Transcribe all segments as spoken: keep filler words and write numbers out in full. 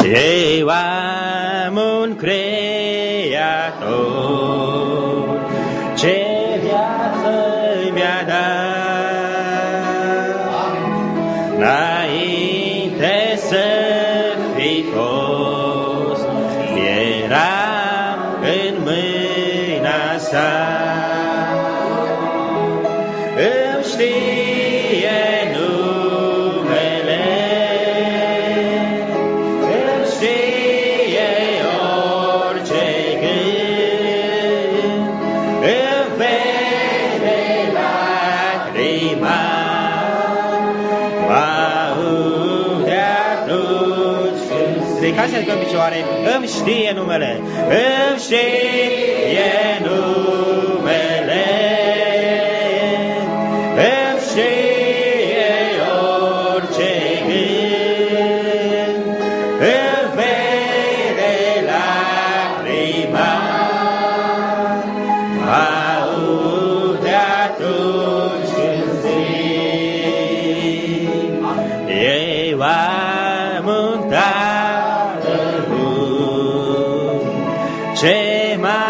Eu am un Creator ce viață mi-a dat. Înainte să fi fost, eram în mâna sa. Îmi știe numele, îmi știe orice gând, îmi vede lacrima, mă aude atunci când strig. Hai să ridicăm picioare. Îmi știe numele, îmi știe numele, îmi știe orice gând, îmi vede lacrima, mă aude atunci când strig. Eu am un Tată bun ce m-a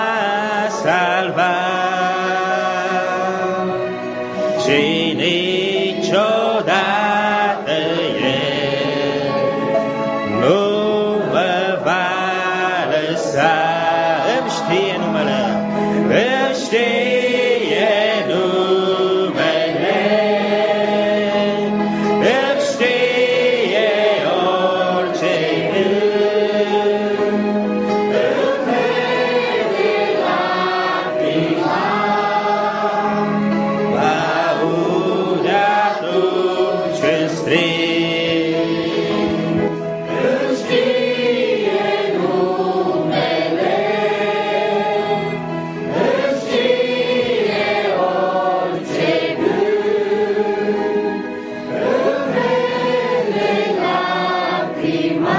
salvat și niciodată El nu mă va lăsa. Îmi știe numele, îmi știe numele, îmi știe orice gând, îmi vede lacrima, mă aude atunci când strig. Îmi știe numele, îmi știe orice gând, îmi vede lacrima,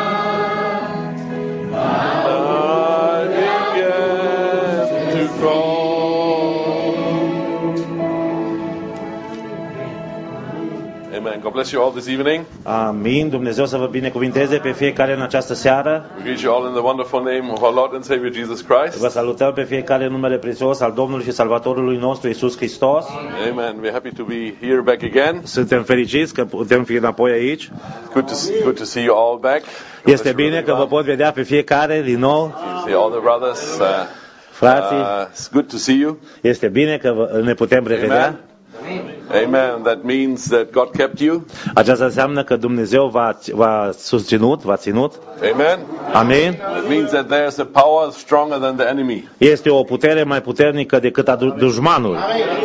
mă aude atunci când strig. Amen. God bless you all this evening. Amin. Dumnezeu să vă binecuvinteze pe fiecare în această seară. We greet you all in the wonderful name of our Lord and Savior Jesus Christ. Vă salutăm pe fiecare în numele prețios al Domnului și Salvatorului nostru Iisus Hristos. Amen. We're happy to be here back again. Suntem fericiți că putem fi înapoi aici. Good to see, good to see you all back. Este bine că vă pot vedea pe fiecare din nou. See all the brothers. Uh, Frații, uh, it's good to see you. este bine că vă- ne putem revedea. Amen. Amen. That means that God kept you. Aceasta înseamnă că Dumnezeu v-a, v-a susținut, v-a ținut. Amen. Amin. It means that there's a power stronger than the enemy. Este o putere mai puternică decât a du- dușmanul.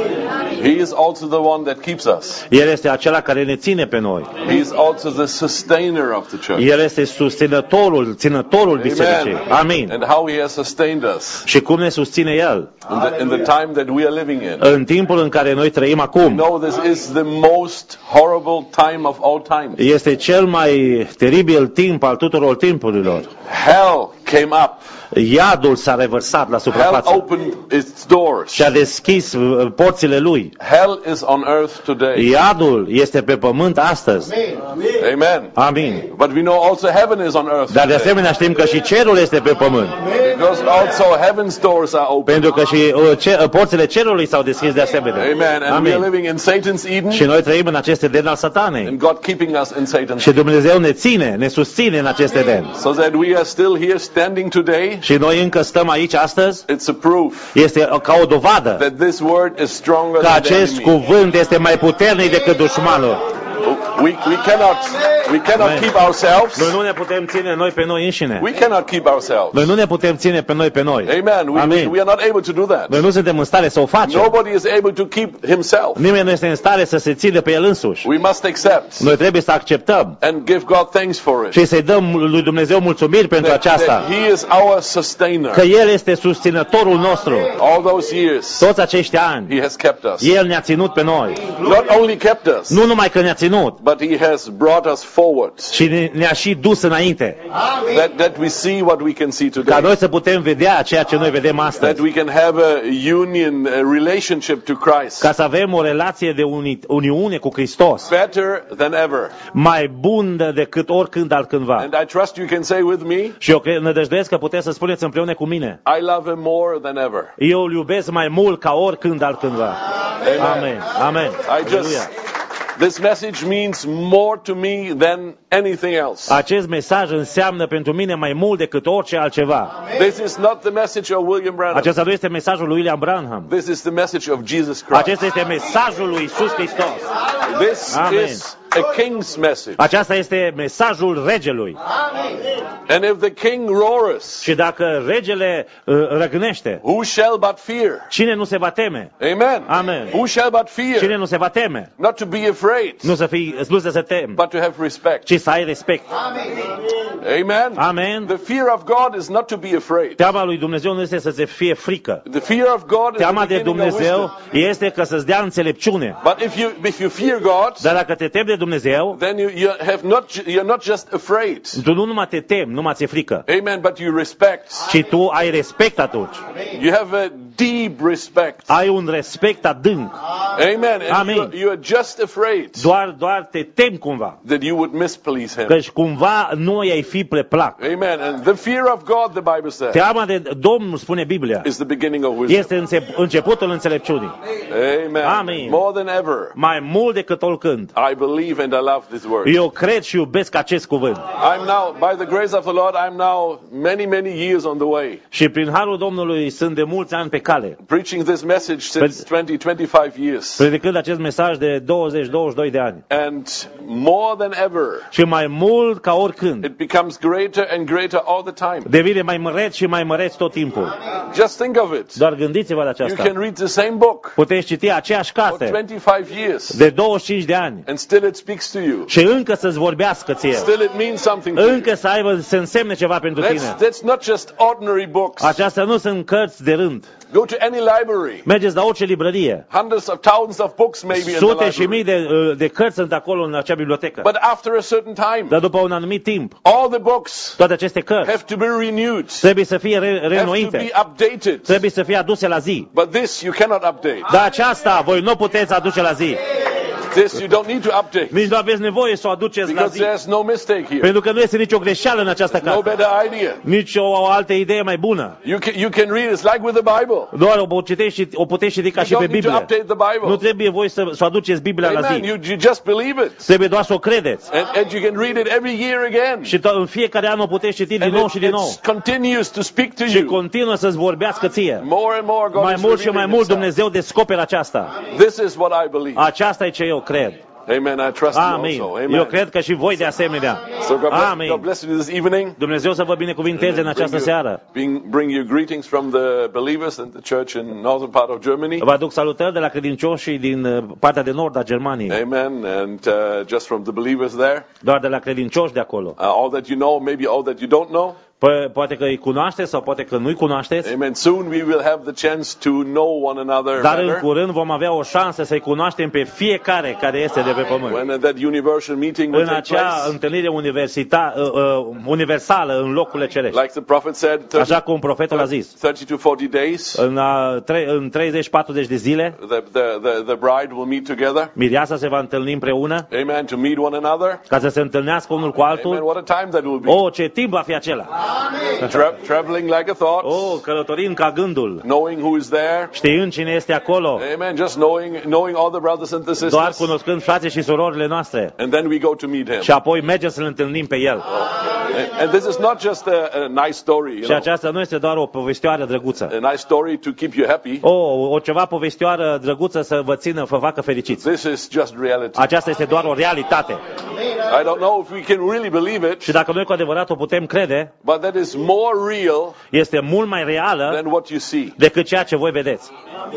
He is also the one that keeps us. El este acela care ne ține pe noi. He is also the sustainer of the church. El este susținătorul, ținătorul bisericii. Amin. And how he has sustained us Și cum ne susține El? in the, in the time that we are living in. În timpul în care noi trăim acum. No, this is the most horrible time of all times. Este cel mai teribil timp al tuturor timpurilor. Hell came up. Iadul s-a revărsat la Hell suprafață opened its doors. și a deschis uh, porțile lui. Hell is on earth today. Iadul este pe pământ astăzi. Amen. Amin. But we know also heaven is on earth Dar de today. asemenea știm că și cerul este pe pământ. Because also heaven's doors are open. Pentru că și uh, ce, uh, porțile cerului s-au deschis de asemenea. Amen. And we are Amin. living in Satan's Eden. Și noi trăim în aceste den al satanei. And God keeping us in Satan's Și Dumnezeu ne ține, ne susține în aceste den. so that we are still here standing today. Și noi încă stăm aici astăzi. It's a proof Este ca o dovadă that this word is stronger că than the acest enemy. cuvânt este mai puternic decât dușmanul. We, we cannot we cannot Amen. keep ourselves. Noi nu ne putem ține noi pe noi înșine. We cannot keep ourselves. Noi nu ne putem ține pe noi pe noi. Amen. We, we, Amin. we are not able to do that. Noi nu suntem în stare să o facem. Nobody is able to keep himself. Nimeni nu este în stare să se ține pe el însuși. We must accept Noi trebuie să acceptăm and give God thanks for it. și să-i dăm lui Dumnezeu mulțumiri pentru That, aceasta. that He is our sustainer. Că El este susținătorul nostru. All those years Toți acești ani, He has kept us. El ne-a ținut pe noi. Not only kept us, Nu numai că ne-a ținut, but He has brought us forward. și ne- ne-a și dus înainte. That, that we see what we can see Ca today. noi să putem vedea ceea ce noi vedem That astăzi. we can have a union, a relationship to Christ. Ca să avem o relație de uni- uniune cu Hristos. Better than ever. Mai bun decât oricând altcândva. And I trust you can say with me, Și eu cre- nădăjduiesc că puteți să spuneți împreună cu mine. I love Him more than ever. Eu îl iubesc mai mult ca oricând altcândva. Amen. Amen. I just, this message means more to me than anything else. Acest mesaj înseamnă pentru mine mai mult decât orice altceva. This is not the message of William Branham. Acesta nu este mesajul lui William Branham. This is the message of Jesus Christ. Acesta este mesajul lui Iisus Hristos. This Amen. is a king's message. Aceasta este mesajul regelui. And if the king roars, Și dacă regele uh, răgnește, who shall but fear? cine nu se va teme? Amen. Amen. Who shall but fear? Cine nu se va teme? Not to be afraid, Nu să fii, nu să se temi, but to have respect. ci să ai respect. Amen. Amen. The fear of God is not to be afraid. Teama lui Dumnezeu nu este să ți fie frică. The fear of God is the Teama de beginning of Dumnezeu wisdom. este că să-ți dea înțelepciune. But if you if you fear God, Dar dacă te temi de Dumnezeu, then you, you have not you're not just afraid. tu nu numai te temi, numai ți-e frică, Amen. But you respect. ci tu ai respect atunci. You have a deep respect. Ai un respect adânc. Amen. And Amen. you, are- you are just afraid Doar, doar te temi cumva. that you would misplease Him. Căci cumva nu i-ai fi pe plac. Amen. And the fear of God, the Bible says, Teama de Domnul, spune Biblia, is the beginning of wisdom. este înțep- începutul înțelepciunii. Amen. Amen. More than ever, Mai mult decât oricând. I believe and I love this word. Eu cred și iubesc acest cuvânt. I'm now, by the grace of the Lord, I'm now many, many years on the way, Și prin harul Domnului sunt de mulți ani pe cale, preaching this message since twenty, twenty-five years. predicând acest mesaj de douăzeci douăzeci și doi de ani. And more than ever, Și mai mult ca oricând, it becomes greater and greater all the time. devine mai măreț și mai măreț tot timpul. Just think of it. Doar gândiți-vă la You aceasta. can read the same book Puteți citi aceeași for carte twenty-five years, de douăzeci și cinci de ani and still it speaks to you. și încă să-ți vorbească ție. Still it means something to you. Încă să aibă, să însemne ceva pentru That's, tine. that's not just ordinary books. Aceasta nu sunt cărți de rând. Go to any library. Mergeți la orice librărie. Hundreds of thousands of books maybe in the Sute și mii library. de, de cărți sunt acolo în acea bibliotecă. But after a certain time, Dar după un anumit timp, all the books toate aceste cărți have to be renewed, trebuie să fie re- have to be reînnoite, updated. trebuie să fie aduse la zi. But this you cannot update. Dar aceasta voi nu puteți aduce la zi. This you don't need to update Nici nu aveți nevoie să o aduceți la because zi. there's no mistake here, Pentru că nu este nicio greșeală în această no carte. better idea. Nici o, o altă idee mai bună. You can, you can read it's like with the Bible. Doar o citești și o puteți citi ca și You pe don't need to Biblie. update the Bible. Nu trebuie voi să, să o aduceți Biblia la Amen. zi. You, you just believe it. Trebuie doar să o credeți. And, and you can read it every year again. Și to- în fiecare an o puteți citi din And nou it, și din nou. it continues to speak to Și you. continuă să-ți vorbească ție. More and more God Mai is mult și mai revealing mult himself. Dumnezeu descoperă aceasta. This is what I believe. Aceasta e ce eu cred. Amen. I trust you Amin. also. Eu Amen. cred că și voi de asemenea. So God bless, God Amin. bless you this evening. Dumnezeu să vă binecuvinteze în Bring această you, seară. bring, bring you greetings from the believers in the church in northern part of Germany. Vă aduc salutări de la credincioșii din uh, partea de nord a Germaniei. Amen. And uh, just from the believers there. Doar de la credincioși de acolo. Uh, all that you know, maybe all that you don't know. Po- poate că îi cunoașteți sau poate că nu-i cunoașteți. Amen. Soon we will have the chance to know one another Dar în better. curând vom avea o șansă să-i cunoaștem pe fiecare care este de pe pământ. When that universal meeting will În take acea place. întâlnire universita, uh, uh, universală în locurile cerești. Like the prophet said, Așa cum profetul a zis. thirty to forty days, În, a, tre- în treizeci patruzeci de zile, the, the, the, the bride will meet together. mireasa se va întâlni împreună Amen. To meet one another. ca să se întâlnească unul cu Amen. altul. What a time that will be. Oh, ce timp va fi acela! Tra- traveling like a thought. Oh, călătorind ca gândul, Knowing who is there. știind cine este acolo, Amen. Just knowing knowing all the brothers and the doar sisters. cunoscând frații și surorile noastre. And then we go to meet him. Și apoi mergem să-l întâlnim pe el. And, and this is not just a, a nice story, you Și know. aceasta nu este doar o povestioară drăguță. A nice story to keep you happy. Oh, o ceva povestioară drăguță să vă țină, să vă facă fericiți. This is just reality. Aceasta este doar o realitate. I don't know if we can really believe it, Și dacă noi cu adevărat o putem crede, but that is more real este mult mai reală than what you see. decât ceea ce voi vedeți.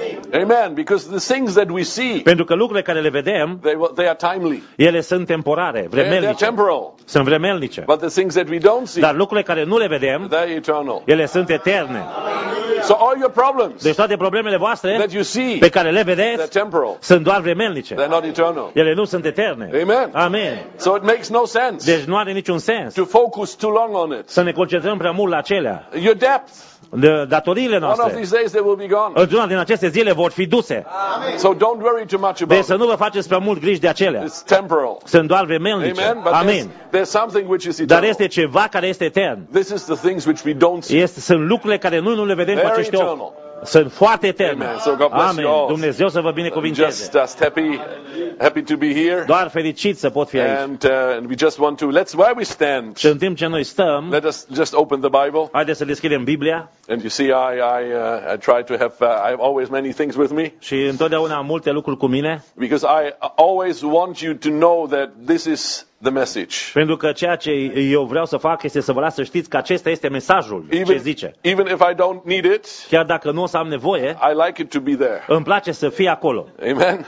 Amen. Because the things that we see, Pentru că lucrurile care le vedem, they, they are timely. ele sunt temporare, They're, they're vremelnice. temporal. Sunt vremelnice. But the things that we don't see, Dar lucrurile care nu le vedem, they're eternal. ele sunt eterne. So all your problems Deci toate problemele voastre that you see, pe care le they're vedeți temporal. sunt doar vremelnice. They're not eternal. Ele nu sunt eterne. Amen. Amen. So it makes no sense Deci nu are niciun sens to focus too long on it. să ne concentrăm prea mult la acelea. Your depth, De datoriile one of noastre, these days they will be gone. într-una din aceste zile vor fi duse. So don't worry too much Deci about să it. nu vă faceți prea mult griji de acelea. It's temporal. Sunt doar vremelnice. Amen. But there's, Amen. there's something which is Dar eternal. este ceva care este etern. This is the things which we don't see. Este, sunt lucrurile care noi nu le vedem cu Very acești ochi. eternal. Sunt foarte eterne. Amen. So God bless Amen. you all. Dumnezeu să vă Just, binecuvinteze. just happy, happy to be here. Doar fericit să pot fi aici. And, uh, and we just want to, let's, where we stand, Și în timp ce noi stăm, let us just open the Bible. haideți să deschidem Biblia. And you see, I, I, uh, I try to have, uh, I have always many things with me. Și întotdeauna am multe lucruri cu mine. Because I always want you to know that this is the message. Pentru că ceea ce eu vreau să fac este să vă las să știți că acesta este mesajul ce Even, zice. even if I don't need it, Chiar dacă nu o să am nevoie, I like it to be there. îmi place să fie acolo. Amen.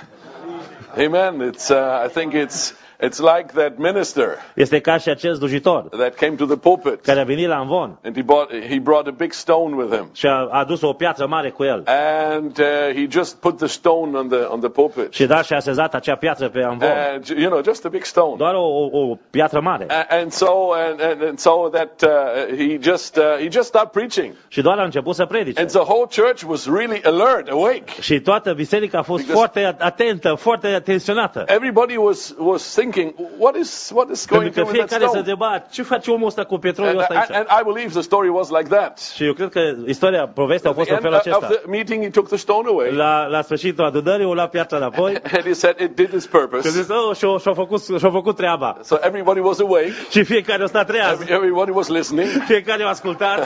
Amen. It's, uh, I think it's, it's like that minister Este ca și acest slujitor that came to the pulpit care a venit la amvon and he brought, he brought a big stone with him. și a adus o piatră mare cu el. And uh, he just put the stone on the, on the pulpit. Și da, și a așezat acea piatră pe amvon. And, you know, just a big stone. Doar o, o, o piatră mare. A- And so, and, and, and so that uh, he just, uh, he just started preaching. Și doar a început să predice. And the whole church was really alert, awake. Și toată biserica a fost Because- foarte atentă, foarte atenționată. Everybody was, was thinking, what is, what is going Pentru to că with that fiecare se stone? întreba, ce face omul ăsta cu petrolul And, ăsta and, aici? and I believe the story was like that. Și eu cred că istoria, povestea a At fost the în end felul of acesta. the meeting, he took the stone away. La, la sfârșitul adunării o lua piatra înapoi And he said it did its și a purpose. zis, oh, și-a, și-a, făcut, și-a făcut treaba. So everybody was awake. Și fiecare a stat treaz, Everybody was listening. fiecare a ascultat.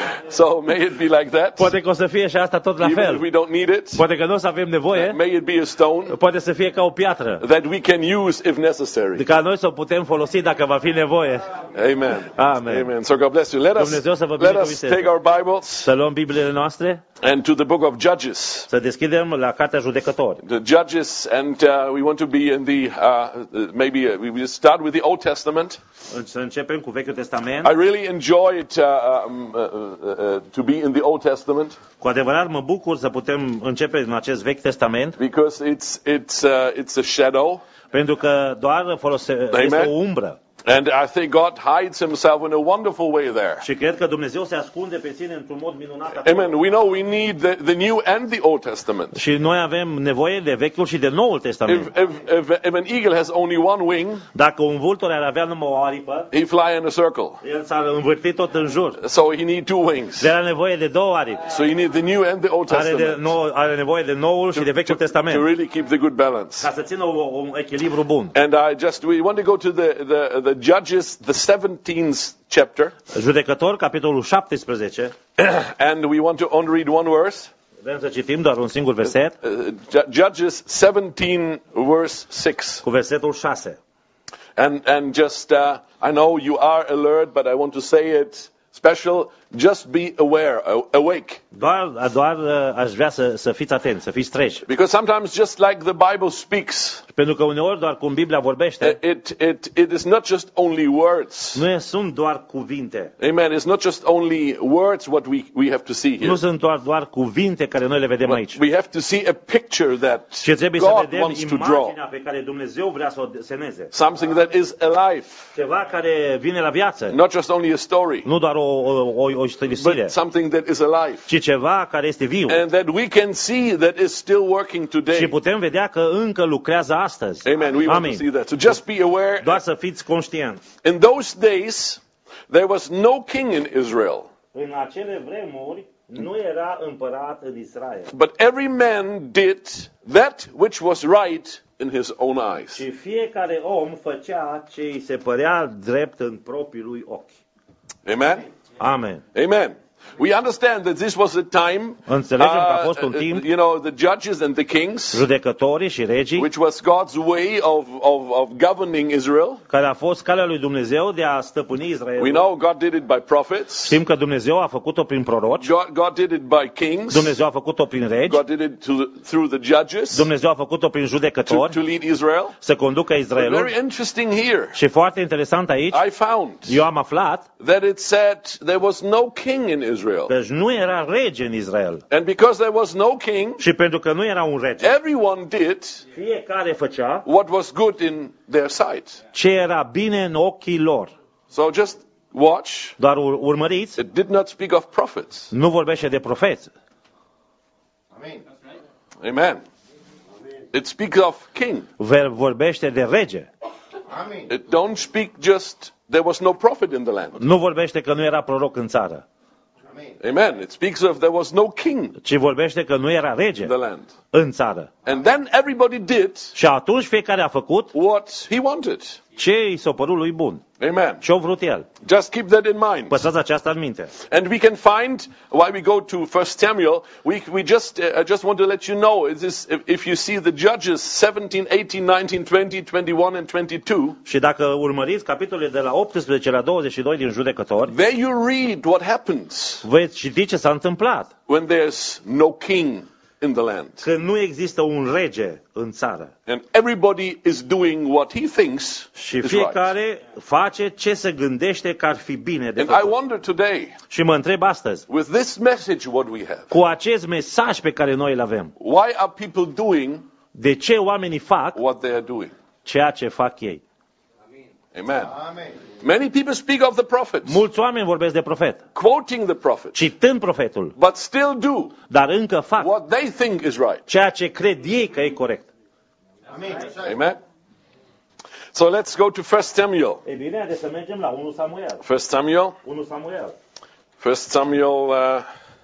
So may it be like that. Poate că o să fie și asta tot la Even if fel. we don't need it, Poate că nu o să avem nevoie, may it be a stone poate să fie ca o piatră, that we can use if necessary. ca noi să o putem folosi dacă va fi nevoie. Amen. Amen. Amen. So God bless you. Let us, Dumnezeu să vă let us binecuvinteze. take our Bibles Să luăm Bibliile noastre, and to the book of Judges. să deschidem la Cartea Judecători. The Judges, and uh, we want to be in the, uh, maybe uh, we will start with the Old Testament. Să începem cu Vechiul Testament. I really enjoy it uh, um, uh, uh, uh, to be in the Old Testament Cu adevărat mă bucur să putem începe în acest Vechi Testament, because it's, it's, uh, it's a shadow. pentru că doar folose, este o umbră. And I think God hides himself in a wonderful way there. Și cred că Dumnezeu se ascunde pe sine într-un mod minunat acolo. Amen. We know we need the, the New and the Old Testament. Și noi avem nevoie de Vechiul și de Noul If, Testament. if, if, if an eagle has only one wing, Dacă un vulture ar avea numai o aripă, he fly in a circle. el s-ar învârti tot în jur. So he need two wings. De are nevoie de două aripi. So you need the New and the Old Are, de Testament nou, are nevoie de Noul și de Vechiul to Testament. really keep the good balance. Ca să țină o- un echilibru bun. And I just, we want to go to the, the, the Judges, the seventeenth chapter, Judecător, capitolul șaptesprezece. and we want to only read one verse. Vrem să citim doar un singur verset, Uh, Ju- Judges seventeen, verse six. cu versetul șase. And, and just, uh, I know you are alert, but I want to say it special. Just be aware, a- awake. Doar, doar uh, aș vrea să, să fiți atenți, să fiți treji. Because sometimes just like the Bible speaks, Pentru că uneori doar cum Biblia vorbește, it, it, it is not just only words. nu sunt doar cuvinte. Amen. It's not just only words what we, we have to see here. Nu sunt doar, doar cuvinte care noi le vedem But aici. we have to see a picture that Și trebuie să God vedem wants to draw. imaginea pe care Dumnezeu vrea să o deseneze. Something that is alive. Ceva care vine la viață. Not just only a story, Nu doar o, o, o, o istorire, but something that is alive. ci ceva care este viu. And that we can see that is still working Și today. putem vedea că încă lucrează astăzi. Amen. We want to Amin. see that. So just be aware. Doar să fiți conștienți. In those days, there was no king in Israel, În acele vremuri nu era împărat în Israel. but every man did that which was right in his own eyes. Și fiecare om făcea ce îi se părea drept în propriul lui ochi. Amen. Amen. Amen. We understand that this was a time, Înțelegem că a fost un uh, timp, you know, the judges and the kings, judecătorii și regii, which was God's way of, of, of governing Israel. care a fost calea lui Dumnezeu de a stăpâni We Israelul. know God did it by prophets. Știm că Dumnezeu a făcut-o prin proroci, God, God did it by kings. Dumnezeu a făcut-o prin regi, God did it to, through the judges Dumnezeu a făcut-o prin to, judecători, to lead Israel. să conducă But very Israelul. interesting here, Și foarte interesant aici, I found eu am aflat that it said there was no king in Israel. Căci nu era rege în Israel. And because there was no king, Și pentru că nu era un rege, everyone did fiecare făcea what was good in their sight. ce era bine în ochii lor. So just watch. Doar ur- urmăriți, It did not speak of prophets. nu vorbește de profeți. Amen. It speaks of king. Ver- Vorbește de rege. It don't speak just there was no prophet in the land. Nu vorbește că nu era proroc în țară, Amen. It speaks of there was no king ci vorbește că nu era rege in the land. în țară. And then everybody did Și atunci fiecare a făcut what he wanted. ce i s-a părut lui bun, Amen. ce-a vrut el. Just keep that in mind. Păstrați aceasta în minte. And we can find, while we go to First Samuel, we, we just, uh, I just want to let you know, it is, if, if you see the Judges seventeen, eighteen, nineteen, twenty, twenty-one and twenty-two, Și dacă urmăriți capitolele de la optsprezece la douăzeci și doi din Judecători, there you read what happens veți citi ce s-a întâmplat when there's no king in the land. când nu există un rege în țară. And everybody is doing what he thinks Și is right. fiecare face ce se gândește că ar fi bine de And I făcut. wonder today, Și mă întreb astăzi, with this message what we have, cu acest mesaj pe care noi îl avem, why are people doing de ce oamenii fac what they are doing? ceea ce fac ei? Amen. Many people speak of the prophets, Mulți oameni vorbesc de profet, quoting the prophet, citând profetul, but still do dar încă fac what they think is right. ceea ce cred ei că e corect. Amen. So let's go to First Samuel. E bine, haideți să mergem la unu Samuel. First Samuel. unu Samuel. First Samuel. Uh,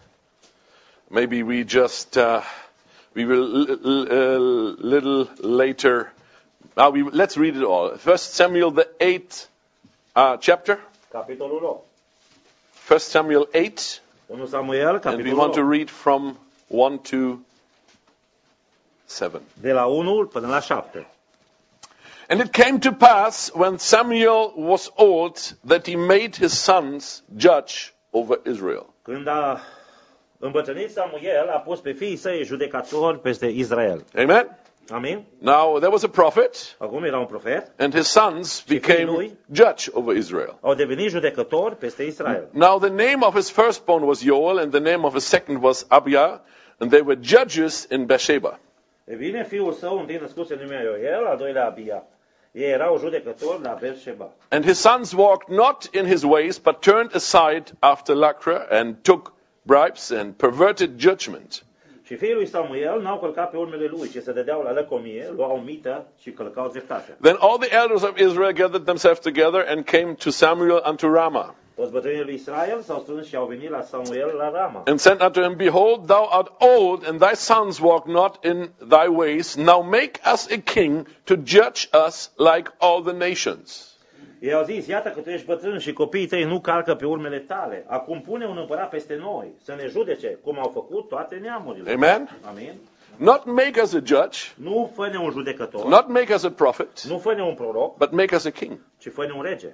maybe we just uh, we will l- l- uh, little later. Uh, we let's read it all. First Samuel, the eighth uh, chapter. Capitolul opt. First Samuel eight, unu Samuel, and we capitolul want to opt. read from one to seven. De la unu până la șapte. And it came to pass when Samuel was old that he made his sons judge over Israel. Când a îmbătrânit Samuel, a pus pe fiii săi judecători peste Israel. Amen. Amin? Now there was a prophet, Acum era un profet, and his sons fiii became lui judge over Israel. au devenit judecători peste Israel. Now the name of his firstborn was Joel, and the name of his second was Abiah, and they were judges in Beersheba. E bine, fiul său, întâi născut se numea Ioel, al doilea Abia. Ei erau judecători la Beersheba. And his sons walked not in his ways, but turned aside after Lachra, and took bribes and perverted judgment. Și fiii lui Samuel n-au călcat pe urmele lui, ci se dădeau la lăcomie, luau mită și călcau dreptatea. Then all the elders of Israel gathered themselves together and came to Samuel unto Ramah, Toți bătrânii lui Israel s-au strâns și au venit la Samuel la Rama. and said unto him, Behold, thou art old, and thy sons walk not in thy ways. Now make us a king to judge us like all the nations. Ei au zis, iată că tu ești bătrân și copiii tăi nu calcă pe urmele tale. Acum pune un împărat peste noi, să ne judece, cum au făcut toate neamurile. Amen. Amin. Not make us a judge, Nu fă-ne un judecător, not make us a prophet, nu fă-ne un proroc, but make us a king. ci fă-ne un rege.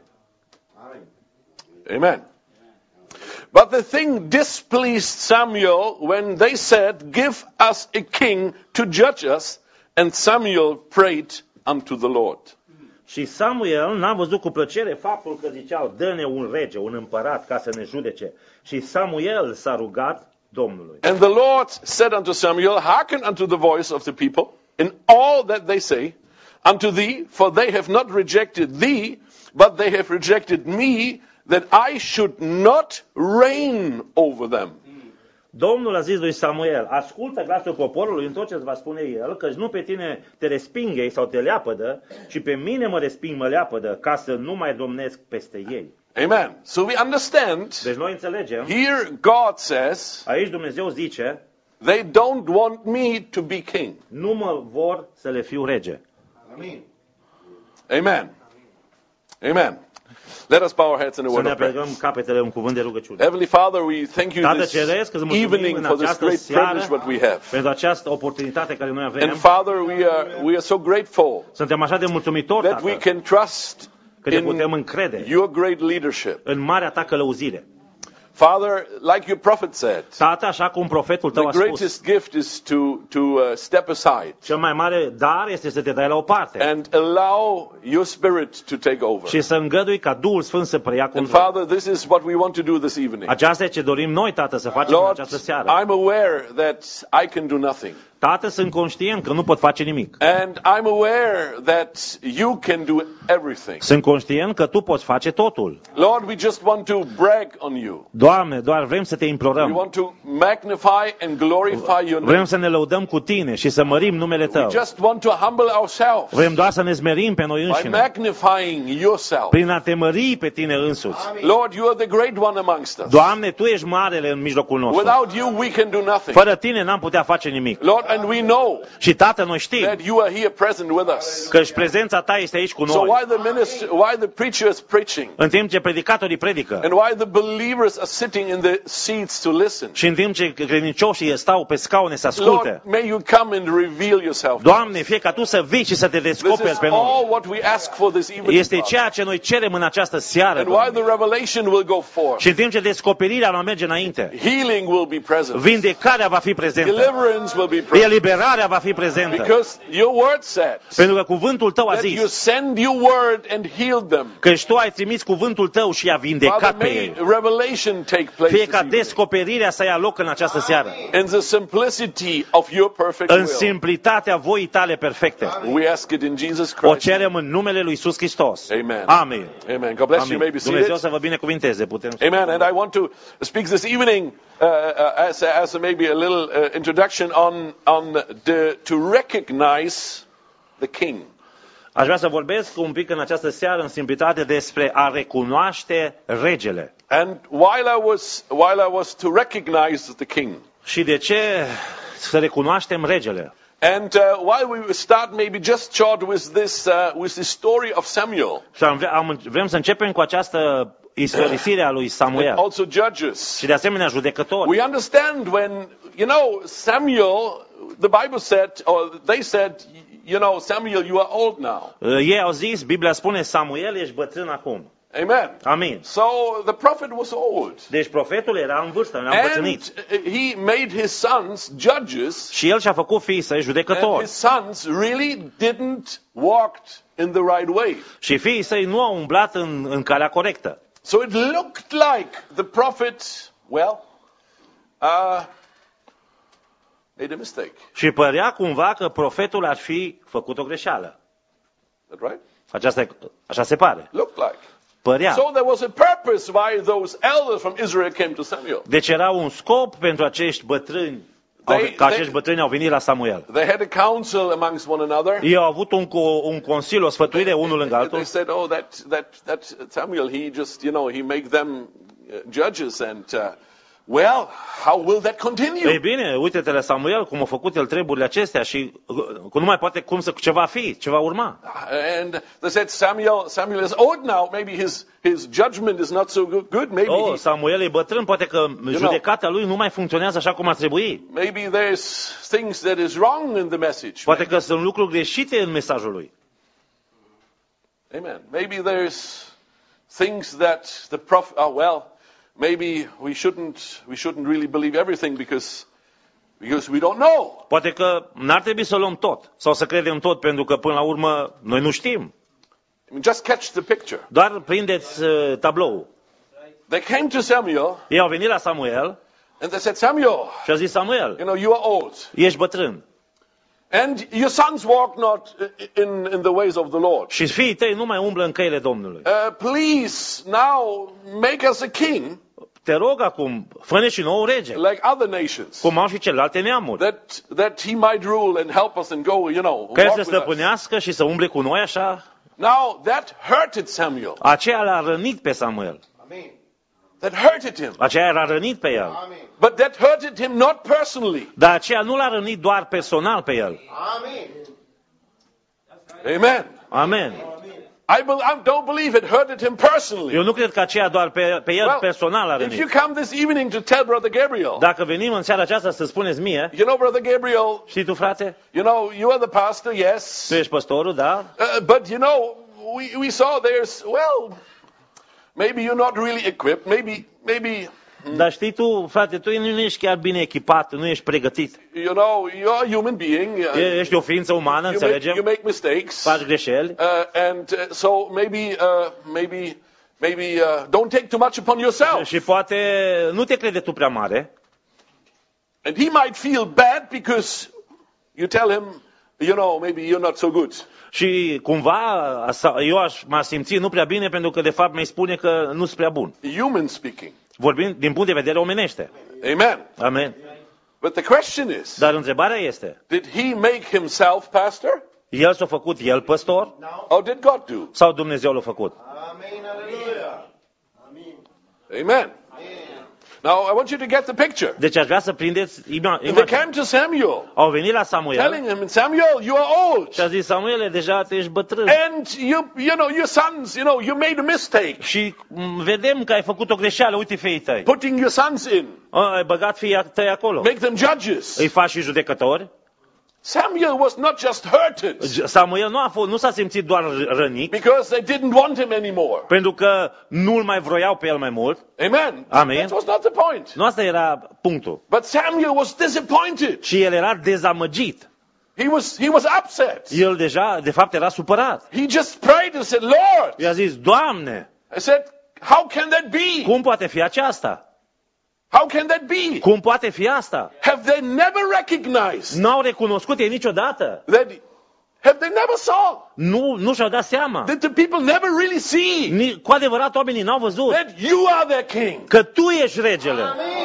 Amen. But the thing displeased Samuel when they said, Give us a king to judge us. And Samuel prayed unto the Lord. Și Samuel n-a văzut cu plăcere faptul că ziceau, dă-ne un rege, un împărat ca să ne judece. Și Samuel s-a rugat Domnului. And the Lord said unto Samuel, Hearken unto the voice of the people in all that they say unto thee, for they have not rejected thee, but they have rejected me, that I should not reign over them. Domnul a zis lui Samuel, ascultă glasul poporului în tot ce îți va spune el, căci nu pe tine te resping ei sau te leapădă, ci pe mine mă resping, mă leapădă, ca să nu mai domnesc peste ei. Amen. So we understand, Deci noi înțelegem, here God says, aici Dumnezeu zice, they don't want me to be king. nu mă vor să le fiu rege. Amen. Amen. Let us bow our heads in a Să word ne of prayer. aplegăm capetele în cuvânt de rugăciune. Heavenly Father, we thank you Tată this Ceresc, îți mulțumim evening în for this această great seară privilege what we have. pentru această oportunitate care noi avem. And Father, we are we are so grateful Suntem așa de mulțumitori, that we Tată, can trust că ne in putem încrede your great leadership. în marea ta călăuzire. Father, like your prophet said, Tată, așa cum profetul tău the a spus, greatest gift is to, to uh, step aside cel mai mare dar este să te dai la o parte and allow your spirit to take over. și să îngădui ca Duhul Sfânt să preia And control. Father, this is what we want to do this evening. Aceasta e ce dorim noi, Tată, să facem în Lord, această seară. I'm aware that I can do nothing. Tată, sunt conștient că nu pot face nimic. And I'm aware that you can do everything. Sunt conștient că Tu poți face totul. Lord, we just want to brag on you. Doamne, doar vrem să Te We implorăm. want to magnify and glorify your name. Vrem să ne lăudăm cu Tine și să mărim numele We Tău. just want to humble ourselves Vrem doar să ne smerim pe noi by înșine, magnifying yourself. prin a Te mări pe Tine însuți. Lord, you are the great one amongst us. Doamne, Tu ești marele în mijlocul nostru. Without you, we can do nothing. Fără Tine n-am putea face nimic. Lord, and we know Și, Tată, noi știm that you are here present with us. că și prezența Ta este aici cu So noi. why the minister, why the preacher is preaching, În timp ce predicatorii predică and why the believers are sitting in the seats to listen. și în timp ce credincioșii stau pe scaune să asculte. Lord, may you come and reveal yourself. Doamne, fie ca Tu să vii și să Te This descoperi is pe noi. all what we ask for this evening. Este Father. ceea ce noi cerem în această seară, And why Doamne. the revelation will go forth. Și în timp ce descoperirea va merge înainte, Healing will be present. vindecarea va fi prezentă, Deliverance will be present. eliberarea va fi prezentă. Because your word said Pentru că cuvântul Tău a that you zis send your word and healed them. că și Tu ai trimis cuvântul Tău și i-a Father, vindecat pe may ei. revelation take place Fie this ca evening. descoperirea să ia loc în această seară, In the simplicity of your perfect în will. simplitatea voii Tale perfecte. We ask it in Jesus O Christ. cerem în numele Lui Iisus Hristos. Amen. Amin. Amen. God bless you. You may Amin. be Dumnezeu seated. să vă binecuvinteze. Putem. Amen. And I want to speak this evening uh, uh, as, as a, maybe a little uh, introduction on, on the, to recognize the King. Aș vrea să vorbesc un pic în această seară în simplitate despre a recunoaște regele. And while I was, while I was to recognize the King, Și de ce să recunoaștem regele? and uh, while we will start maybe just short with this, uh, with this story of Samuel, Și am, am, vrem să începem cu această istorisire a lui and Samuel also Judges. și de asemenea judecători. We understand when, you know, Samuel, the Bible said, or they said, you know, Samuel, you are old now. Ei au zis, Biblia spune, Samuel, ești bătrân acum. Amen. Amin. So the prophet was old. Deci profetul era în vârstă, era îmbătrânit. And he made his sons judges, Și el și-a făcut fiii săi and judecători. his sons really didn't walk in the right way. Și fiii săi nu au umblat în, în calea corectă. So it looked like the prophet, well, uh, made a mistake. Și părea cumva că profetul ar fi făcut o greșeală. Is that right? Aceasta, așa se pare. Looked like. Părea. So there was a purpose why those elders from Israel came to Samuel. Deci era un scop pentru acești bătrâni, au- They- ca they- acești bătrâni au venit la Samuel. They had a council amongst one another. Ei au avut un, co- un consiliu, o sfătuire unul lângă altul. They said, "Oh, that that that Samuel, he just, you know, he make them uh, judges, and uh, well, how will that continue?" Ei bine, uite-te la Samuel, cum a făcut el treburile acestea și uh, nu mai poate cum să, ce va fi, ce va urma. And they said, "Samuel, Samuel is old now. Maybe his his judgment is not so good. good. Maybe Oh, he, Samuel e bătrân, poate că judecata lui nu mai funcționează așa cum ar trebui. maybe there's things that is wrong in the message. Poate că sunt lucruri greșite în mesajul lui. Amen. Maybe there's things that the prophet. Oh well, maybe we shouldn't we shouldn't really believe everything because because we don't know." Poate că n-ar trebui să luăm tot sau să credem tot, pentru că până la urmă noi nu știm. I mean, just catch the picture. Doar prindeți uh, tabloul. They came to Samuel Ei au venit la Samuel and they said, "Samuel, și au zis, Samuel, you know, you are old, ești bătrân and your sons walk not in, in the ways of the Lord. și fiii tăi nu mai umblă în căile Domnului. Uh, please now make us a king Te rog acum, fă-ne și nou rege, like other nations, cum au și celelalte neamuri, that that he might rule and help us and go, you know, ca el walk să with us." stăpânească și să umble cu noi așa. Now that hurted Samuel. Aceea l-a rănit pe Samuel. That hurted him. Aceea l-a rănit pe el. But that hurted him not personally. Dar aceea nu l-a rănit doar personal pe el. Amen. Amen. I, be, I don't believe it hurted him personally. Eu nu cred că aceea doar pe, pe el Well, personal a if you rănit. come this evening to tell Brother Gabriel, Dacă venim în seara aceasta să spuneți mie, you know, Brother Gabriel, știi tu, frate, you know, you are the pastor, yes. tu ești păstorul, da? Uh, but you know, we, we saw there's, well, maybe you're not really equipped. Maybe, maybe, Dar știi tu, frate, tu nu ești chiar bine echipat, nu ești pregătit. You know, you're a human being. Uh, E- Ești o ființă umană, you, make, înțelegem? you make mistakes. Faci greșeli. Uh, and uh, so maybe, uh, maybe, maybe uh, don't take too much upon yourself. Și poate nu te crede tu prea mare. And he might feel bad because you tell him, you know, maybe you're not so good. Și cumva sa- eu aș m-aș simți nu prea bine pentru că de fapt mi-ai spune că nu sunt prea bun. Human speaking. Vorbind din punct de vedere omenește. Amen. Amen. But the question is, Dar întrebarea este, did he make himself pastor el s-a făcut el păstor or did God do? sau Dumnezeu l-a făcut? Amen. Now I want you to get the picture. Deci aș vrea să prindeți ima- They imaginea. came to Samuel, Au venit la Samuel telling him, Samuel, you are old. și a zis, Samuele, deja tu ești bătrân. And you, you know, your sons, you know, you made a mistake Și m, vedem că ai făcut o greșeală, uite fiii tăi. putting your sons in. A, ai băgat fiii tăi acolo. Make them judges. Îi faci și judecători. Samuel was not just hurted Samuel nu, a fost, nu s-a simțit doar rănit, because they didn't want him anymore. pentru că nu-l mai vroiau pe el mai mult. Amen. Amen. That was not the point. Nu asta era punctul. But Samuel was disappointed. Și el era dezamăgit. He was, he was upset. El deja, de fapt, era supărat. He just prayed and said, Lord, I-a zis, Doamne, I said, how can that be? cum poate fi aceasta? How can that be? Cum poate fi asta? Have they never recognized N-au recunoscut ei niciodată. that? Have they never saw? Nu, nu și-au dat seama. Did the people never really see Ni- Cu adevărat, oamenii n-au văzut that you are their king? că tu ești regele.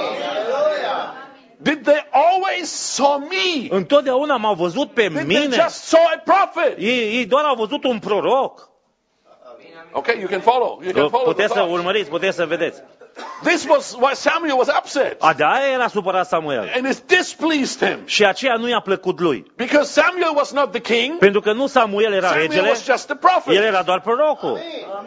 Did they always saw me? Întotdeauna m-au văzut pe Did they mine. just saw a prophet? Ei, ei doar au văzut un proroc. Okay, you can follow. You can follow the Puteți să thought. urmăriți, puteți să vedeți. This was why Samuel was upset. A, de aia era supărat Samuel. And it displeased him. Și aceea nu i-a plăcut lui. Because Samuel was not the king. Pentru că nu Samuel era Samuel regele, was just the el prophet. era doar prorocul.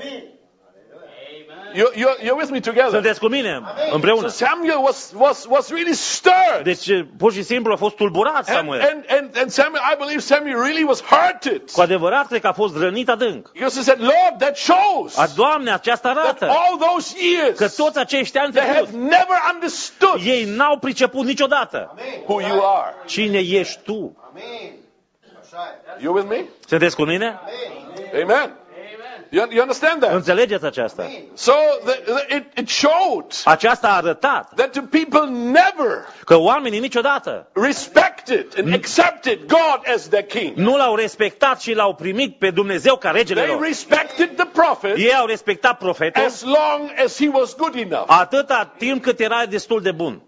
You're, you're, you're with me together. Sunteți cu mine So împreună. Samuel was, was, was really stirred. Deci, pur și simplu a fost tulburat And, Samuel. and, and, and Samuel, I believe Samuel really was hurted. Cu adevărat, cred că a fost rănit adânc. Because he said, Lord, that shows A, Doamne, aceasta that arată all those că years toți acești ani they have trecuți, never understood ei n-au priceput niciodată who you are. cine ești tu. You with me? Sunteți cu mine? Amen. You, you understand that? Înțelegeți aceasta? So the, the, it, it showed Aceasta a arătat that the people never că oamenii niciodată respected and accepted God as their king. nu l-au respectat și l-au primit pe Dumnezeu ca regele They lor. respected the prophet Ei au respectat profetul as long as he was good enough. atâta timp cât era destul de bun.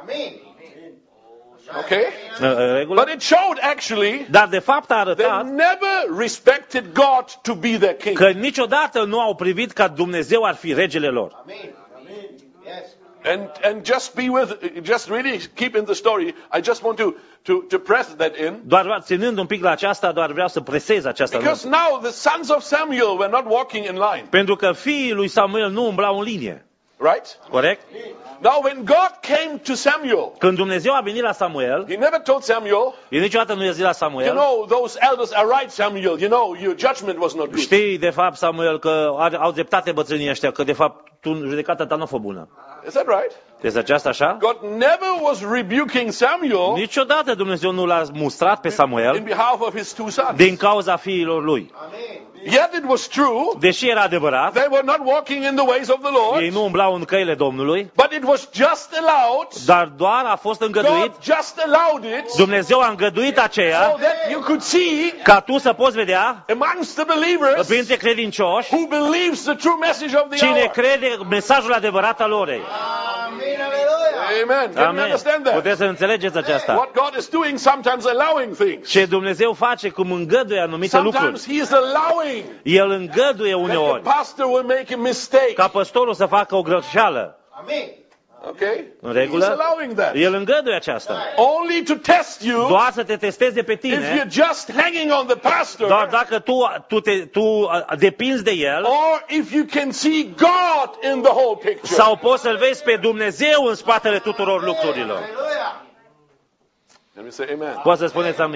Okay? În în regulă? But it showed actually Dar de fapt a they arătat never respected God to be their king. că niciodată nu au privit ca Dumnezeu ar fi regele lor. And and just be with just really keep in the story. I just want to to to press that in. Doar ținând un pic la aceasta, doar vreau să presez aceasta. Because now the sons of Samuel were not walking in line. Pentru că fiii lui Samuel nu umblau în linie. Right? Corect? Now when God came to Samuel, Când Dumnezeu a venit la Samuel, he never told Samuel, el niciodată nu i-a zis la you Samuel, know, those elders are right, Samuel. You know, your judgment was not good. știi de fapt, Samuel, că au dreptate bătrânii ăștia, că de fapt tu, judecata ta nu a fost bună. Is that right? Este aceasta așa? God never was rebuking Samuel Niciodată Dumnezeu nu l-a mustrat pe in Samuel behalf of his two sons. din cauza fiilor lui. Yet it was true. Deși era adevărat, They were not walking in the ways of the Lord. ei nu umblau în căile Domnului, But it was just allowed. dar doar a fost îngăduit, God just allowed it so Dumnezeu a îngăduit aceea that you could see ca tu să poți vedea amongst the believers printre credincioși who believes the true message of the cine hour. crede mesajul adevărat al orei. Amen. Can you Amen. understand that? Puteți să înțelegeți aceasta. What God is doing, sometimes allowing things. Ce Dumnezeu face cum îngăduie anumite lucruri. Sometimes He is allowing El îngăduie that uneori the pastor will make a mistake. ca păstorul să facă o greșeală. Okay? În He's regulă? allowing that. El îngăduie aceasta. Only to test you Doar să te testeze pe if tine, you're just hanging on the pastor doar dacă tu, tu, te, tu depinzi de el, or if you can see God in the whole picture. sau poți să-L vezi pe Dumnezeu în spatele tuturor lucrurilor. Let me say amen. Poți să spuneți amin.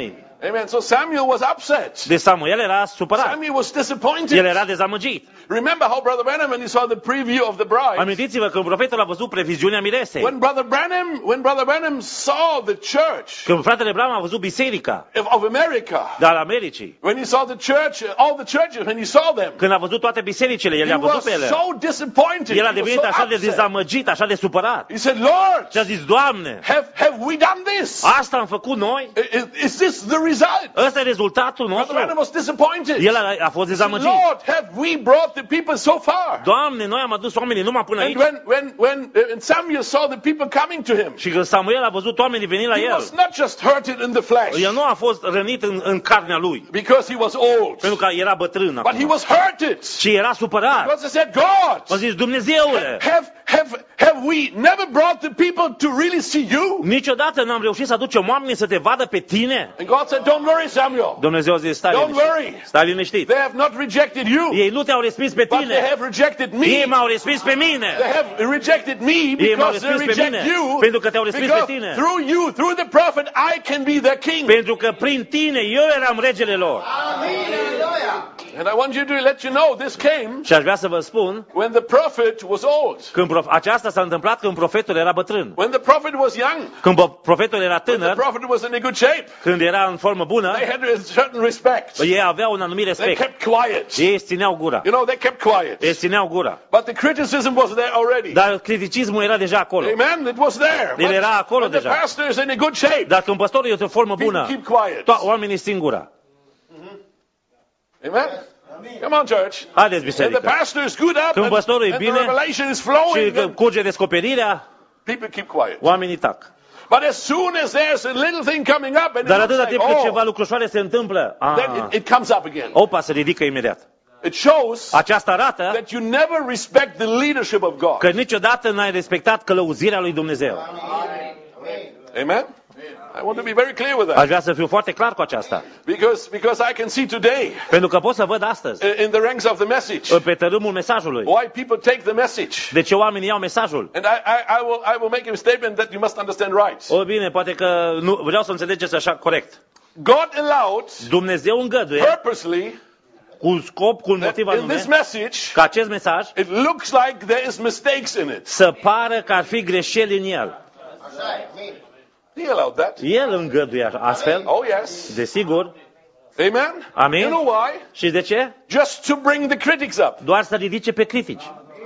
Amen. So Samuel was upset. Deci Samuel era supărat. Samuel was disappointed. El era dezamăgit. Remember how Brother Branham, when he saw the preview of the bride, Amintiți-vă când profetul a văzut previziunea miresei. when Brother Branham, when Brother Branham saw the church Când fratele Branham a văzut biserica of, of America, de al Americii. when he saw the church, all the churches, when he saw them, Când a văzut toate bisericile, el he le-a văzut was pe ele. so disappointed. El a He was devenit so așa de upset. dezamăgit, așa de supărat. He said, Lord, Și a zis, Doamne, have, have we done this? asta am făcut noi? Is, is this the result? Ăsta e rezultatul Brother Branham nostru? was disappointed. El a, a fost dezamăgit. Lord, have we brought the people so far? Doamne, noi am adus oamenii numai până And aici. when, when, when, uh, when Samuel saw the people coming to him, Și când Samuel a văzut oamenii venind la he el, was not just hurted in the flesh el nu a fost rănit în, în carnea lui, because he was old, pentru că era bătrân but he acum. was hurted Și era supărat. because he said, God, A zis, Dumnezeule, have, have, have we never brought the people to really see you? niciodată n-am reușit să aducem oamenii să te vadă pe tine? And God said, don't worry, Samuel. Dumnezeu a zis, stai Don't liniștit. worry. Stai liniștit. They have not rejected you, Ei nu te-au respins pe but they tine. have rejected me. Ei m-au respins pe mine. They have rejected me Ei m-au because they respins pe reject mine, you. pentru că te-au respins pe Because tine. through you, through the prophet, I can be their king. Pentru că prin tine eu eram regele lor. And I want you to let you know this came Și aș vrea să vă spun, when the prophet was old. când prof- aceasta s-a întâmplat când profetul era bătrân. When the prophet was young, Când bo- profetul era when the tânăr, prophet was in a good shape, când era în formă bună, they had a certain respect. ei aveau un anumit They respect. kept quiet. Ei își țineau gura. You know, they kept quiet. Ei își țineau gura. But the criticism was there already. Dar criticismul era deja acolo. Amen. It was there. El era acolo when the deja. pastor is in a good shape, Dar când păstorul este în formă people bună, keep quiet. to- oamenii țin gura. Amen. Come on, church. Haideți, And the biserică. pastor is good up Când and, păstorul e and the bine revelation is și flowing, când and curge descoperirea, people keep quiet. oamenii tac. But as soon as there's a little thing coming up and it Dar looks atâta like, timp cât ceva oh, lucrușoare se întâmplă, then a, it, it comes up again. opa, se ridică imediat. It shows Aceasta arată that you never respect the leadership of God. că niciodată n-ai respectat călăuzirea lui Dumnezeu. Amen? I want to be very clear with Aș that. vrea să fiu foarte clar cu aceasta. Because, because I can see today Pentru că pot să văd astăzi, uh, in the ranks of the message pe tărâmul mesajului, why people take the message. de ce oamenii iau mesajul. And I, I, I, will, I will make a statement that you must understand right. O, bine, poate că nu, vreau să înțelegeți așa corect. God allowed Dumnezeu îngăduie, purposely cu scop, cu un that motiv in anume, this message ca acest mesaj it looks like there is mistakes in it. să pară că ar fi greșeli în el. He allowed that. El îngăduie astfel, Oh yes. desigur. Amen? Amen. You know why? Și de ce? Just to bring the critics up. Doar să ridice pe critici.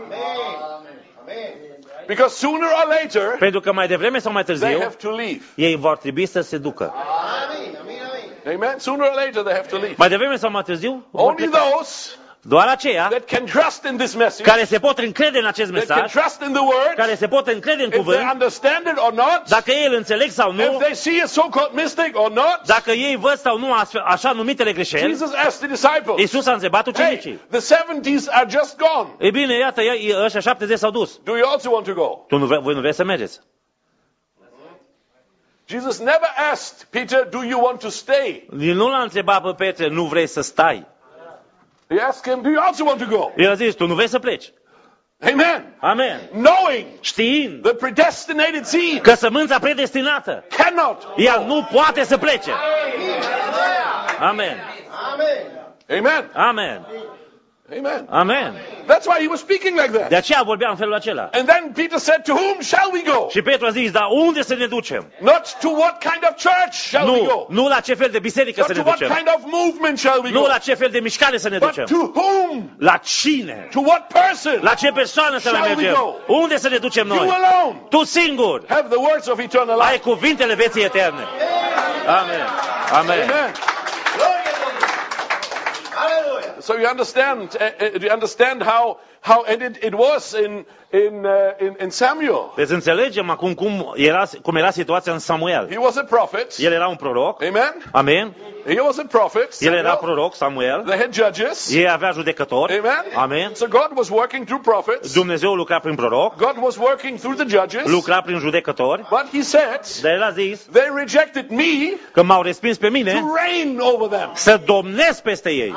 Because sooner or later, Pentru că mai devreme sau mai they târziu, have to leave. ei vor trebui să se ducă. Amen? Sooner or later, they have to leave. Mai devreme sau mai târziu, vor Only pleca. those Doar aceia that can trust in this message, care se pot încrede în acest that can mesaj, trust in the word, care se pot încrede în if they cuvânt, understand it or not, dacă ei îl înțeleg sau if nu, they see a so-called mistake or not. dacă ei văd sau nu astfel- așa numitele greșeli. Jesus asked the disciples, Iisus a întrebat hey, ucenicii. the seventies are just gone. Ei bine, iată, ia- ăștia șaptezeci s-au dus. Do you also want to go? Tu nu vre- voi nu vreți să mergeți? Jesus never asked Peter, do you want to stay? El nu l-a întrebat pe Petre, nu vrei să stai? He asked him, do you also want to go? El a zis, tu nu vrei să pleci? Amen. Amen. Knowing Știind the predestinated seed că sămânța predestinată, cannot. ea nu poate să plece. Amen. Amen. Amen. Amen. Amen. That's why he was speaking like that. De aceea vorbea în felul acela. And then Peter said, to whom shall we go? Și Petru a zis, dar unde să ne ducem? Not to what kind of church shall we Nu, go? nu la ce fel de biserică Not să to ne what ducem. kind of movement shall we Nu go? la ce fel de mișcare să ne But ducem. to whom? La cine? To what person? La ce persoană să ne Shall we mergem? go? Unde să ne ducem You noi? alone Tu singur have the words of eternal ai life. cuvintele vieții eterne. Amen. Amen. Amen. So you understand, uh, uh, do you understand how, how and it, it was in, in, uh, in, in Samuel. Deci înțelegem acum cum era, cum era situația în Samuel. He was a prophet. El era un proroc. Amen. Amen. He was a prophet. El era Samuel. proroc, Samuel. They had judges. Ei avea judecători. Amen. Amen. So God was working through prophets. Dumnezeu lucra prin proroc, God was working through the judges. lucra prin judecători. But he said, Dar el a zis they rejected me că m-au respins pe mine to reign over them. să domnesc peste ei.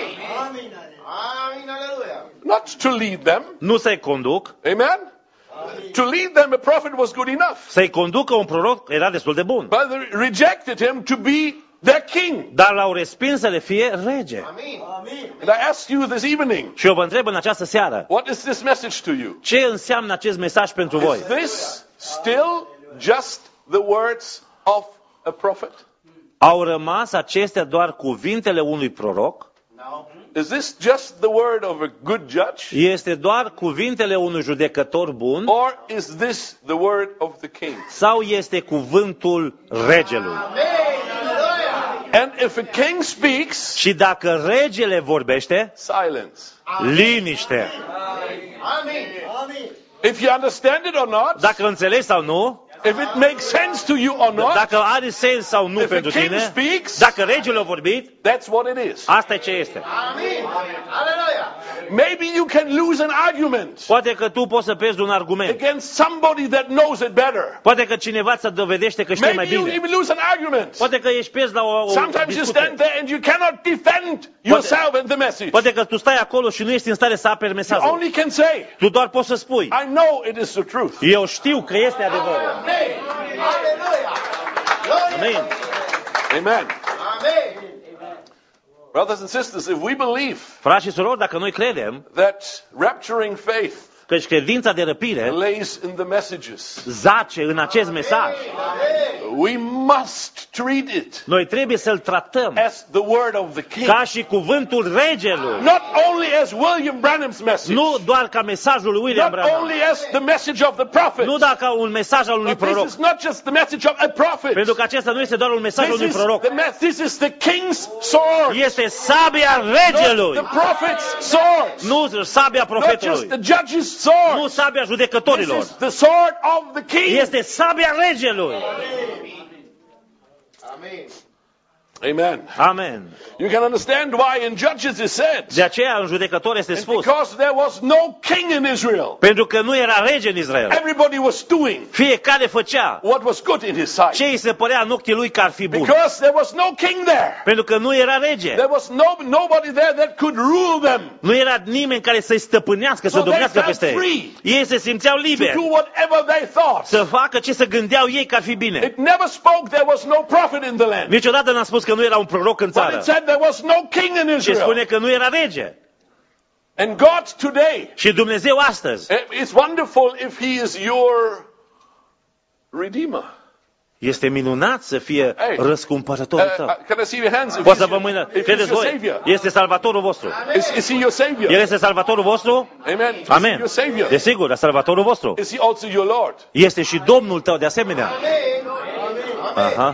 Not to lead them. Nu să-i conduc. Amen. To lead them, a prophet was good enough. Să-i conducă un proroc era destul de bun. But they rejected him to be their king. dar l-au respins să le fie rege. And I ask you this evening, Și eu vă întreb în această seară, what is this message to you? ce înseamnă acest mesaj pentru voi? Is this still just the words of a prophet? Au rămas acestea doar cuvintele unui proroc? Is this just the word of a good judge? Este doar cuvintele unui judecător bun? Or is this the word of the king? Sau este cuvântul regelui? And if a king speaks, Și dacă regele vorbește, silence. liniște. If you understand it or not, Dacă înțelegi sau nu, if it makes sense to you or not, dacă are sens sau nu if a pentru king tine, speaks, dacă regele a vorbit, that's what it is. asta e ce este. Maybe you can lose an argument Poate că tu poți să pierzi un argument. against somebody that knows it better. Poate că cineva ți dovedește că știe mai Maybe you bine. even lose an argument. Poate că ești pierd la o, o Sometimes you discuție. stand there and you cannot defend yourself and the message. Poate că tu stai acolo și nu ești în stare să aperi You mesajul. only can say, Tu doar poți să spui. I know it is the truth. Eu știu că este adevărul. Amin. Amen. Brothers and sisters, if we believe Frați și surori, dacă noi credem that rapturing faith că credința de răpire lays in the messages, zace în acest mesaj, we must treat it noi trebuie să-l tratăm as the word of the king. ca și cuvântul regelui. Not only as William Branham's message, Nu doar ca mesajul lui William not Branham. only as the message of the prophet, Nu doar ca un mesaj al unui but this proroc. is not just the message of a prophet. Pentru că acesta nu este doar un mesaj al This unui is proroc. the, me- this is the king's sword, Este sabia not regelui. the prophet's sword, Nu sabia not just profetului. the judge's sword. Nu sabia This judecătorilor. is the sword of the king. Este sabia regelui. Amen. Amen. You can understand why in Judges is said, De aceea în judecător este and spus. because there was no king in Israel, Pentru că nu era rege în Israel. everybody was doing Fiecare făcea what was good in his sight. ce îi se părea în ochii lui că ar fi bun. Because there was no king there. Pentru că nu era rege. There was no, nobody there that could rule them Nu era nimeni care să-i stăpânească, să So they domnească felt peste ei. free Ei se simțeau to liberi do whatever they thought. să facă ce se gândeau ei că ar fi bine. It never spoke there was no prophet in the land. Niciodată n-a spus că nu era un proroc în But țară. it said there was no king in Și Israel. spune că nu era rege. And God today, Și Dumnezeu astăzi it's wonderful if he is your redeemer. este minunat să fie Hey. răscumpărătorul Uh, tău. uh, can I see your hands? If Poți he's să vă your, mâină. if he's Credeți your voi? savior. Este salvatorul vostru. Is, is he your savior? El este salvatorul vostru? Amen. Is he Amen. your savior? Desigur, salvatorul vostru. Is he also your Lord? Este și Domnul tău de asemenea. Aha.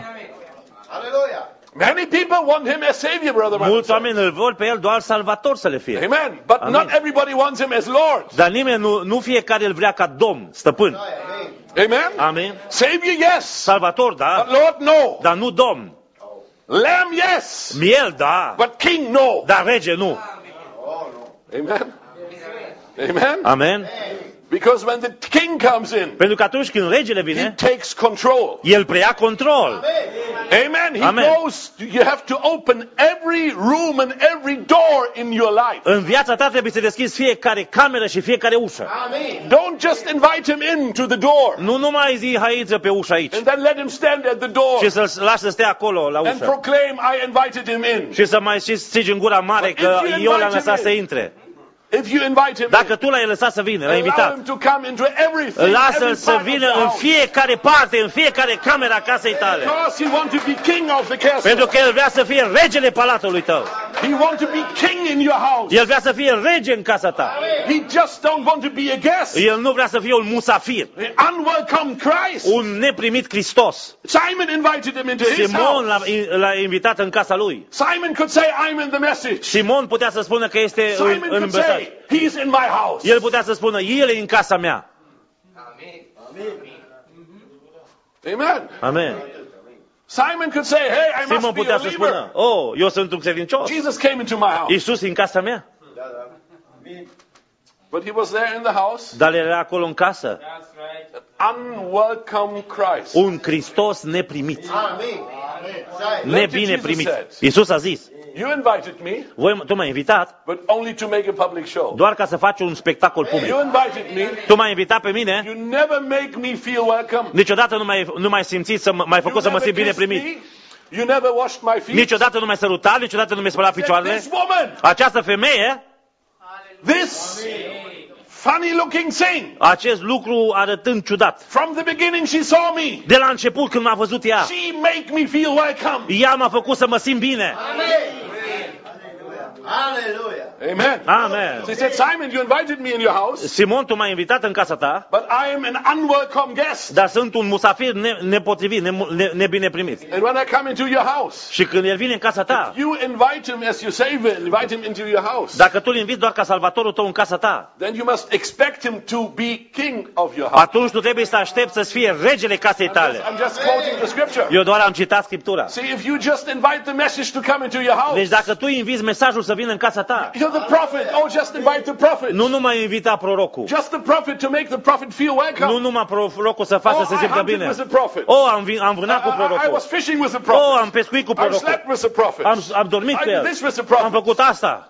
Many people want him as savior, brother. Mulți Branham. oameni îl vor pe el doar salvator să le fie. Amen. But Amen. not everybody wants him as Lord. Dar nimeni nu, nu fiecare îl vrea ca Domn, stăpân. Amen. Amin. Savior, yes. Salvator, da, But Lord, no. dar nu Domn. Lamb, yes. Miel, da, But King, no. dar rege nu. Amen. Amen. Amen. Because when the king comes in, Pentru că atunci când regele he vine, takes control. el preia control. Amen. He Amen. knows you have to open every room and every door in your life. În viața ta trebuie să deschizi fiecare cameră și fiecare ușă. Don't just invite him in to the door Nu numai zi, hai, intră pe ușă aici. and then let him stand at the door Și să-l lași să stea acolo la and ușă. proclaim, I invited him in. Și să mai și strigi în gura mare But că if you eu l-am invite lăsat him să in, intre. If you invite him Dacă in, tu l-ai lăsat să vină, l-ai allow invitat, him to come into everything, lasă-l every să part of vină the în house. fiecare parte, în fiecare cameră a casei tale. Because he wants to be king of the castle. Pentru că el vrea să fie regele palatului tău. He wants to be king in your house. El vrea să fie rege în casa ta. He just don't want to be a guest. El nu vrea să fie un musafir, The unwelcome Christ. un neprimit Hristos. Simon invited him into his Simon l-a, house. l-a invitat în casa lui. Simon could say, I'm in the message. Simon putea să spună că este în, Simon în could mesaj. say, he's in my house. El putea să spună, el e în casa mea. Amen. Amen. Simon could say, hey, I Simon must be a putea să believer. spună, oh, eu sunt un credincios. Jesus came into my house. Iisus e în casa mea. But he was there in the house. Dar el era acolo în casă. Unwelcome Christ. Un Hristos neprimit. Nebine Jesus primit. said. Iisus a zis, You invited me, voi, tu m-ai invitat but only to make a public show. doar ca să faci un spectacol public. You invited me. Tu m-ai invitat pe mine, You never make me feel welcome. niciodată nu m-ai, nu m-ai simțit să m- m-ai făcut să mă simt bine primit. You never washed my feet. Niciodată nu mi-ai sărutat, niciodată nu mi-ai spălat picioarele. This woman, Această femeie, this funny looking thing, acest lucru arătând ciudat. from the beginning she saw me. De la început când m-a văzut ea, She make me feel welcome. ea m-a făcut să mă simt bine. Amen. Amen. She said, Simon, you invited me in your house, Simon, tu m-ai invitat în casa ta, but I am an unwelcome guest. dar sunt un musafir ne- nepotrivit, ne- ne- nebine primit. And when I come into your house, Și când el vine în casa ta, you invite him as your savior, invite him into your house. dacă tu îl inviți doar ca salvatorul tău în casa ta, Then you must expect him to be king of your house. atunci tu trebuie să aștepți să fie regele casei tale. I'm just quoting the scripture. Eu doar am citat Scriptura. See, if you just invite the message to come into your house, Deci dacă tu inviți mesajul să vină în casa ta, you're the prophet. Oh, just invite the prophet. nu numai invita prorocul, Just the prophet to make the prophet feel welcome. nu numai prorocul să facă Oh, să se I simtă hunted bine. with the prophet. Oh, am, vi- am vânat cu I, I, I prorocul. was fishing with the Oh, prophet. am pescuit cu I prorocul. slept with the prophet. Am, am dormit I cu did el. this with the Am prophet. făcut asta.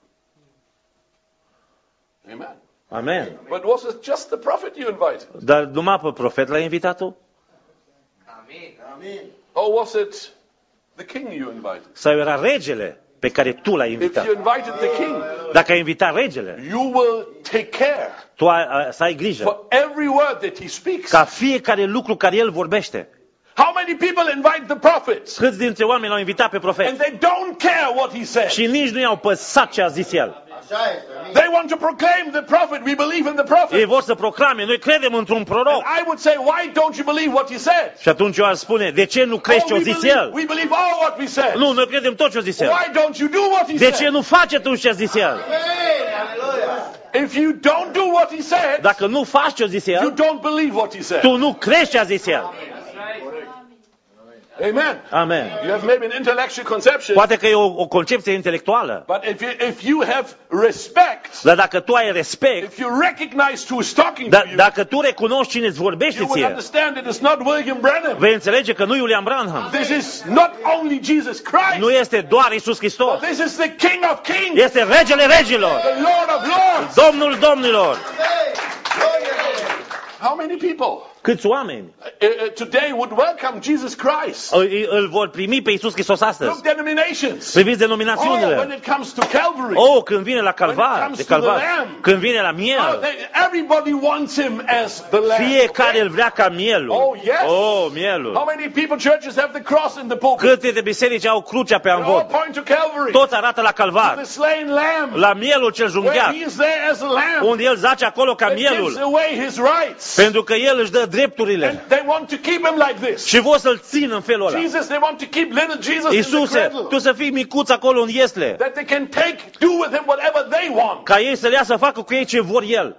Amen. Amen. But was it just the prophet you invited? Dar numai pe profet l-ai invitat tu? Or was it the king you invited? Sau era regele pe care tu l-ai If invitat? you invited the king, Dacă ai invitat regele, you will take care tu ai, ai, să ai grijă for every word that he speaks. ca fiecare lucru care el vorbește. How many people invite the prophets Câți dintre oameni l-au invitat pe profet and they don't care what he said? și nici nu i-au păsat ce a zis el. They want to proclaim the prophet. We believe in the Ei prophet. vor să proclame, noi credem într-un proroc. And I would say, why don't you believe what he said? Și atunci eu aș spune, de ce nu crezi Oh, ce a we, zis believe, el? we believe all what we said. Nu, noi credem tot ce a zis el. Why don't you do what he De ce said? nu faci atunci ce a zis el? If you don't do what he said, Dacă nu faci ce a zis you el, don't believe what he said. tu nu crezi ce a zis el. Amen. Amen. You have maybe an intellectual conception, Poate că e o, o concepție intelectuală, but if you, if you have respect, dar dacă tu ai respect, if you recognize who is talking to da, you, dacă tu recunoști cine îți vorbește you will ție, understand it is not William Branham. vei înțelege că nu William Branham, This is not only Jesus Christ, nu este doar Iisus Hristos, but this is the King of Kings, este regele regilor, the Lord of Lords. Domnul domnilor. How many people Câți oameni uh, uh, today would welcome Jesus Christ? îl, îl vor primi pe Iisus Hristos astăzi? Look, denominations. Priviți Oh, when denominațiunile. it comes to Calvary, Oh, când vine la When it calvar, comes de to the calvar, Lamb. când vine la oh, miel, they, everybody wants him as the Lamb. fiecare îl vrea ca mielul. Oh, yes. Oh, How mielul. many people churches have the cross in the pulpit? Câte de biserici au crucea pe They all amvon? point to Calvary, Tot arată la calvar, the slain Lamb, la mielul cel where junghiat, he is there as a Lamb, unde el zace acolo ca that gives mielul, away his rights. pentru că el își dă drepturile. And they want to keep him like this. Și vor să-l țină în felul ăla. Jesus, they want to keep little Jesus in the Iisuse, cradle, tu să fii micuț acolo în iesle, that they can take, do with him whatever they want. ca ei să le ia să facă cu ei ce vor el.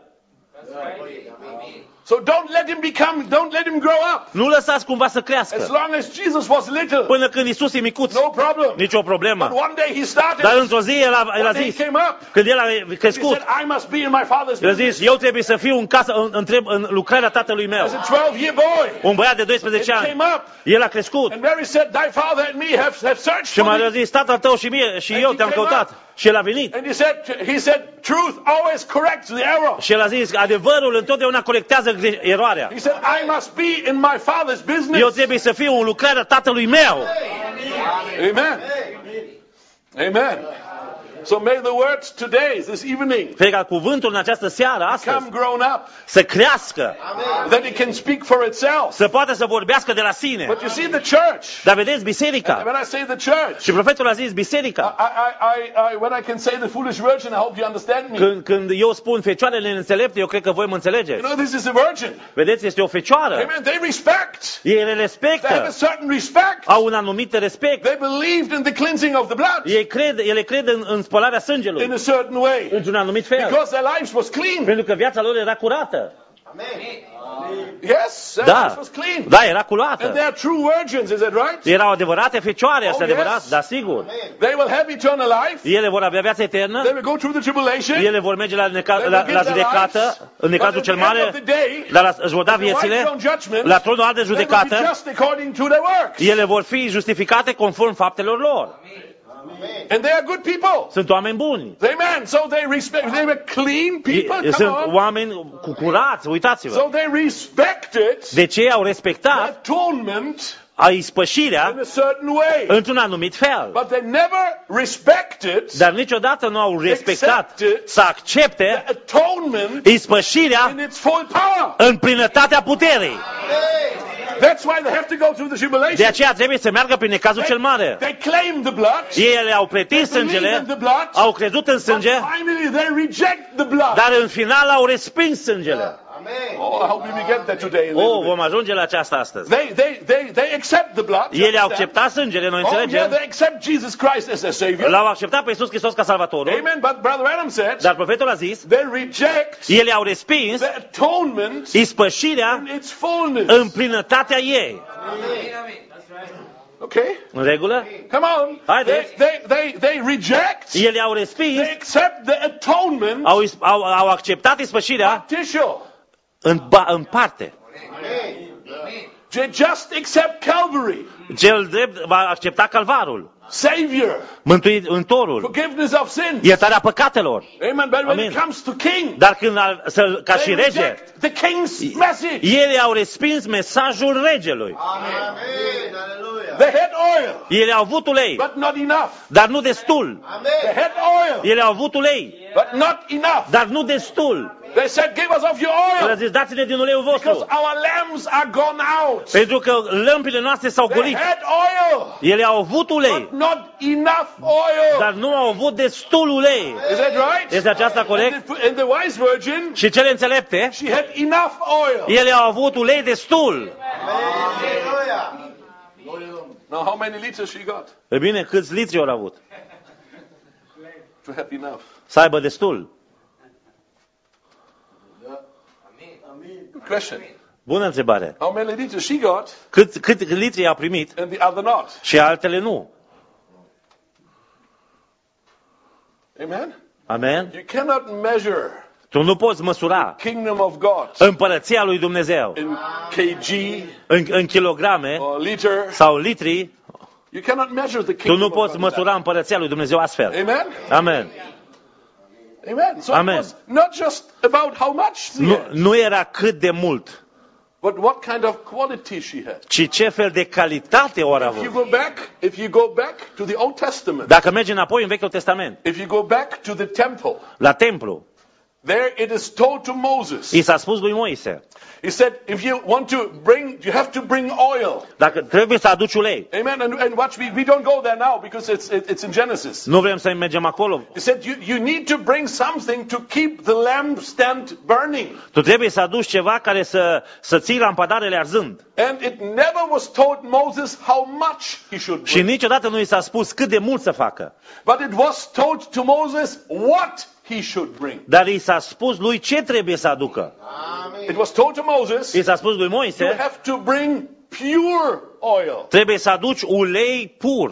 So don't let him become, don't let him grow up. Nu lăsați cumva să As crească. long as Jesus was little, Până când Iisus e micuț, no problem. nicio But problemă. one day he started, Dar într-o zi el a, el a one day he zis, came up, când el a he crescut, said, I must be in my father's el a business. zis, eu trebuie să fiu în casă, în, în, treb- în lucrarea tatălui meu. As a twelve-year boy, Un băiat de it doisprezece ani. came up, El a crescut. and Mary said, thy father and me have, have searched Și for m-a thee. zis, tatăl tău și mie și eu te-am căutat. Și el a venit. And he said, he said, truth always corrects the error. Și el a zis, adevărul întotdeauna corectează gre- eroarea. He said, I must be in my father's Eu business. trebuie să fiu în lucrarea tatălui meu. Amen. Amen. So may the words today, this evening, Fie ca cuvântul în această seară, astăzi, come grown up, să crească, that it can speak for itself. să poată să vorbească de la sine. But you see the church, Dar vedeți, biserica, when I say the church, și profetul a zis biserica, I, I, I, I, when I can say the foolish virgin, I hope you understand me. când, când eu spun fecioarele înțelepte, eu cred că voi mă You înțelegeți. know, this is a virgin. Vedeți, este o fecioară. Amen. They respect. Ei le They have a respectă, certain respect. au un anumit respect. They believed in the cleansing of the blood Ei cred, ele cred în, în spălarea in sângelui, a certain way într-un anumit fel. because their lives was clean. Pentru că viața lor era curată. Yes, their Da, lives was clean. da, era And curată. they are true virgins, is that right? Erau adevărate fecioare, este Oh, yes. adevărat, dar sigur. They will have eternal life. Ele vor avea viață eternă, They will go through the tribulation. ele vor merge la, neca- They will la, give la their judecată, lives. în necazul But cel at the end mare, of the day, dar la- își vor da the white viețile throne judgment, la tronul alt de they will be judecată, just according to their works. ele vor fi justificate conform faptelor lor. And they are good people. Sunt oameni buni. Amen. So they respect, they were clean people. E- Come Sunt on. oameni cu curați, uitați-vă. So they respected De ce au the respectat atonement a ispășirea in a certain way. într-un anumit fel. But they never respected Dar niciodată nu au respectat să accepte the atonement ispășirea in its full power. în plinătatea puterii. That's why they have to go through the De tribulation. aceea trebuie să meargă prin necazul cel mare. They claim the blood. Ei au pretins sângele, au crezut în sânge, But finally they reject the blood. dar în final au respins sângele. Oh, I hope we get that today. a little Oh, bit. vom ajunge la aceasta astăzi. They, they, they, they accept the blood. you Ele au understand? acceptat sângele, noi Oh, yeah, înțelegem. they accept Jesus Christ as their Savior. L-au acceptat pe Iisus Hristos ca Salvatorul, Amen. But Brother Adam said, dar profetul a zis, they reject ele au respins the atonement ispășirea in its fullness. în plinătatea ei. Okay? În regulă? Come on. They, Haideți. they, they, they reject, Ele au respins, they accept the atonement au, is- au, au acceptat ispășirea partial. în, ba, în parte. They just accept Calvary, Cel drept va accepta calvarul, Savior, mântuitorul, forgiveness of sins. iertarea păcatelor. Amen. But when Amen. it comes to King, Dar când al, să, ca și they rege, reject the King's message. ele au respins mesajul regelui. They had oil, Ele au avut ulei, but not enough. dar nu destul. They had oil, Ele au avut ulei, but not enough. dar nu destul. They said, give us of your El a oil, zis, dați-ne din uleiul because vostru. our lamps are gone out. Pentru că lămpile noastre s-au They golit. had oil, Ele au avut ulei, but not enough oil. dar nu au avut destul ulei. Is that right? Este aceasta corect? And the, and the wise virgin, Și cele înțelepte, she had enough oil. ele au avut ulei destul. Now, how many liters she got E bine, câți litri au avut? to have enough? Să aibă destul. Good question. Bună întrebare. How many liters she got Cât, cât litri a primit and the other not? și altele nu? Amen? Amen? You cannot measure Tu nu poți măsura kingdom of God împărăția lui Dumnezeu in kg în, în kilograme or liter. sau litri. You cannot measure the Tu kingdom nu of poți God. măsura împărăția lui Dumnezeu astfel. Amen? Amen. Amen. So Amen. it was not just about how much she Nu, had, nu era cât de mult, but what kind of quality she had. ci ce fel de calitate o If you avut. go back, if you go back to the Old Testament, Dacă mergi înapoi în Vechiul Testament, if you go back to the temple, la templu, there it is told to Moses. i s-a spus lui Moise, He said, if you want to bring, you have to bring oil. dacă trebuie să aduci ulei, Amen. And, and watch, we, we don't go there now because it's it, it's in Genesis. nu vrem să mergem acolo. He said, you, you need to bring something to keep the lampstand burning. Tu trebuie să aduci ceva care să, să ții lampadarele arzând. And it never was told Moses how much he should Și bring. niciodată nu i s-a spus cât de mult să facă. But it was told to Moses what he should bring. Dar i s-a spus lui ce trebuie să aducă. It was told to Moses, I s-a spus lui you Moise, have to bring pure oil. trebuie să aduci ulei pur.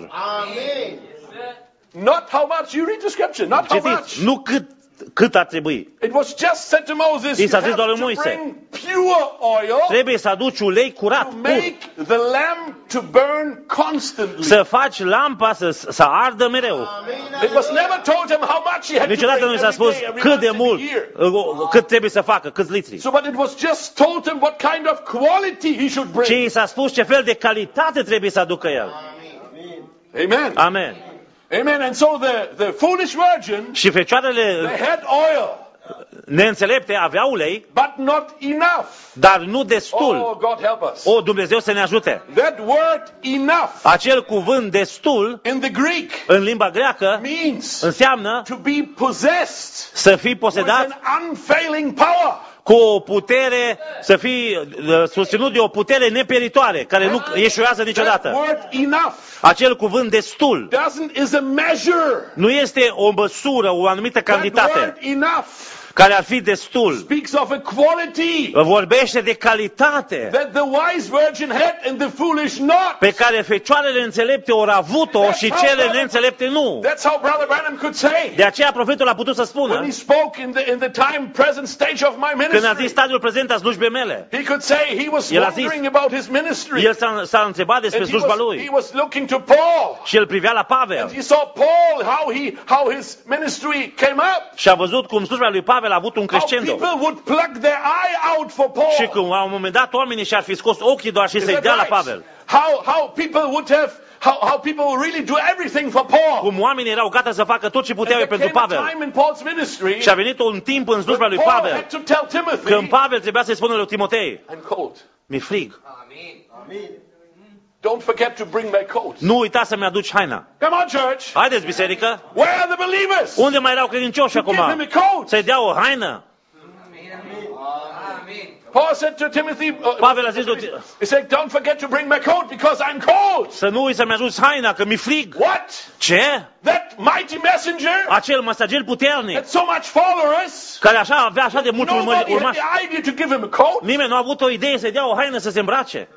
Not how much. You read the scripture. Not how much. Citiți, nu cât, cât ar trebui. It was just said to Moses, I you s-a zis have doar lui to Moise. bring pure oil Trebuie să aduci ulei curat, to pur. make the lamp to burn constantly. Să faci lampa să, să ardă mereu. It was never told him how much he had to Niciodată bring nu i s-a every spus day, every cât de month, mult, every year. cât trebuie să facă, câți litri. So, but it was just told him what kind of quality he should Ci bring. i s-a spus ce fel de calitate trebuie să aducă el. Amen. Amen. Amen. And so the, the foolish virgin, Și fecioarele they had oil, neînțelepte aveau ulei, but not enough. dar nu destul. Oh, God help us. O, Dumnezeu să ne ajute. That word enough Acel cuvânt destul, in the Greek în limba greacă, means înseamnă to be possessed să fii with posedat an unfailing power. cu o putere, să fii uh, susținut de o putere nepieritoare, care nu ieșuiază That niciodată. word enough Acel cuvânt destul doesn't is a measure. nu este o măsură, o anumită That cantitate word enough care ar fi destul. speaks of a quality Vorbește de calitate that the wise virgin had and the foolish not. pe care fecioarele înțelepte ori avut-o și cele neînțelepte nu. That's how Brother Branham could say De aceea profetul a putut să when spună, he spoke in the in the time present stage of my când a zis ministry. stadiul prezent a slujbei mele, He could say he was El a zis- wondering about his ministry. el s-a, s-a întrebat despre And he slujba was, he lui was looking to Paul. și el privea la Pavel And he saw Paul, how he how his ministry came up. și a văzut cum slujba lui Pavel Pavel a avut un How crescendo. people would pluck their eye out for Paul. Și când la un moment dat oamenii și-ar fi scos ochii doar și Is să-i that dea la right? Pavel. How, how people would have, how, how people would really do everything for Paul. Cum oamenii erau gata să facă tot ce puteau And ei there pentru came a Pavel. time in Paul's ministry Și a venit un timp în slujba lui Paul Pavel, had to tell Timothy, când Pavel trebuia să-i spună lui Timotei, I'm cold. mi-e frig. Don't forget to bring my coat. Nu uita să-mi aduci haina. Come on, church. Haideți, biserică. Where are the believers? Unde mai erau credincioși Give him acum? a coat. Să-i dea o haină. Paul said to Timothy, uh, Pavel a zis lui, he said, don't forget to bring my coat because I'm cold. să nu uiți să-mi aduci haina, că mi-e frig. What? Ce? That mighty messenger Acel mesager puternic, had so much followers. care așa avea așa de mulți urmări- Nobody had urmași. the idea to give him a coat. Nimeni nu a avut o idee să-i dea o haină să se îmbrace.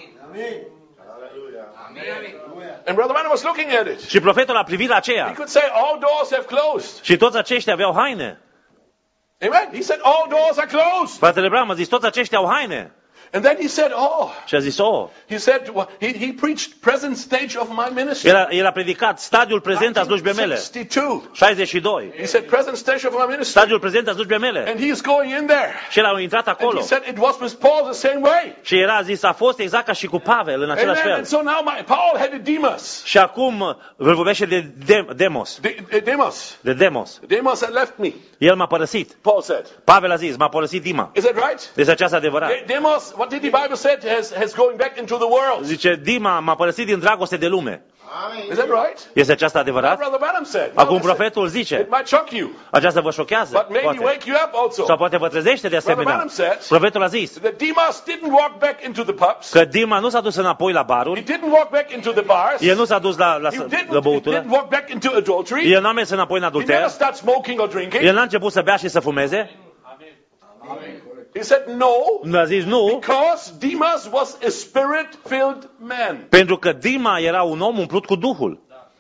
And Brother Branham was looking at it. Și profetul a privit la He aceea. could say, all doors have closed. Și toți aceștia aveau haine. Amen. He said, all doors are closed. Fratele Branham a zis, toți aceștia au haine. And then he said, oh, Și a zis, oh, he said, well, he, he preached present stage of my ministry. el a, el a predicat stadiul prezent a slujbei mele. sixty-two. șaizeci și doi. He said, present stage of my ministry. Stadiul prezent a slujbei mele. And he is going in there. Și el a intrat And acolo. he said, it was with Paul the same way. Și era zis, a fost exact ca și cu Pavel, în același Amen. fel. And so now my, Paul had a Demas. Și acum îl vorbește de, de Demos. De, de, Demas. De Demos. Demas had left me, El m-a părăsit. Paul said. Pavel a zis, m-a părăsit Dima. Is that right? Deci aceasta adevărat. De- Demas, what did the Bible say? Has, has going back into the world. Zice, Dima m-a părăsit din dragoste de lume. Is that right? Este aceasta adevărat? Brother Branham said. Acum listen, profetul zice, it might shock you, aceasta vă șochează, but maybe poate. wake you up also. Sau poate vă trezește de asemenea. Branham said Profetul a zis that Demas didn't walk back into the pubs. că Dima nu s-a dus înapoi la He baruri, didn't walk back into the bars. el nu s-a dus la, la, He la didn't, he băutură, didn't walk back into adultery. el n-a mers înapoi în He never adulter, started smoking or drinking. el n-a început să bea și să fumeze, He said no, nu a zis nu, because Demas was a spirit-filled man. pentru că Dima era un om umplut cu Duhul.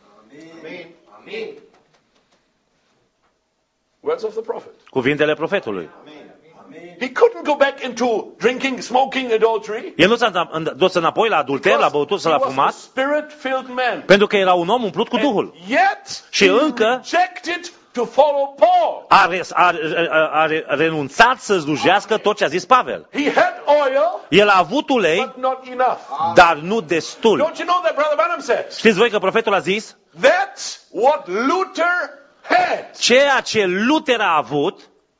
Words of the prophet. Cuvintele profetului. He couldn't go back into drinking, smoking, adultery. El nu s-a dus înapoi la adulter, la băutură, să he la was a fumat, spirit-filled man. pentru că era un om umplut cu Duhul. Yet Și he încă rejected to follow Paul. a, re, a, a, a renunțat să slujească tot ce a zis Pavel. He had oil, El a avut ulei, but not enough. dar nu destul. Don't you know that Brother Branham says? Știți voi că profetul a zis, That's what Luther had. ceea ce Luther a avut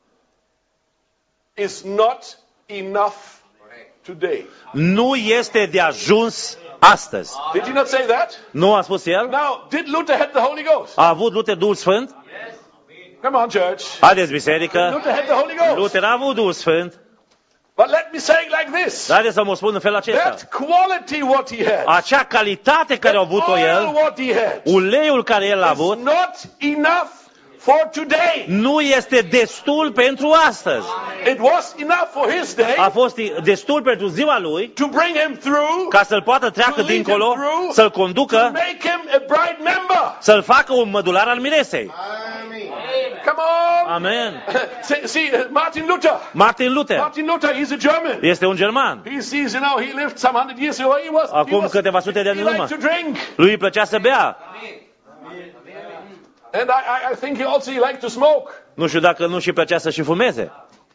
Is not enough today. nu este de ajuns astăzi. Did you not say that? Nu a spus el? Now, did Luther have the Holy Ghost? A avut Luther Duhul Sfânt? Come on, church. Haideți, biserică. Luther had the Holy Ghost. Luther a avut Duhul Sfânt. But let me say it like this. Haideți să mă spun în felul acesta. That quality what he had, Acea calitate care a avut-o oil el, what he had, uleiul care el a is avut, not enough for today. nu este destul pentru astăzi. It was enough for his day A fost destul pentru ziua lui to bring him through, ca să-l poată treacă dincolo, să-l to conducă, make him a bride member. să-l facă un mădular al miresei. Come on. Amen. See, see uh, Martin Luther. Martin Luther Martin Luther, he's a German. este un german. He sees, you know, he lived some hundred years ago. He was, he Acum was, câteva sute de ani he în urmă. liked to drink. Lui îi plăcea să bea. And I, I, I think he also he liked to smoke. Nu știu dacă nu și plăcea să și fumeze.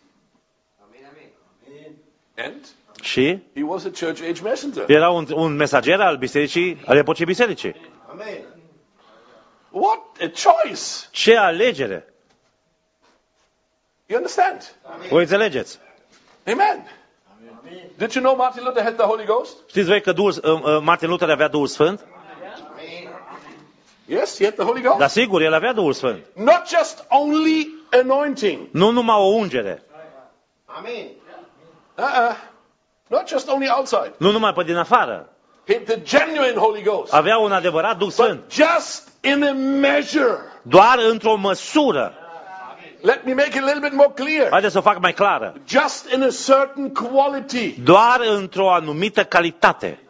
And Și he was a church age messenger. era un, un mesager al bisericii, al epocii bisericii. What a choice. Ce alegere! You understand? O înțelegeți? Amen. Did you know Martin Luther had the Holy Ghost? Știți voi că Duhul, uh, uh, Martin Luther avea Duhul Sfânt? Yes, he had the Holy Ghost. Dar sigur, el avea Duhul Sfânt. Not just only anointing. Nu numai o ungere. Uh-uh. Not just only outside. Nu numai pe din afară. He had the genuine Holy Ghost. Avea un adevărat Duh Sfânt. But just in a measure. Doar într-o măsură. Let me make it a little bit more clear. Haideți să o fac mai clară. Just in a certain quality. Doar într-o anumită calitate.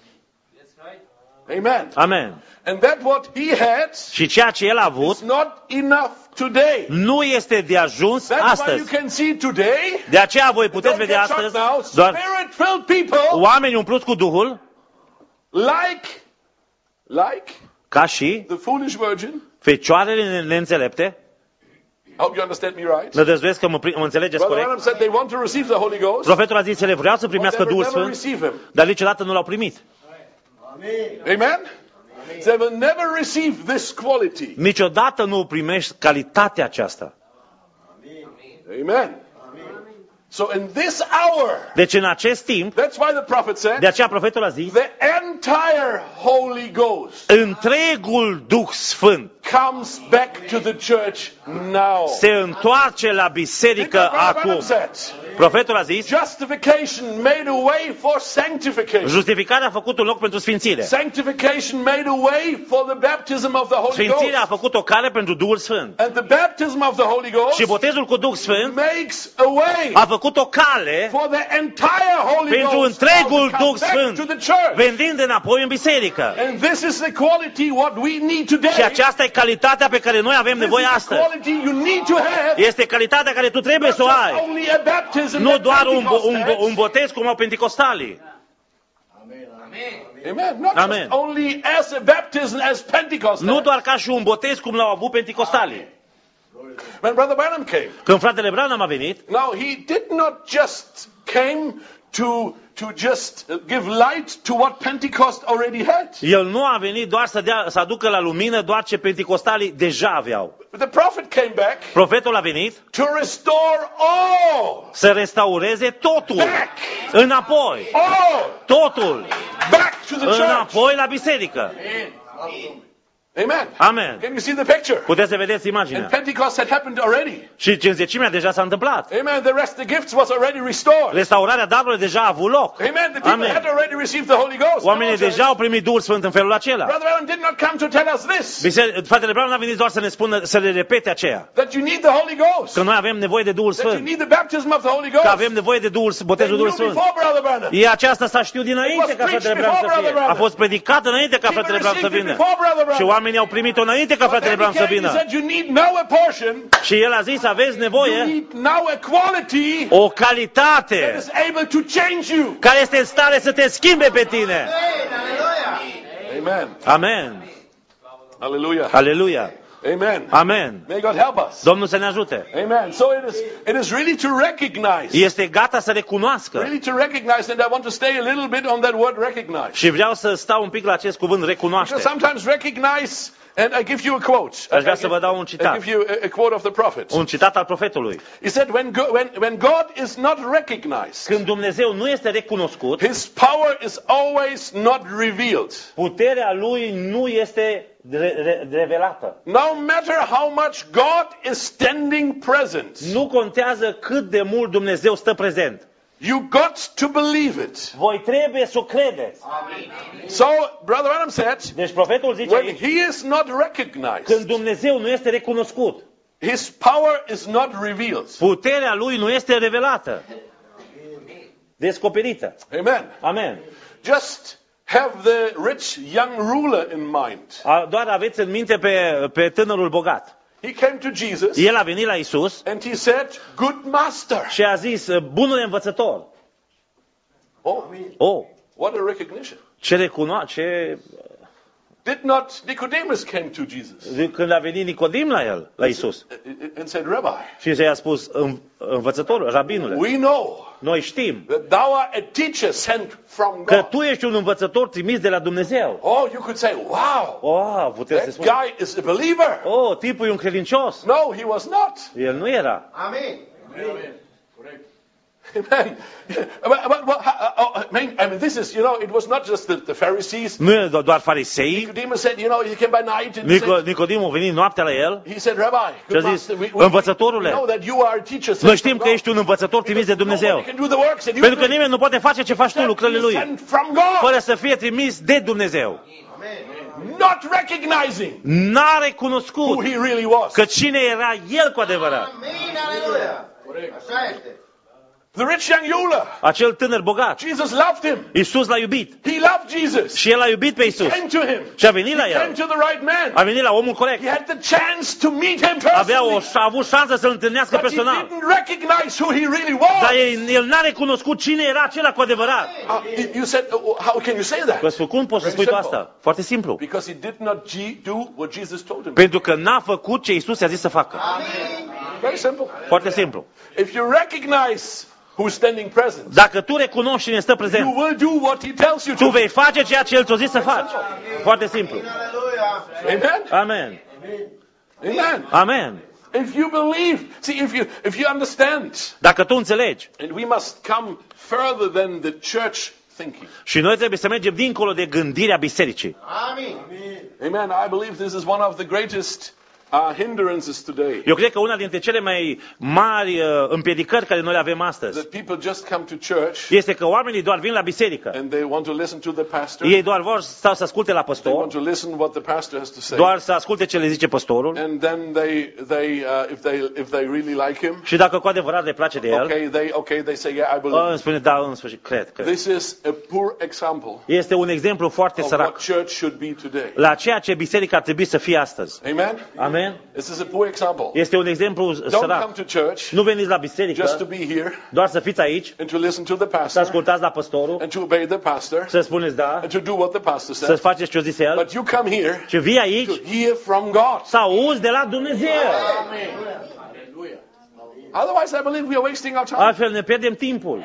Amen. Amen. And that what he had Și ceea ce el a avut is not enough today. nu este de ajuns That's why you astăzi. can see today. De aceea voi puteți Don't vedea get shocked astăzi now. doar Spirit-filled people oameni umpluți cu Duhul, like, like ca și the foolish virgin, fecioarele neînțelepte, hope you understand me right. Nădăjduiesc că mă, pri- mă înțelegeți Brother corect. Branham said they want to receive the Holy Ghost, Profetul a zis, ele vreau să but primească they will Duhul never Sfânt, receive Him. dar niciodată nu l-au primit. Amen? They will never receive this quality. Niciodată nu primești calitatea aceasta. Amen. So in this hour, Deci în acest timp, that's why the prophet de said, aceea profetul a zis, the entire Holy Ghost întregul Duh Sfânt comes back to the church now. se întoarce la biserică acum. Profetul a zis, Justification made a way for sanctification. justificarea a făcut un loc pentru sfințire. Sanctification made a way for the baptism of the Holy Sfințirea a Ghost. făcut o cale pentru Duhul Sfânt. And the baptism of the Holy Ghost Și botezul cu Duh Sfânt makes a way a făcut o cale for the entire Holy pentru Ghost întregul now to come Duh back Sfânt, to the church. vendind înapoi în biserică. And this is the quality what we need today. Și aceasta e calitatea pe care noi avem This nevoie is the astăzi. quality you need to have. Este calitatea care tu trebuie să o Not ai. just only a baptism Nu that doar un, bo- un, Pentecost bo- un has. botez cum au penticostalii. Amen. Not Amen. just only as a baptism as Pentecost Nu had. doar ca și un botez cum l-au avut penticostalii. When Brother Branham came, Când fratele Branham a venit, now he did not just came to to just give light to what Pentecost already had. el nu a venit doar să, dea, să aducă la lumină doar ce penticostalii deja aveau. But the prophet came back Profetul a venit to restore all, să restaureze totul. back, Înapoi. all, Totul. back to the church. Înapoi la biserică. Amen. Amen. Can you see the picture? Puteți să vedeți And imaginea. Pentecost had happened already. Și cinzecimea deja s-a întâmplat. Amen. The rest of the gifts was already restored. Restaurarea darurilor deja a avut loc. Amen. The people Amen. had already received the Holy Ghost. Oamenii Come on, deja au primit Duhul Sfânt în felul acela. Brother Adam did not come to tell us this, Biserica, fratele Brown n-a venit doar să ne spună, să le repete aceea. that you need the Holy Ghost, Că noi avem nevoie de Duhul that you Sfânt. need the baptism of the Holy Ghost. Că avem nevoie de Duhul, They botezul knew Duhul Sfânt. before Brother Branham. E aceasta s-a știut dinainte It ca was fratele preached Brown să before fie. Brother Branham. A fost predicat înainte ca People fratele Brown să received it vină. before Brother Și Branham. oamenii au primit-o înainte ca But fratele then Brown he să came, he vină. said you need now a portion, Și el a zis, aveți you nevoie need now a quality o that calitate is able to change you. care este în stare să te schimbe pe tine. Amen. Amen. Hallelujah. Aleluia. Amen. Amen. May God help us. Domnul să ne ajute. Amen. So it is it is really to recognize. Este gata să recunoască. Really to recognize, and I want to stay a little bit on that word recognize. Și vreau să stau un pic la acest cuvânt recunoaște. Because sometimes recognize, and I give you a quote. Aș vrea I să vă dau un I citat. give you a, a quote of the prophet. Un citat al profetului. He said, when, go, when, when God is not recognized, Când Dumnezeu nu este recunoscut, His power is always not revealed. puterea lui nu este re- re- revelată. No matter how much God is standing present, Nu contează cât de mult Dumnezeu stă prezent. you got to believe it. Voi trebuie să o credeți. So, Brother Adam said, Deci profetul zice when aici, He is not când recognized, Dumnezeu nu este recunoscut, His power is not revealed. puterea lui nu este revelată. Descoperită. Amen. Amen. Just have the rich young ruler in mind. A- Doar aveți în minte pe, pe tânărul bogat. He came to Jesus El a venit la Isus and he said, good master. și a zis, bunule învățător. Oh, Oh, what a recognition. ce recunoaște, ce... Did not Nicodemus came to Jesus Când a venit Nicodim la el, la Isus, and said, Rabbi, și i-a spus, "În- învățător, rabinule, we know noi știm that thou art a teacher sent from că God. tu ești un învățător trimis de la Dumnezeu. Oh, you could say, wow, Oh, puteți să that spuneți. guy is a believer. Oh, tipul e un credincios. No, he was not. El nu era. Amen. Amen. But, but, but, uh, uh, I mean, I mean, this is, you know, it was not just the, the Pharisees. Nu e do- doar farisei. Nicodemus said, you know, he came by night and Nico, said, Nicodim a venit noaptea la el. he said, Rabbi, good Și a zis, master, we, we, învățătorule, we know that you are a teacher sent noi știm from că God. ești un învățător trimis de Dumnezeu. Nobody can do the works that you Pentru că do. nimeni nu poate face ce faci tu, lucrările lui, Sent from God. fără să fie trimis de Dumnezeu. Not recognizing N-a who recunoscut he really was. că cine era el cu adevărat. Amin, aleluia. Așa este. The rich young ruler. Acel tânăr bogat. Jesus loved him. Iisus l-a iubit. He loved Jesus. Și el a iubit pe Iisus. Came to him. Și a venit la Came el. to the right man. A venit la omul corect. He had the chance to meet him Avea o, personally. a avut șansa să-l întâlnească But he personal. didn't recognize who he really Dar was. el, el n-a recunoscut cine era acela cu adevărat. Uh, you said, uh, how can you say that? Păi, cum poți să spui tu asta? Foarte simplu. Because he did not G- do what Jesus told him. Pentru că n-a făcut ce Iisus i-a zis să facă. Amin. Very simple. Foarte simplu. If you recognize who's standing present, Dacă tu recunoști cine stă you prezent, will do what he tells you tu to. vei face ceea ce El ți-a zis să faci. Foarte simplu. Amen? Amen. Amen. Amen. If you believe, see, if you if you understand, Dacă tu înțelegi, and we must come further than the church thinking. și noi trebuie să mergem dincolo de gândirea bisericii. Amin. Amen. I believe this is one of the greatest uh, hindrances today. Eu cred că una dintre cele mai mari uh, împiedicări care noi le avem astăzi That people just come to church este că oamenii doar vin la biserică. and they want to listen to the pastor. Ei doar vor să să asculte la They păstor, want to listen what the pastor has to say. doar să asculte ce le zice păstorul. And then they they uh, if they if they really like him, Și dacă cu adevărat le place de el, okay, they okay they say yeah I believe. îmi spune, da, în sfârșit, cred, cred. This is a poor example Este un exemplu foarte of sărac what church should be today. la ceea ce biserica ar trebui să fie astăzi. Amen. Amen? This is a poor example. Este un exemplu Don't sărac. come to church Nu veniți la just biserică to be here doar să fiți aici, and to listen to the să pastor ascultați la păstorul, and to obey the pastor să spuneți da, and to do what the pastor să says. faceți ce a zis el, But you come here și vii to aici hear from God. să auzi de la Dumnezeu. Otherwise, I believe we are wasting our time. Altfel ne pierdem timpul.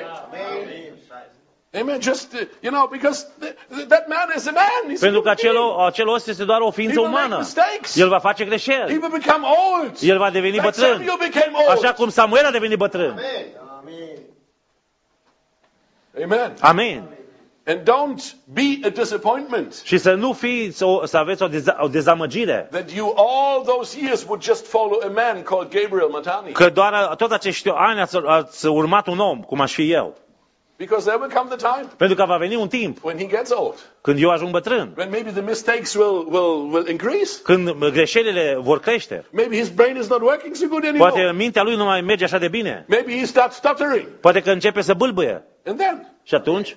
Amen. Just uh, you know, because th- th- that man is a man. He's a Pentru că human being. acel, acel os este doar o He ființă will make umană. mistakes. El va face He greșeli. will become old. El va deveni Like bătrân. Samuel became old. Așa cum Samuel a devenit bătrân. Amen. Amen. And don't be a disappointment Și să nu fiți, o, să aveți o, deza, o dezamăgire. that you all those years would just follow a man called Gabriel Matani. Că doar tot acești ani ați, ați urmat un om, cum aș fi eu. Because there will come the time Pentru că va veni un timp when he gets old, când eu ajung bătrân. when maybe the mistakes will, will, will increase. Când greșelile vor crește. Maybe his brain is not working so good anymore. Poate mintea lui nu mai merge așa de bine. Maybe he starts stuttering. Poate că începe să bâlbâie. And then, Și atunci,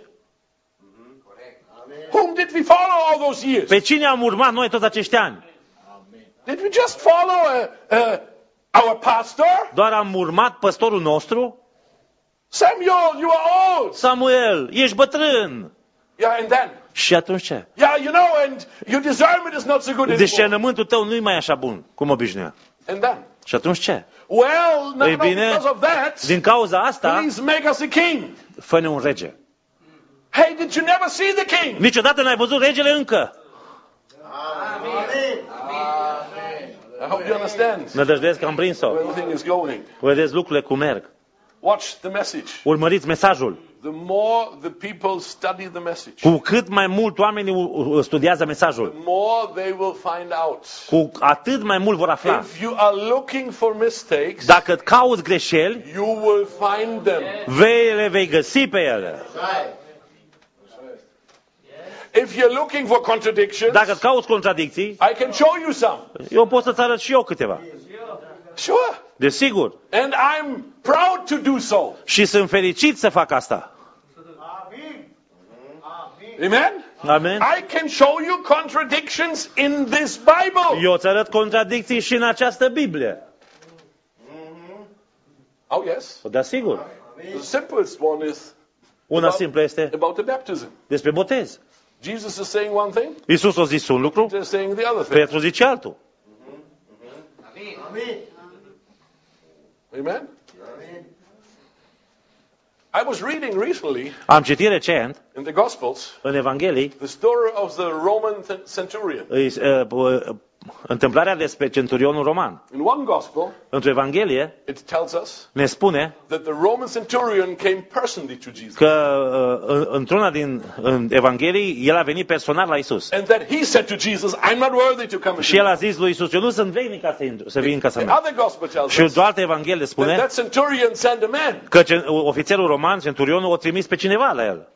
whom did we follow all those years? pe cine am urmat noi toți acești ani? Did we just follow uh, uh, our pastor? Doar am urmat păstorul nostru? Samuel, you are old. Samuel, ești bătrân. Yeah, and then, Și atunci ce? yeah, you know, and your discernment is not so good anymore. Discernământul tău nu e mai așa bun, cum obișnuia. And then, Și atunci ce? well, no, Ei no, bine, because of that, din cauza asta, please make us a king. fă-ne un rege. Hey, did you never see the king? Niciodată n-ai văzut regele încă. I hope you understand Nădăjduiesc că am prins-o. where the thing is going. Vedeți lucrurile cum merg. Watch the message. Urmăriți mesajul. The more the people study the message, Cu cât mai mult oamenii u- u- studiază mesajul, the more they will find out. cu atât mai mult vor afla. If you are looking for mistakes, Dacă cauți greșeli, you will find them. vei, le vei găsi pe ele. If you're looking for contradictions, Dacă cauți contradicții, I can show you some. eu pot să-ți arăt și eu câteva. Sure. Desigur. And I'm proud to do so. Și sunt fericit să fac asta. Amen? Amen? I can show you contradictions in this Bible. Eu îți arăt contradicții și în această Biblie. Oh, yes. Da, sigur. The simplest one is Una simplă este about the baptism. despre botez. Jesus is saying one thing, Iisus a zis un lucru, they're saying the other thing. Petru zice altul. Amen? I was reading recently Am citit recent in the Gospels în Evanghelii the story of the Roman th- centurion. îi- uh, uh, întâmplarea despre centurionul roman. In one Gospel, Într-o Evanghelie it tells us ne spune that the Roman centurion came personally to Jesus. că uh, în- într-una din în Evanghelii el a venit personal la Isus. And that he said to Jesus, I'm not worthy to come into Și el a your zis lui Isus, eu nu sunt vrednic ca să, intru, să vin în casa house." mea. The other Gospel tells Și us o altă Evanghelie that spune that centurion sent a man. că ce- ofițerul roman, centurionul, a trimis pe cineva la el.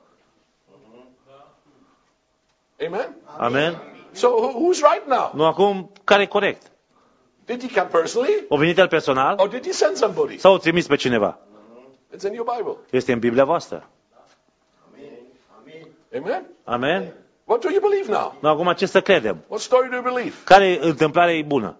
Amen? Amen? So who- who's right now? Nu acum, care e corect? Did he come personally A venit el personal or did he send somebody? sau a trimis pe cineva? It's in your Bible. Este în Biblia voastră. Amen? Amen? What do you believe now? Nu acum, ce să credem? What story do you believe? Care întâmplare e bună?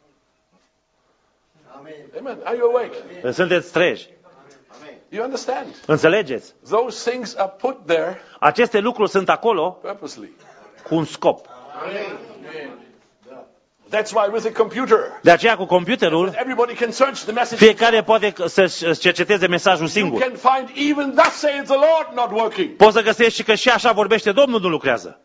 Amen. Are you awake? Sunteți treji. You understand? Înțelegeți? Those things are put there Aceste lucruri sunt acolo purposely. cu un scop. That's why with a computer, De aceea cu computerul, everybody can search the message. fiecare poate să cerceteze mesajul You singur. can find even thus saith the Lord not working. Poți să găsești și că și așa vorbește Domnul nu lucrează.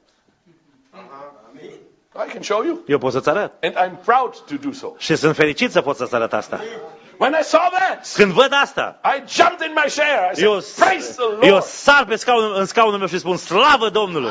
I can show you. Eu pot să-ți arăt. And I'm proud to do so. Și sunt fericit să pot să-ți arăt asta. When I saw that, Când văd asta, I jumped in my chair. I eu, said, praise the Lord. eu sar pe scaun, în scaunul meu și spun slavă Domnului.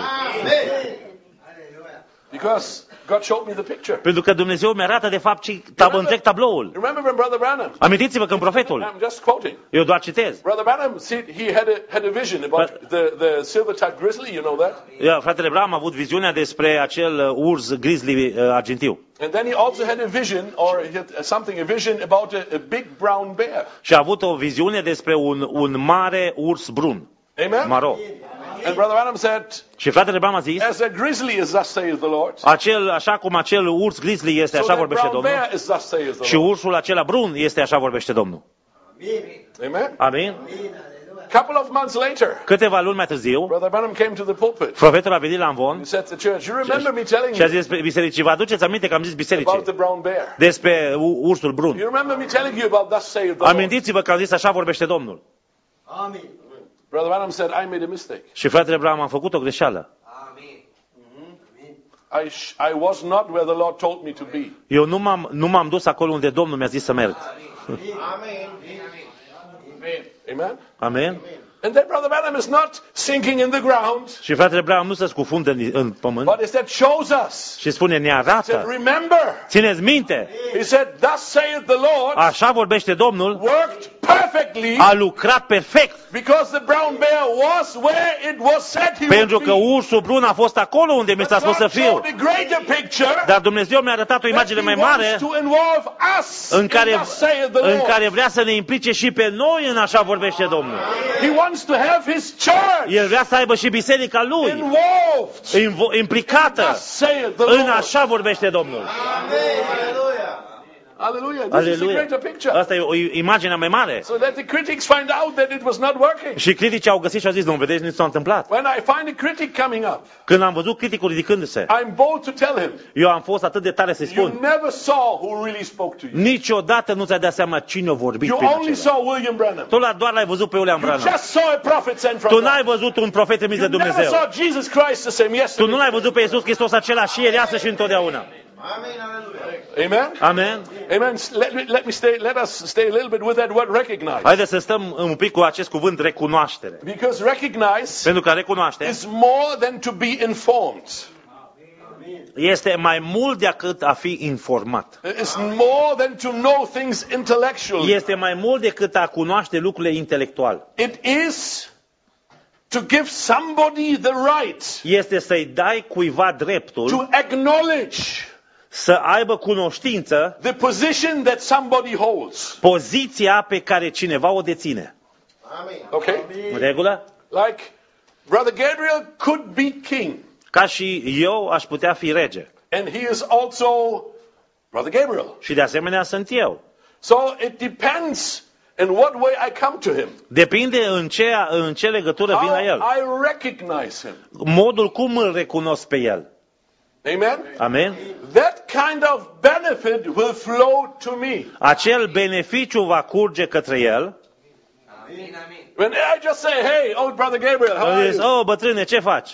Because God showed me the picture. Pentru că Dumnezeu mi-arată de fapt și tab- întreg tabloul. Remember when Brother Branham? Amintiți-vă când profetul, I'm just quoting. eu doar citez. Brother Branham, see, he had a, had a vision about the, the silver-type grizzly, you know that? Eu, fratele Bram a avut viziunea despre acel uh, urs grizzly uh, argintiu. And then he also had a vision, or he had something, a vision about a, a big brown bear. Și a avut o viziune despre un, un mare urs brun, Amen? maro. And Brother Branham said, Și fratele Bram a zis, as a grizzly is thus saith the Lord, acel, așa cum acel urs grizzly este, so așa that vorbește brown Domnul. bear is thus saith the Și Lord. ursul acela brun este, așa vorbește Domnul. Amen? Amin? Couple of months later, Câteva luni mai târziu, Brother Branham came to the pulpit. profetul a venit la Amvon He said to the church, you remember me telling și a you zis bisericii, vă aduceți aminte că am zis bisericii about the brown bear? despre u- ursul brun. You remember me telling you about thus saith the Lord? Amintiți-vă că am zis așa vorbește Domnul. Amin. Brother Branham said, I made a mistake. Și fratele Bram a făcut o greșeală. I, sh- I was not where the Lord told me to be. Eu nu m-am, nu m-am dus acolo unde Domnul mi-a zis să merg. Amin. Amen? Amen? And then Brother Branham is not sinking in the ground, Și fratele Bram nu se scufundă în, în pământ but instead shows us. și spune, ne He said, arată. remember, Țineți minte, he said, thus saith the Lord, așa vorbește Domnul, worked perfectly a lucrat perfect. because the brown bear was where it was said he Pentru would că be. ursul brun a fost acolo unde mi But s-a spus să God fiu. showed a greater picture Dar Dumnezeu mi-a arătat o that imagine he mai wants mare to involve us în in care, thus saith the în Lord. care vrea să ne implice și pe noi în așa vorbește Domnul. He wants to have his church El vrea să aibă și biserica lui involved. invo- implicată Thus saith the în Lord. așa vorbește Domnul. Hallelujah. This is a Aleluia. greater picture. Asta e o imagine mai mare. So that the critics find out that it was not working. Și criticii au găsit și au zis, nu, vedeți, nu s-a întâmplat. When I find a critic coming up, Când am văzut criticul ridicându-se, I'm bold to tell him, eu am fost atât de tare să-i you spun, never saw who really spoke to you. niciodată nu ți-ai dat seama cine a vorbit You prin only acela. saw William Branham. Tu la doar l-ai văzut pe William You Branham. just saw a prophet sent from Tu God. n-ai văzut un profet trimis de You never Dumnezeu. saw Jesus Christ the same Tu yesterday. nu l-ai văzut pe Iisus Hristos acela și ieri, astăzi și întotdeauna. Amin, aleluia. Amen? Amen? Amen. Let me, let me stay, let us stay a little bit with that word recognize. Haideți să stăm un pic cu acest cuvânt recunoaștere. Because recognize Pentru că recunoaște is more than to be informed. este mai mult decât a fi informat. It's more than to know things intellectually. Este mai mult decât a cunoaște lucrurile intelectual. It is to give somebody the right Este să-i dai cuiva dreptul to acknowledge să aibă cunoștință the position that somebody holds. poziția pe care cineva o deține. Amin. Okay? În regulă? Like Brother Gabriel could be king, Ca și eu aș putea fi rege. and he is also Brother Gabriel. Și de asemenea sunt eu. So it depends in what way I come to him. Depinde în ce, în ce legătură vin How la el. I recognize him. Modul cum îl recunosc pe el. Amen? Amen? That kind of benefit will flow to me. Acel beneficiu va curge către el. When I just say, hey, old Brother Gabriel, how are Zis, you? oh, bătrâne, ce faci?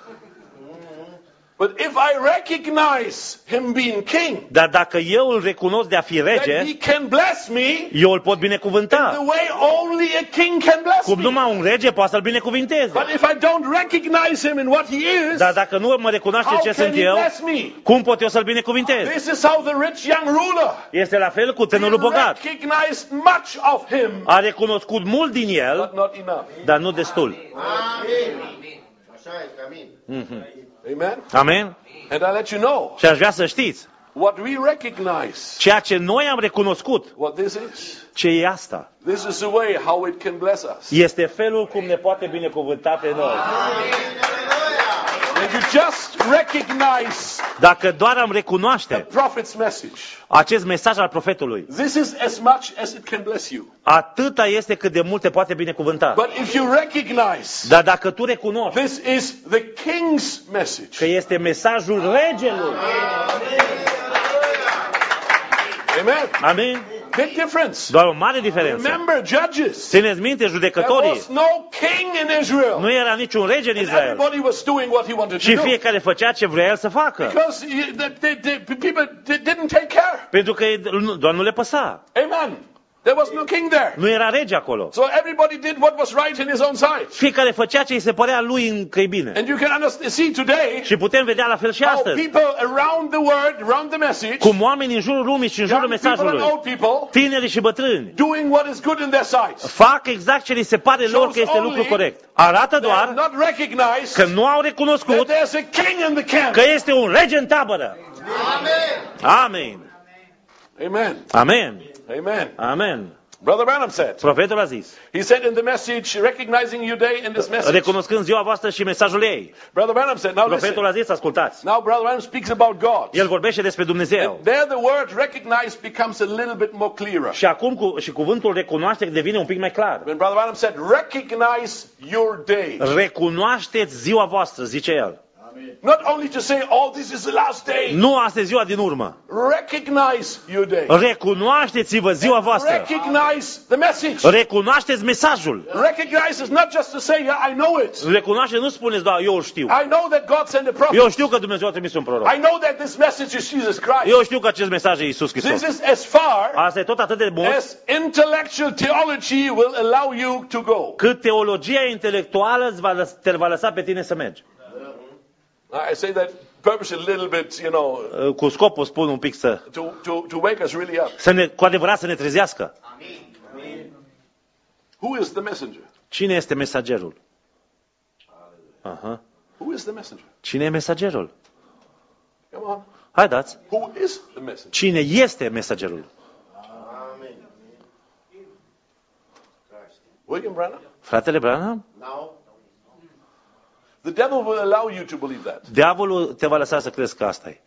But if I recognize him being king, Dar dacă eu îl recunosc de a fi that rege, he can bless me eu îl pot the binecuvânta. way only a king can bless Cum me. numai un rege poate să-l binecuvinteze. But if I don't recognize him in what he is, Dar dacă nu mă recunoaște how ce can sunt he eu, bless me? cum pot eu să-l binecuvintez? This is how the rich young ruler Este la fel cu he tânărul bogat. recognized much of him, A recunoscut mult din el, but not enough. dar nu destul. Amin. Așa este, amin. Amen? Amen? And I let you know Și aș vrea să știți, what we recognize, ceea ce noi am recunoscut, what this is. ce e asta? This is the way how it can bless us. Este felul cum ne poate binecuvânta pe noi. If you just recognize Dacă doar am the recunoaște prophet's message, acest mesaj al profetului, this is as much as it can bless you. atâta este cât de mult te poate binecuvânta. But if you recognize Dar dacă tu recunoști this is the king's message, că este mesajul regelui, Amen. Amin? Big difference. Doar o mare diferență. Remember, Judges. Țineți minte, There judecătorii. was no king in Israel. Nu era niciun rege în Israel. Everybody was doing what he wanted to Și do. fiecare făcea ce vrea el să facă. Because you- the, the, the people di- didn't take care. Pentru că nu- doar nu le păsa. Amen. There was no king there. Nu era rege acolo. So everybody did what was right in his own sight. Fiecare făcea ce îi se părea lui în că e bine. And you can understand, see today Și putem vedea la fel și how astăzi. people around the world, around the message, Cum oamenii în jurul lumii și în jurul young people and mesajului, old people, tineri și bătrâni, doing what is good in their sight. fac exact ce li se pare lor că este lucru corect. Arată They have doar not recognized că nu au that recunoscut there's a king in the camp. că este un rege în tabără. Amen. Amen. Amen. Amen. Amen. Amen. Brother Branham said. Profetul a zis, He said in the message, recognizing your day in this message. recunoscând ziua voastră și mesajul ei. Brother Branham said, now listen. Profetul a zis, ascultați. Now Brother Branham speaks about God. El vorbește despre Dumnezeu. And there the word recognize becomes a little bit more clearer. Și acum cu, și cuvântul recunoaște devine un pic mai clar. When Brother Branham said, recognize your day. Recunoașteți ziua voastră, zice el. Not only to say, oh, this is the last day. Nu asta e ziua din urmă. Recognize your day. Recunoașteți-vă ziua voastră. Recognize the message. Recunoașteți mesajul. Recognize is not just to say, yeah, I know it. Recunoaște, nu spuneți doar, eu îl știu. I know that God sent a prophet. Eu știu că Dumnezeu a trimis un proroc. I know that this message is Jesus Christ. Eu știu că acest mesaj e Iisus This Hristos. is as far Asta e tot atât de mult as intellectual theology will allow you to go. cât teologia intelectuală îți va lăs- te va lăsa pe tine să mergi. I say that purpose a little bit, you know, Cu scopul spun un pic să, to, to, to wake us really up. să ne, cu adevărat să ne trezească. Who is the messenger? Cine este mesagerul? Aha. Who is the messenger? Cine e mesagerul? Come on. Haideți. Who is the messenger? Cine este mesagerul? Amen. William Branham? Fratele Branham? Now, The devil will allow you to believe that. Diavolul te va lăsa să crezi că asta e.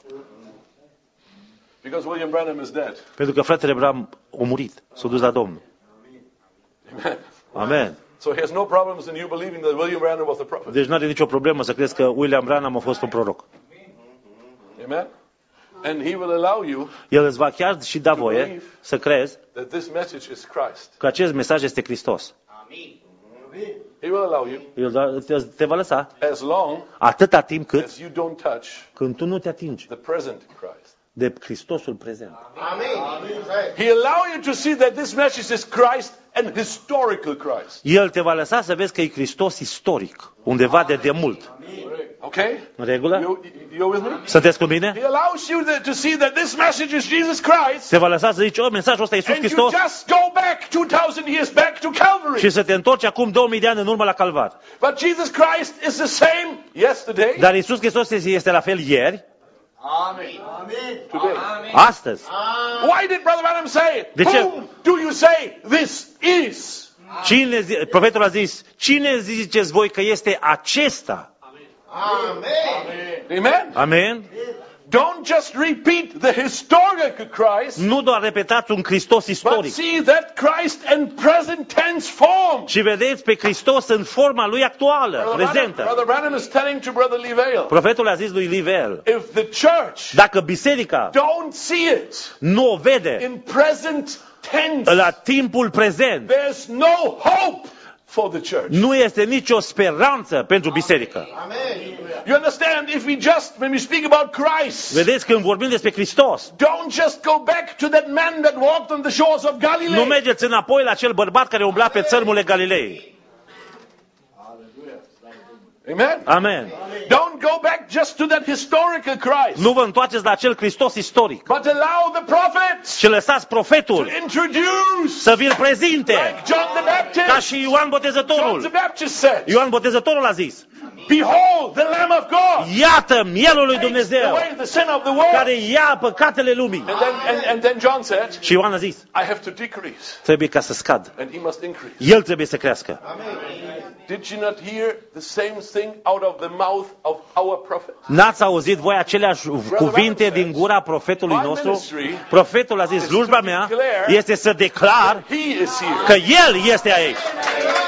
Because William Branham is dead. Pentru că fratele Branham a murit. S-a dus la Domnul. Amen. Amen. So he has no problems in you believing that William Branham was the prophet. Deci nu are nicio problemă să crezi că William Branham a fost un proroc. Amen. And he will allow you El îți va chiar și da voie să crezi that this message is Christ. că acest mesaj este Hristos. He will allow you El da- te, te va lăsa as long atâta timp cât as you don't touch când tu nu te atingi the present Christ. de Hristosul prezent. Amen. Right. He allow you to see that this message is Christ and historical Christ. El te va lăsa să vezi că e Hristos istoric, undeva de demult. Okay? În regulă? You, you with me? Sunteți cu mine? He allows you that, to see that this message is Jesus Christ. Te va lăsa să zici, oh, mesajul ăsta e Iisus And you Hristos just go back two thousand years back to Calvary. și să te întorci acum două mii de ani în urmă la Calvar. But Jesus Christ is the same yesterday, Dar Iisus Hristos este la fel ieri, today. astăzi. Why did Brother Branham say, De ce? whom do you say this is? Cine, zi- profetul a zis, cine ziceți voi că este acesta? Amen. Amen? Amen? Don't just repeat the historical Christ, Nu doar repetați un Hristos but istoric, see that Christ in present tense form. ci vedeți pe Hristos în forma lui actuală, Brother Branham, prezentă. Brother Branham is telling to Brother Livale, Profetul a zis lui Livel, if the church dacă biserica don't see it nu o vede in present tense, la timpul prezent, there's no hope for the church. nu este nicio speranță pentru biserică. Amen. You understand? If we just, when we speak about Christ, Vedeți, când vorbim despre Hristos, don't just go back to that man that walked on the shores of nu Galilee. mergeți înapoi la acel bărbat care umbla pe țărmurile Galilei. Amen? Amen. Don't go back just to that historical Christ, Nu vă întoarceți la acel Hristos istoric, but allow the prophets ci lăsați profetul to introduce, să vi-l prezinte, like John the ca Baptist. și Ioan John the Botezătorul. Baptist said, Ioan Botezătorul a zis, behold the Lamb of God, iată mielul lui takes Dumnezeu away the sin of the world. care ia păcatele lumii. And then, and, and then John said, Și Ioan a zis, I have to decrease, trebuie ca să scad. and he must increase. El trebuie să crească. Did you not hear the same thing out of the mouth of our prophet? N-ați auzit voi aceleași cuvinte din gura profetului nostru? Profetul a zis, slujba mea este să declar He is here. că El este aici.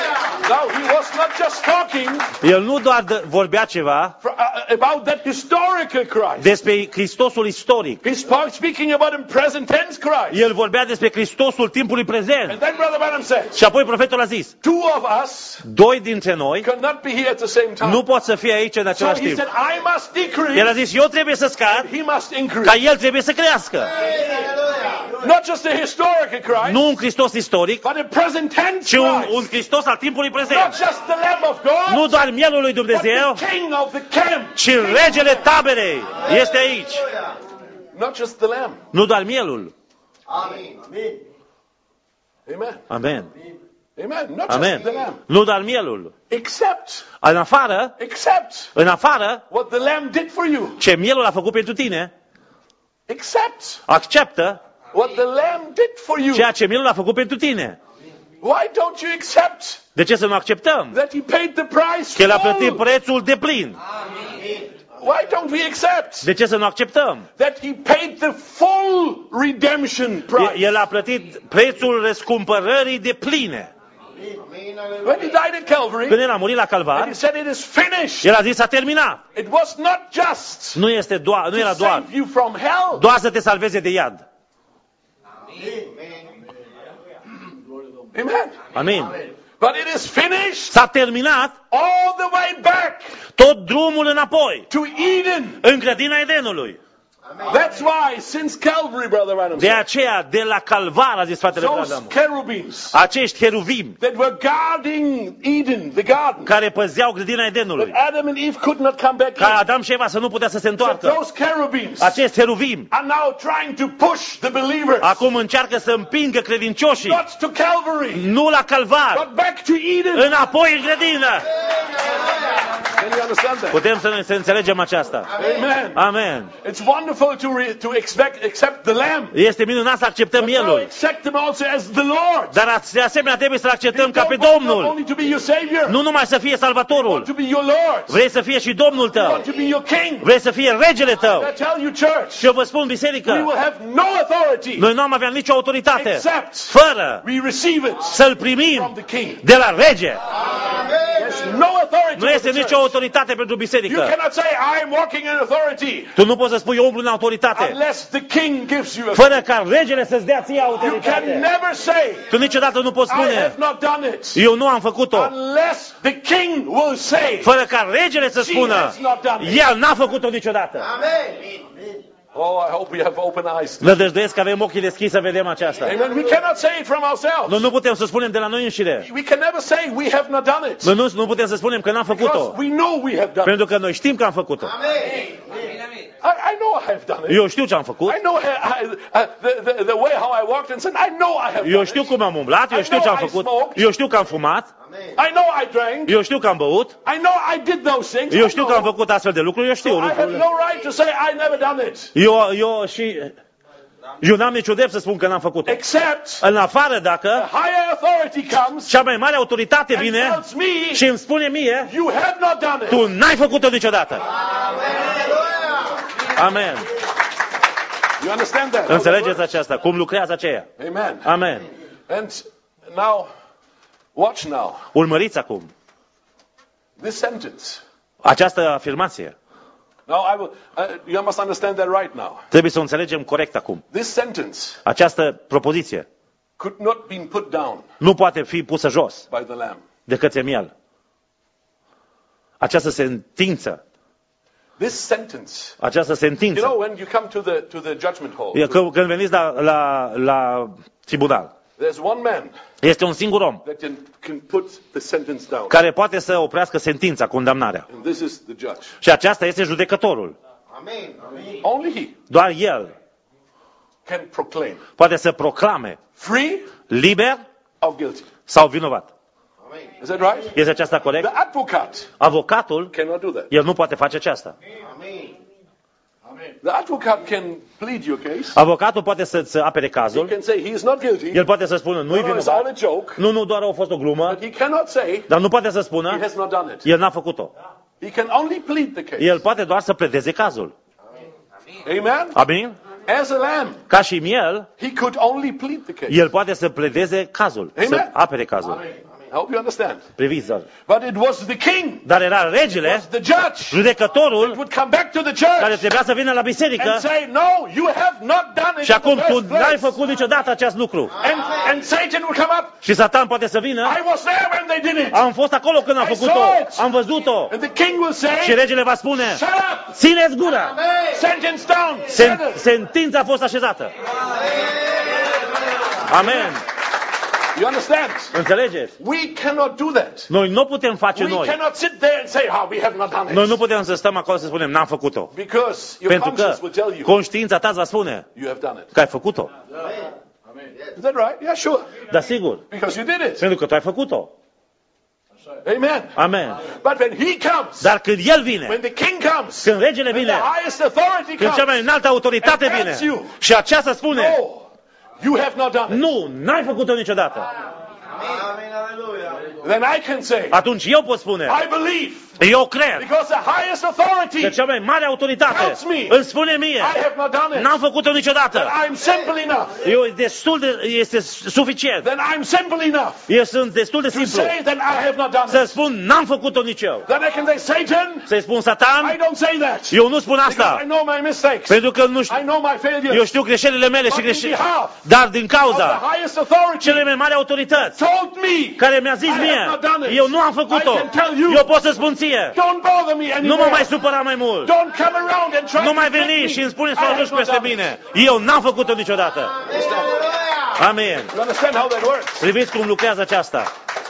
Now, he was not just talking El nu doar de, vorbea ceva for, uh, about that historical Christ. despre Hristosul istoric. He's speaking about in present tense Christ. El vorbea despre Hristosul timpului prezent. And then Brother Branham said, Și apoi profetul a zis, two of us doi dintre noi cannot be here at the same time. nu pot să fie aici în So același he timp. said, I must decrease, El a zis, eu trebuie să scad, he must increase. ca el trebuie să crească. Not just a historical Christ, Nu un Hristos istoric, but a present tense ci un, Christ. un Hristos al timpului Not prezent. just the Lamb of God, Nu doar mielul lui but Dumnezeu, the King of the camp. ci regele taberei este aici. Not just the Lamb. Nu doar mielul. Amin. Amen. Amen. Amen. Not just Amen. the Lamb. Nu doar mielul. Except, În afară, except în afară, what the Lamb did for you. ce mielul a făcut pentru tine, Except acceptă what the Lamb did for you. ceea ce mielul a făcut pentru tine. Why don't you accept De ce să nu acceptăm? that he paid the price Că el a plătit full? prețul de plin. Why don't we accept De ce să nu acceptăm? that he paid the full redemption price? El a plătit prețul răscumpărării de pline. When he died at Calvary, Când el a murit la and he Calvar, said it is finished. el a zis, s-a terminat. It was not just Nu, este doar, nu to era doar, save you from hell. doar să te salveze de iad. Amen. Amin. But it is finished S-a terminat all the way back tot drumul înapoi, to Eden. în grădina Edenului. That's why, since Calvary, Brother Branham De said, aceea, de la Calvar, a zis fratele those Branham, cherubims acești cheruvim that were guarding Eden, the garden, care păzeau grădina that Edenului, Adam and Eve could not come back ca in. Adam și Eva să nu putea să se So întoarcă. those cherubims Acești cheruvim are now trying to push the believers acum încearcă să împingă credincioșii, not to Calvary, nu la Calvar, but back to Eden. înapoi în grădină. Can you understand that? Putem să, ne, să înțelegem aceasta. Amen. Amen. It's wonderful to re, to expect accept the Lamb, Este minunat să acceptăm but now mielul, accept Him also as the Lord. dar de asemenea trebuie să-L acceptăm You ca pe don't want not Domnul. only to be your Savior, Nu numai să fie you Salvatorul, want to be your Lord. vrei să fie și Domnul You tău, want to be your King. vrei să fie regele tău. I tell you, church, Și eu vă spun, we biserică, will have no authority noi nu am avea nicio autoritate except fără we receive it să-L from primim the King. de la rege. There's no authority Nu for este the nicio church. autoritate pentru You biserică. cannot say, I am walking in authority, Tu nu poți să spui, eu umblu în autoritate, unless the King gives you authority. fără ca regele să-ți dea ție You can autoritate. never say, Tu niciodată nu poți I have spune, not done it, eu nu am făcut-o, unless the King will say, fără ca regele să spună, el n-a făcut-o niciodată. oh, I hope we have open eyes. Nădăjduiesc că avem ochii deschiși să vedem aceasta. Amen. We cannot say it from Noi ourselves. nu putem să spunem de la noi înșine. We can never say we have not done it. Noi nu, nu putem să spunem că n-am Because făcut-o. we know we have done it. Pentru că noi știm că am făcut-o. I, I know I have done it. Eu știu ce am făcut. I know I, I, uh, the, the, the way how I walked and said, I know I have Eu done știu it. cum am umblat, eu știu ce am făcut. Eu știu că am fumat, I know I drank. eu știu că am băut, I know I did those things. eu I știu know. că am făcut astfel de lucruri, eu știu So I have lucrurile. no right to say I never done it. Eu, eu și... Eu n-am niciun drept să spun că n-am făcut-o. Except În afară a dacă higher authority comes cea mai mare autoritate and vine tells me și îmi spune mie, you have not done it. tu n-ai făcut-o niciodată. Amen. You understand that? Înțelegeți aceasta? Cum lucrează aceea? Amen. Amen. And now, watch now. Urmăriți acum This sentence. această afirmație. Now I will. Uh, you must understand that right now. Trebuie să o înțelegem corect acum. This sentence Această propoziție could not be put down nu poate fi pusă jos by the Lamb. de către miel. Această sentință, This sentence. această You sentință, know, when you come to the to the judgment hall, e că- când veniți la, la, la tribunal, there's one man este un singur om that can can put the sentence down, care poate să oprească sentința, condamnarea. and this is the judge. Și aceasta este judecătorul. Only he Doar el can proclaim poate să proclame free liber or guilty. sau vinovat. Is that right? Este aceasta The corect? advocate Avocatul, cannot do that. el nu poate face aceasta. The advocate can plead your case. Avocatul poate să-ți apere He cazul, can say he is not guilty. el poate să spună nu-i No, no, it's all a vinovat, joke. nu, nu, doar a fost o glumă, But he cannot say dar nu poate să he spună, has not done it. el n-a făcut-o. He can only plead the case. El poate doar să pledeze cazul. Amen? Amin? As a lamb, Ca și miel, he could only plead the case. el poate să pledeze cazul, să Amen. apere cazul. I hope you understand. Priviți, doar. But it was the king, Dar era it regele, was the judge, judecătorul, would come back to the care church trebuia să vină la biserică and say, no, you have not done it și in the acum tu first n-ai place. făcut niciodată acest lucru. And, and Satan would come up. Și Satan poate să vină. I was there when they did it. Am fost acolo când am I făcut-o. saw it. Am văzut-o. And the king will Și say, regele va spune, shut up, țineți gura. sentence down, Sen- settle. sentința a fost așezată. Amen. You understand? Înțelegeți? We cannot do that. Noi nu putem face We noi. cannot sit there and say, oh, we have not done Noi nu it. putem să stăm acolo să spunem, n-am făcut-o. Because your Pentru că conscience will tell you, conștiința ta îți va spune you have done it. că ai făcut-o. Is that right? Yeah, sure. Dar sigur, Because you did it. pentru că tu ai făcut-o. Amen. Amen. But when he comes, Dar când el vine, when the king comes, când regele when vine, the highest authority când cea mai comes, înaltă autoritate and vine tells you, și aceasta spune, no, you have not done it. nu, n-ai făcut-o niciodată. Amen. Hallelujah. Then I can say, Atunci eu pot spune, I believe, eu cred because the highest authority, că cea mai mare autoritate tells me, îmi spune mie, I have not done it. n-am făcut-o niciodată. Then I'm simple enough. Eu destul de, este suficient. Then I'm simple enough Eu sunt destul de to simplu say that I have not done să it. spun, n-am făcut-o nici eu. Then I can say, Satan, Să-i spun, I Satan, don't say that. eu nu spun Because I asta, know my mistakes. pentru că nu I știu, know my failures. eu știu greșelile mele și But in greșelile. behalf Dar din of the cauza highest authority cele mai mari autorități told me, care mi-a zis I have mie, not done it. eu nu am făcut-o, I can tell you, eu pot să spun ție, don't bother me nu mă anymore. mai supăra mai mult, Don't come around and try nu mai to trick veni me. și îmi spune să I o have ajungi not peste done it. mine. Eu n-am făcut-o niciodată. Amen. You understand how that works? Priviți cum lucrează aceasta.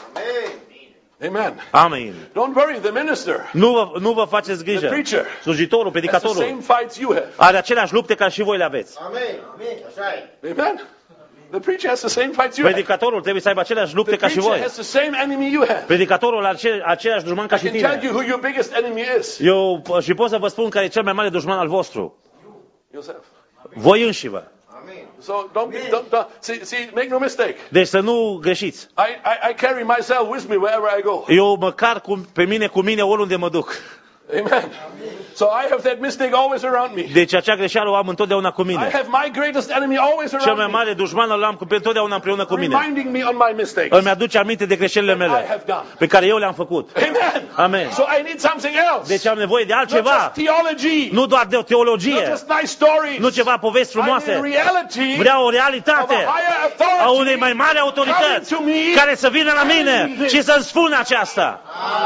Amen. Amen. Don't worry, the minister, Nu vă, nu vă faceți the grijă. preacher, Slujitorul, has the predicatorul, same fights you have. are aceleași lupte ca și voi le aveți. Amen. Amen. That's right. Amen. The preacher has the same fights you have. Predicatorul trebuie să aibă aceleași lupte The ca și preacher voi. has the same enemy you have. Predicatorul are ace- același dușman ca I și can tell tine. you who your biggest enemy is. Eu p- și pot să vă spun care e cel mai mare dușman al vostru. Yourself. Voi înșivă. Amen. So don't be, don't, don't see, see, make no mistake. Deci să nu greșiți. I, I, I carry myself with me wherever I go. Eu măcar cu, pe mine cu mine oriunde mă duc. Amen. So I have that mistake always around me. Deci acea greșeală o am întotdeauna cu I mine. have my greatest enemy always Cel mai around me, mare dușman îl am cu, întotdeauna împreună cu mine. reminding me on my mistakes Îmi aduce aminte de greșelile I mele have done. pe care eu le-am făcut. Amen. Amen. So I need something else. Deci am nevoie de Not just altceva. theology. Nu doar de o Not teologie. just nice stories. Nu ceva povesti I need frumoase. reality Vreau o of a realitate higher a unei authority mai mari autorități care să vină la mine și să-mi spună aceasta.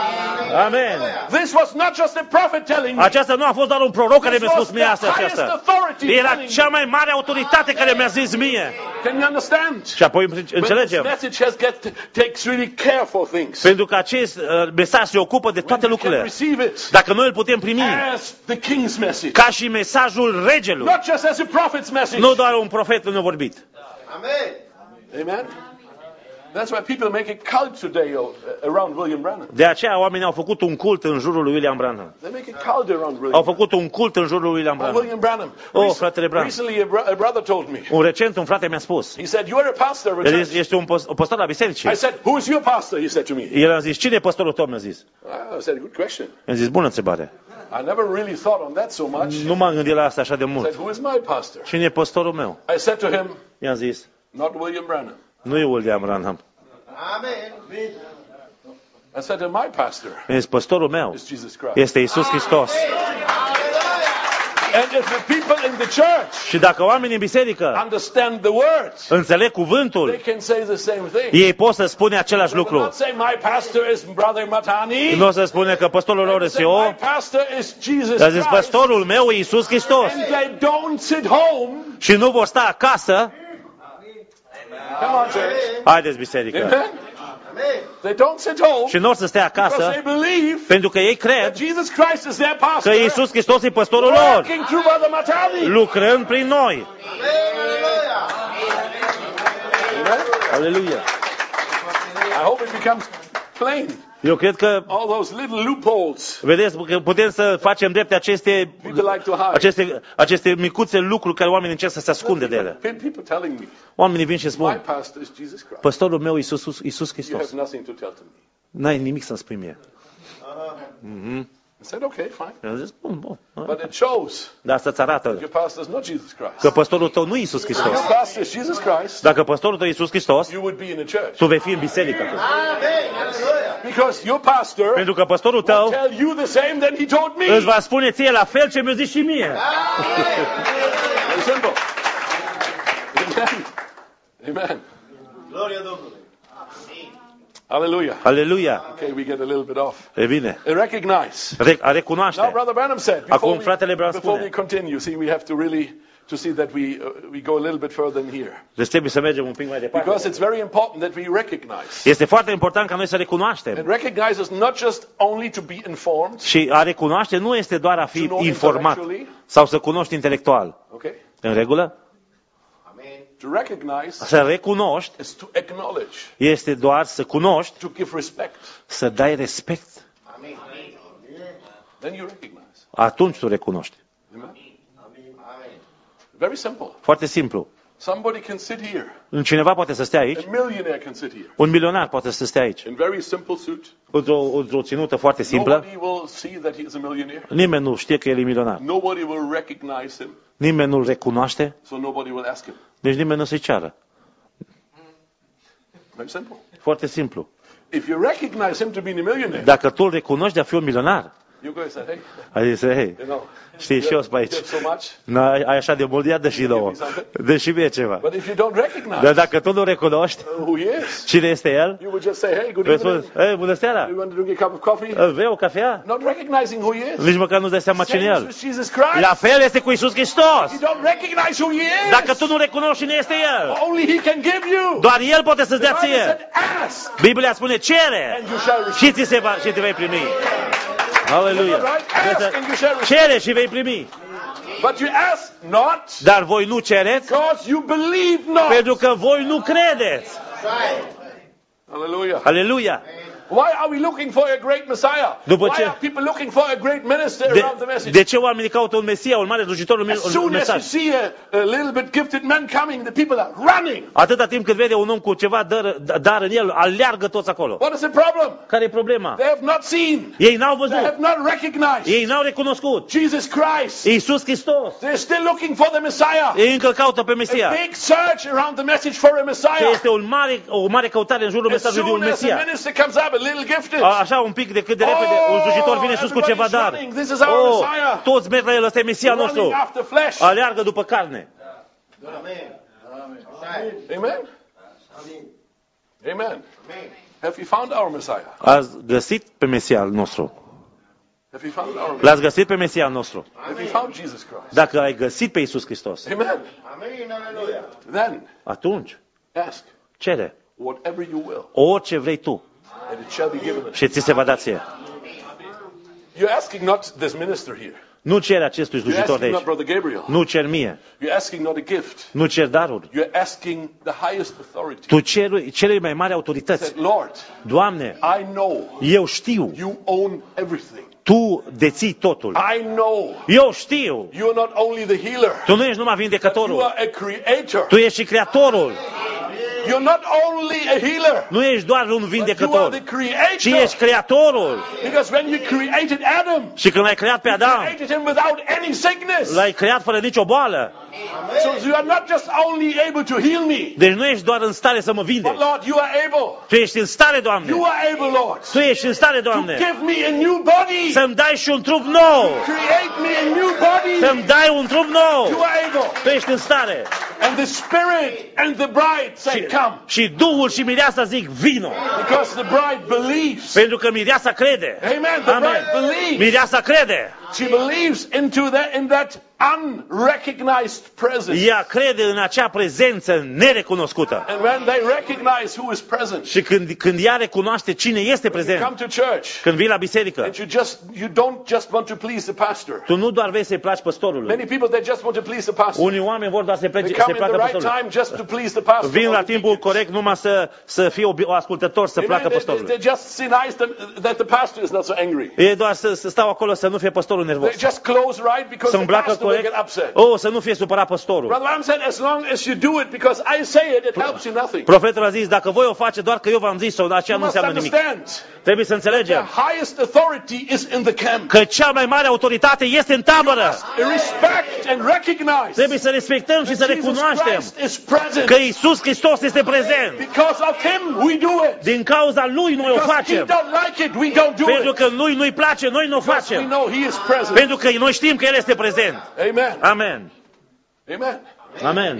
Amen. This was not just a prophet telling me. Aceasta nu a fost doar un proroc care This mi-a was spus mie the asta highest aceasta. authority Era telling cea me. mai mare autoritate care mi-a zis mie. Can you understand? Și apoi When this înțelegem. message has get, takes really care for things. Pentru că acest uh, mesaj se ocupă de toate We can lucrurile. receive it Dacă noi îl putem primi as the king's message. ca și mesajul regelui, Not just as a prophet's message. nu doar un profet ne-a vorbit. Amen. Amen. That's why people make a cult today uh, around William Branham. De aceea oamenii au făcut un cult în jurul lui William Branham. They make a cult around William. Au făcut un cult în jurul lui William Oh, Branham. William Branham. Oh, Rec- fratele Branham. Recently, a, bro- a brother told me. Un recent, un frate mi-a spus. He said, "You are a pastor of a El church." este- este un pos- o pastor la bisericii. I said, "Who is your pastor?" He said to me. El a zis, cine e pastorul tău? Mi-a zis. I said, "Good question. Mi-a zis, bună întrebare. I never really thought on that so much." I Nu m-am gândit la asta așa de said, mult. "Who is my pastor?" Cine e pastorul meu? I said to him, I-am zis, "Not William Branham." nu e William Branham. Amen. I said to my pastor Mi-a zis, pastorul meu is Jesus Christ. este Iisus Hristos. And if the people in the church Și dacă oamenii în biserică understand the words, înțeleg they cuvântul, can say the same thing. ei pot să spune același They will lucru. not say, "My pastor is Brother Matani." Nu o să spune că pastorul lor They este say, eu. "My pastor is Jesus A zis, Christ." pastorul meu e Iisus Hristos. And they don't sit home. Și nu vor sta acasă. Come on, church. Haideți, biserică. Amen. They don't sit home Și nu o să stea because acasă they believe pentru că ei that cred Jesus Christ is their pastor, că Iisus Hristos e pastorul lor, working through Brother Matani. lucrând prin noi. Aleluia. I hope it becomes plain. Eu cred că, All those little loopholes vedeți, că putem să facem drepte aceste, people like to hide. aceste, aceste micuțe lucruri care oamenii încerc să se ascunde de ele. People telling me, Oamenii vin și "My spun, pastor is Jesus Christ." pastorul meu e Iisus, Iisus You have Hristos. nothing to tell to me. N-ai nimic să-mi spui mie. Mhm. I said, okay, fine. I-am zis, bun, bun. But it shows Dar să-ți arată your pastor is not Jesus Christ. că păstorul tău nu e Iisus If Hristos. your pastor is Jesus Christ, Dacă păstorul tău e Iisus Hristos, you would be in a church. tu vei fi în biserică. atunci. Because your pastor Pentru că păstorul will tău tell you the same that he told me. îți va spune ție la fel ce mi-a zis și mie. Very simple. Amen. Amen. Gloria Domnului. Hallelujah. Aleluia. Okay, we get a little bit off. E bine. Recognize. Re- a Now, recunoaște. Brother Branham said, before, Acum we, fratele Branham before we spune. continue, see, we have to really to see that we uh, we go a little bit further in here. Deci trebuie să mergem un pic mai Because departe. it's very important that we recognize. Este foarte important ca noi să recunoaștem. And recognize is not just only to be informed, Și a recunoaște nu este doar a fi informat sau să cunoști intelectual. okay? În regulă? To recognize Să recunoști is to acknowledge, este doar să cunoști, to give respect. să dai respect. Then you recognize. Atunci tu recunoști. Amen. Very simple. Foarte simplu. Somebody can sit here. Cineva poate să stea aici, A millionaire can sit here. un milionar poate să stea aici, In very simple suit. într-o, într-o ținută foarte simplă. Nobody will see that he is a millionaire. Nimeni nu știe că el e milionar. Nobody will recognize him, Nimeni nu-l recunoaște, so nobody will ask him. deci nimeni nu se ceară. Very simple. Foarte simplu. If you recognize him to be a millionaire, Dacă tu îl recunoști de a fi un milionar, you go and say, hey, ai zis, hei, you know, știi și eu sunt pe you aici. have so much. N-ai ai așa de mult, ia dă și nouă. Dă și mie ceva. But if you don't recognize Dar dacă tu nu recunoști who he is, cine este el, you would just say, hey, good vei evening. spune, ei, bună seara, You want to drink a cup of coffee? vrei o cafea? Not recognizing who he is. Nici măcar nu-ți dai seama cine e Same el. with Jesus Christ. La fel este cu Iisus Hristos. You don't recognize who he is. Dacă tu nu recunoști cine este el, Only he can give you. doar el poate să-ți The dea Bible ție. said, ask, Biblia spune, cere and you shall receive. și ți se va, și te vei primi. Aleluia. Ask and you shall receive. Cere și vei primi. But you ask not Dar voi nu cereți because you believe not. pentru că voi nu credeți. Hallelujah. Aleluia. Why are we looking for a great Messiah? După Why ce- are people looking for a great minister De, around the message? de ce oamenii caută un Mesia, un mare slujitor, un, As un, un soon as you mesaj? see a, a little bit gifted man coming, the people are running. Atâta timp cât vede un om cu ceva dar, dar în el, aleargă toți acolo. What is the problem? Care e problema? They have not seen. Ei n-au They văzut. have not recognized Ei n-au recunoscut. Jesus Christ. Iisus Hristos. They're still looking for the Messiah. Ei încă caută pe A Mesia. big search around the message for a Ce Messiah. este un mare, o mare căutare în jurul As mesajului de un soon as the Mesia. minister comes up, a little gifted. A, Așa un pic de cât de repede un slujitor vine sus cu ceva dar. everybody's running. This is our Oh, Messiah. toți merg la el, ăsta e Mesia Running nostru. after flesh. Aleargă după carne. Amen. Amen. Have you found our Messiah? Ați găsit pe Mesia al nostru. Have you found our Messiah? L-ați găsit pe Mesia al nostru. Have you found Jesus Christ? Dacă ai găsit pe Iisus Hristos, Amen. Amin, aleluia. Then atunci ask cere whatever you will, orice vrei tu and it shall be given unto și ți se va da ție. you. You're asking not this minister here. Nu cere acestui You're slujitor de asking not aici. Brother Gabriel. Nu cer mie. You're asking not a gift. Nu cer daruri. You're asking the highest authority. Tu ceri celei mai mari autorități. Said, Lord, Doamne, I know eu știu. you own everything. Tu deții totul. I know Eu știu. you are not only the healer, Tu nu ești numai but you vindecătorul. are a creator. Tu ești și creatorul. You're not only a healer, Nu ești doar un but you are vindecător, the ci creator. ești creatorul. Because when you created Adam, Și când l-ai creat pe Adam, created him without any sickness. l-ai creat fără nicio boală. So you are not just only able to heal me, Deci nu ești doar în stare să mă but vindeci. Lord, you are able. Tu ești în stare, Doamne. You are able, Lord, Tu ești în stare, to Doamne, give me a new body. să-mi dai și un trup nou. Create me a new body. Să-mi dai un trup nou. You are able. Tu ești în stare. And the Spirit and the bride say, Și, come. și Duhul și mireasa zic, vino. Because the bride believes. Pentru că mireasa crede. Amen. The bride believes. Mireasa crede. She believes into that, in that unrecognized presence. Ea crede în acea prezență nerecunoscută. And when they recognize who is present, Și când, când ea recunoaște cine este come prezent, to church. când vii la biserică, And you just you don't just want to please the pastor. tu nu doar vrei să-i placi păstorului. Many people they just want to please the pastor. Unii oameni vor doar să-i They plece, come să in the placă right păstorului. time just to please the pastor. Vin la or the timpul deacons. corect numai să, să fie obi- ascultător, să Amen. placă They, they, păstorului. they just see nice that, that the pastor is not so angry. E doar să, să stau acolo să nu fie păstorul They nervos. just close right because Să the îmbracă pastor will corect. get upset. Oh, să nu fie supărat păstorul. Brother, I'm saying as long as you do it because I say it, it helps you nothing. Profetul a zis, dacă voi o face doar că eu v-am zis-o, dar aceea You nu must înseamnă nimic. understand. Trebuie să The înțelegem highest authority is in the camp. că cea mai mare autoritate este în tabără. Respect and recognize Trebuie să respectăm și să that Jesus recunoaștem Christ is present. că Iisus Hristos este prezent. Because of Him, we do it. Din cauza Lui noi o Because He facem. don't like it, we don't do Pentru it. că Lui nu-i place, noi nu o Because we facem. know He is present. Pentru că noi știm că El este prezent. Amen. Amen. Amen. Amen.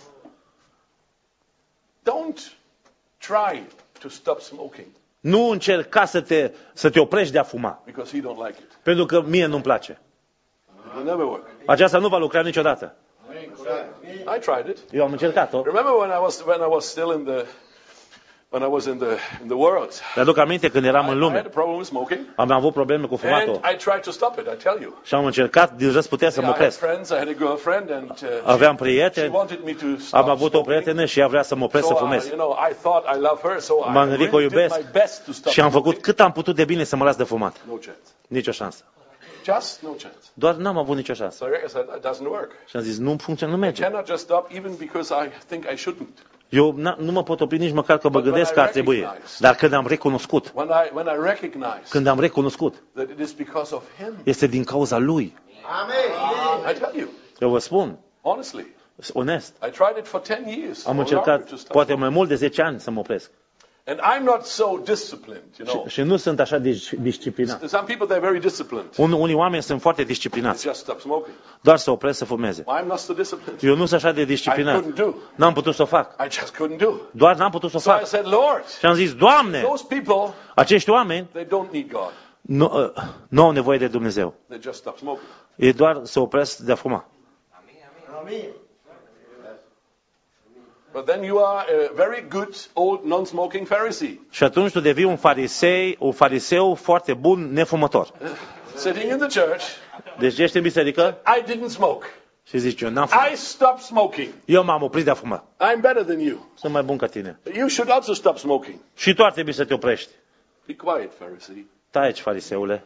Don't try to stop smoking Nu încerca să te, să te oprești de a fuma. because He don't like it. Pentru că mie nu-mi place. It will never work. Aceasta nu va lucra niciodată. I tried it. Eu am încercat-o. Remember when I was when I was still in the when I was in the in the world. Dar aduc aminte când eram în I had lume. a problem with smoking, Am avut probleme cu fumatul. and I tried to stop it. I tell you. Și am încercat din răzputere să mă I had opresc. friends. I had a girlfriend, and uh, Aveam she prieteni, wanted me to stop am avut o smoking. prietenă și ea vrea să mă opresc să So, uh, fumez. you know, I thought I love her, so I M-am gândit că o really did iubesc my best to stop și am făcut smoking. cât am putut de bine să mă las de fumat. No chance. Nicio șansă. Just no chance. Doar n-am avut nicio șansă. So I said, it doesn't work. Și am zis, nu funcționează, nu I merge. cannot just stop, even because I think I shouldn't. Eu n- nu mă pot opri nici măcar că mă But when gândesc I că ar trebui. recognize- Dar când am recunoscut, When I when I recognize când am recunoscut, that it is because of Him, este din cauza Lui. I tell you, Eu vă spun, honestly, onest, I tried it for ten years. am or longer încercat to stop poate smoking. mai mult de zece ani să mă opresc. And I'm not so disciplined, you know. Și, și nu sunt așa dis- disciplinat. Some people they're very disciplined. Un, unii oameni sunt foarte It's disciplinați, just stop smoking. doar să opresc să fumeze. I'm not so disciplined. Eu nu sunt așa de I disciplinat. couldn't do. N-am putut să o fac. I just couldn't do. Doar n-am putut să o So I fac. said, Lord, Și am zis, Doamne, those people, acești oameni they don't need God. nu, uh, nu au nevoie de Dumnezeu. They just stop smoking. E doar să opresc de a fuma. But then you are a very good old non-smoking Pharisee, Și atunci tu devii un farisei, un fariseu foarte bun, nefumător. sitting in the church. Deci ești în biserică I didn't smoke. și zici, eu n-am fumat. I stopped smoking. Eu m-am oprit de a fuma. I'm better than you. Sunt mai bun ca tine. You should also stop smoking. Și tu ar trebui să te oprești. Be quiet, Pharisee. Stai aici, fariseule.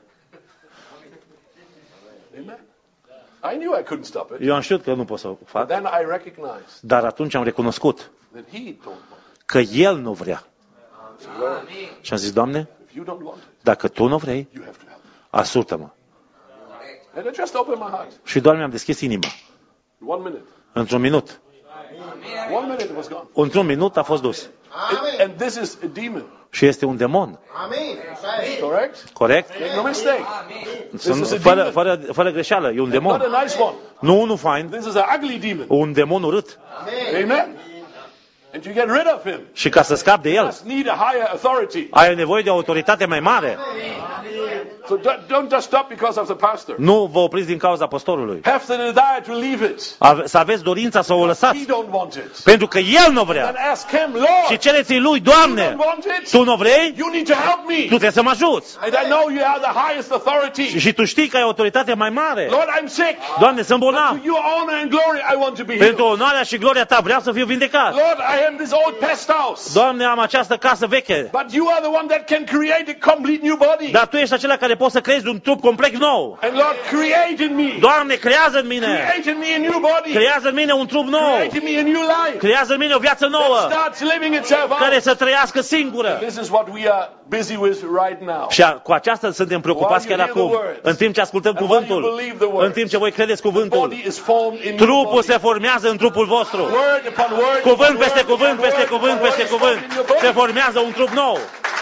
Amen. I knew I couldn't stop it. Eu am știut că nu pot să o But fac, then I recognized dar atunci am recunoscut that He don't want că El nu vrea. it. So, Lord, Și am zis, Doamne, if you don't want it, dacă Tu nu vrei, you have to help me. ajută-mă. And I just opened my heart. Și doar mi-am deschis inima. In one minute. Într-un minut. One minute it was gone. Într-un minut a fost dus. It- and this is a demon. Și este un demon. Correct? Corect? Make no mistake. Sunt, is a fără, demon. fără, fără greșeală. E un Not demon. a nice one. Nu unul fain, This is an ugly demon. un demon urât. Amen. And you get rid of him. Și ca să scapi de You el, must need a higher authority. ai nevoie de o autoritate mai mare. So don't don't just stop because of the pastor. Nu vă opriți din cauza pastorului. Have the desire to leave it. Ave- Să aveți dorința să o He lăsați. don't want it. Pentru că el nu Then vrea. ask him, Și Lord, cereți-i lui, you Doamne, don't want it? tu nu vrei? You need to help me. Tu trebuie să mă ajuți. And I know you are the highest authority. Și tu știi că ai autoritate mai mare. Lord, I'm sick. Doamne, sunt To bolnav. your honor and glory, I want to be Pentru healed. onoarea și gloria ta vreau să fiu vindecat. Lord, I am this old pest house. Doamne, am această casă veche. But you are the one that can create a complete new body. Dar tu ești acela care poți să creezi un trup complet nou. And Lord, create in me. Doamne, creează în mine. Create in me a new body. Creează în mine un trup nou. Create in me a new life. Creează în mine o viață That nouă. starts living itself Care out. să trăiască singură. This is what we are busy with right now. Și a- cu aceasta suntem preocupați chiar While you hear acum. the words, În timp ce ascultăm and while you cuvântul. believe the words, În timp ce voi credeți The cuvântul. body is formed in your Trupul body. se formează în trupul vostru. Word upon word. Cuvânt upon peste word, cuvânt, upon peste word, cuvânt, upon peste word is cuvânt. formed in your Se body. formează un trup nou.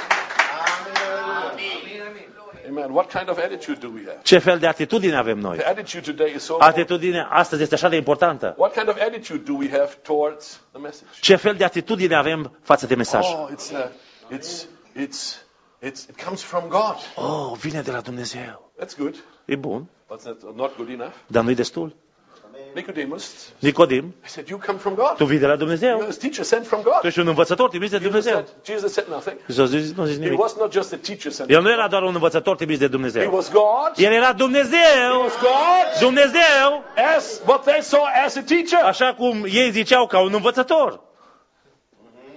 Amen. What kind of attitude do we have? Ce fel de atitudine avem noi? The attitude today is so important. Atitudinea astăzi este așa de importantă. What kind of attitude do we have towards the message? Ce fel de atitudine avem față de mesaj? Oh, it's uh, it's it's it's it comes from God. Oh, vine de la Dumnezeu. That's good, E bun, but that's not good enough. dar nu-i destul. Nicodemus, Nicodim, I said, you come from God. tu vii de la You're Dumnezeu. a teacher sent from God. Tu ești un învățător trimis de Jesus Dumnezeu. said, Jesus said nothing. Iisus zis, nu zici He nimic. was not just a teacher sent. El nu era doar un învățător trimis de He Dumnezeu. was God. El era He Dumnezeu. was God Dumnezeu, as what they saw as a teacher. așa cum ei ziceau ca un învățător.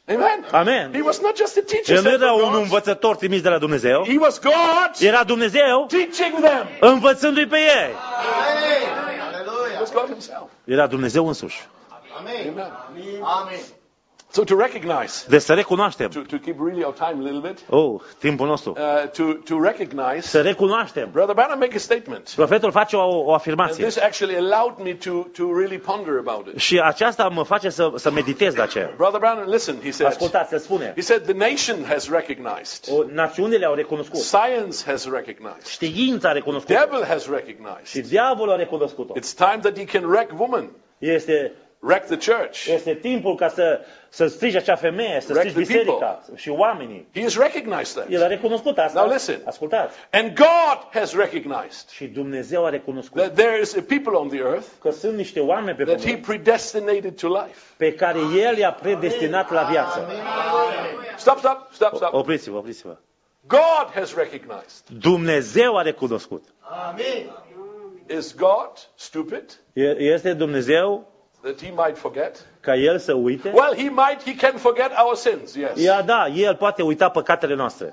Amen. Amen. He was not just a teacher El nu sent era from un God. învățător trimis de la Dumnezeu. He was God Era Dumnezeu teaching them. învățându-i pe ei. Amen. He Aleluia. was God himself. Era Dumnezeu însuși. Amen. Amen. Amen. So to recognize, Deci să recunoaștem. to, to keep really our time a little bit, Oh, timpul nostru. uh, to, to recognize, Să recunoaștem. Brother Branham make a statement. Profetul face o, o And afirmație. this actually allowed me to, to really ponder about it. Și aceasta mă face să, să meditez la ce. Brother Branham, listen, he said. Ascultați, se spune. He said the nation has recognized. O, națiunile au recunoscut. Science has recognized. Știința a recunoscut. Devil has Și recognized. diavolul a recunoscut-o. It's time that he can wreck woman, Este, wreck the church. este timpul ca să, să strigi acea femeie, să Wreck strigi the biserica și oamenii. He has recognized El that. a recunoscut asta. Now listen. Ascultați. And God has recognized Și Dumnezeu a recunoscut that there is a people on the earth că sunt niște oameni pe that he pământ predestinated to life. pe care El i-a predestinat la viață. Stop, stop, stop, stop. Opriți-vă, opriți-vă. God has recognized. Dumnezeu a recunoscut. Amen. Is God stupid E- Este Dumnezeu that he might forget? ca El să uite? Well, he might, he can forget our sins, yes. Ia, da, El poate uita păcatele noastre.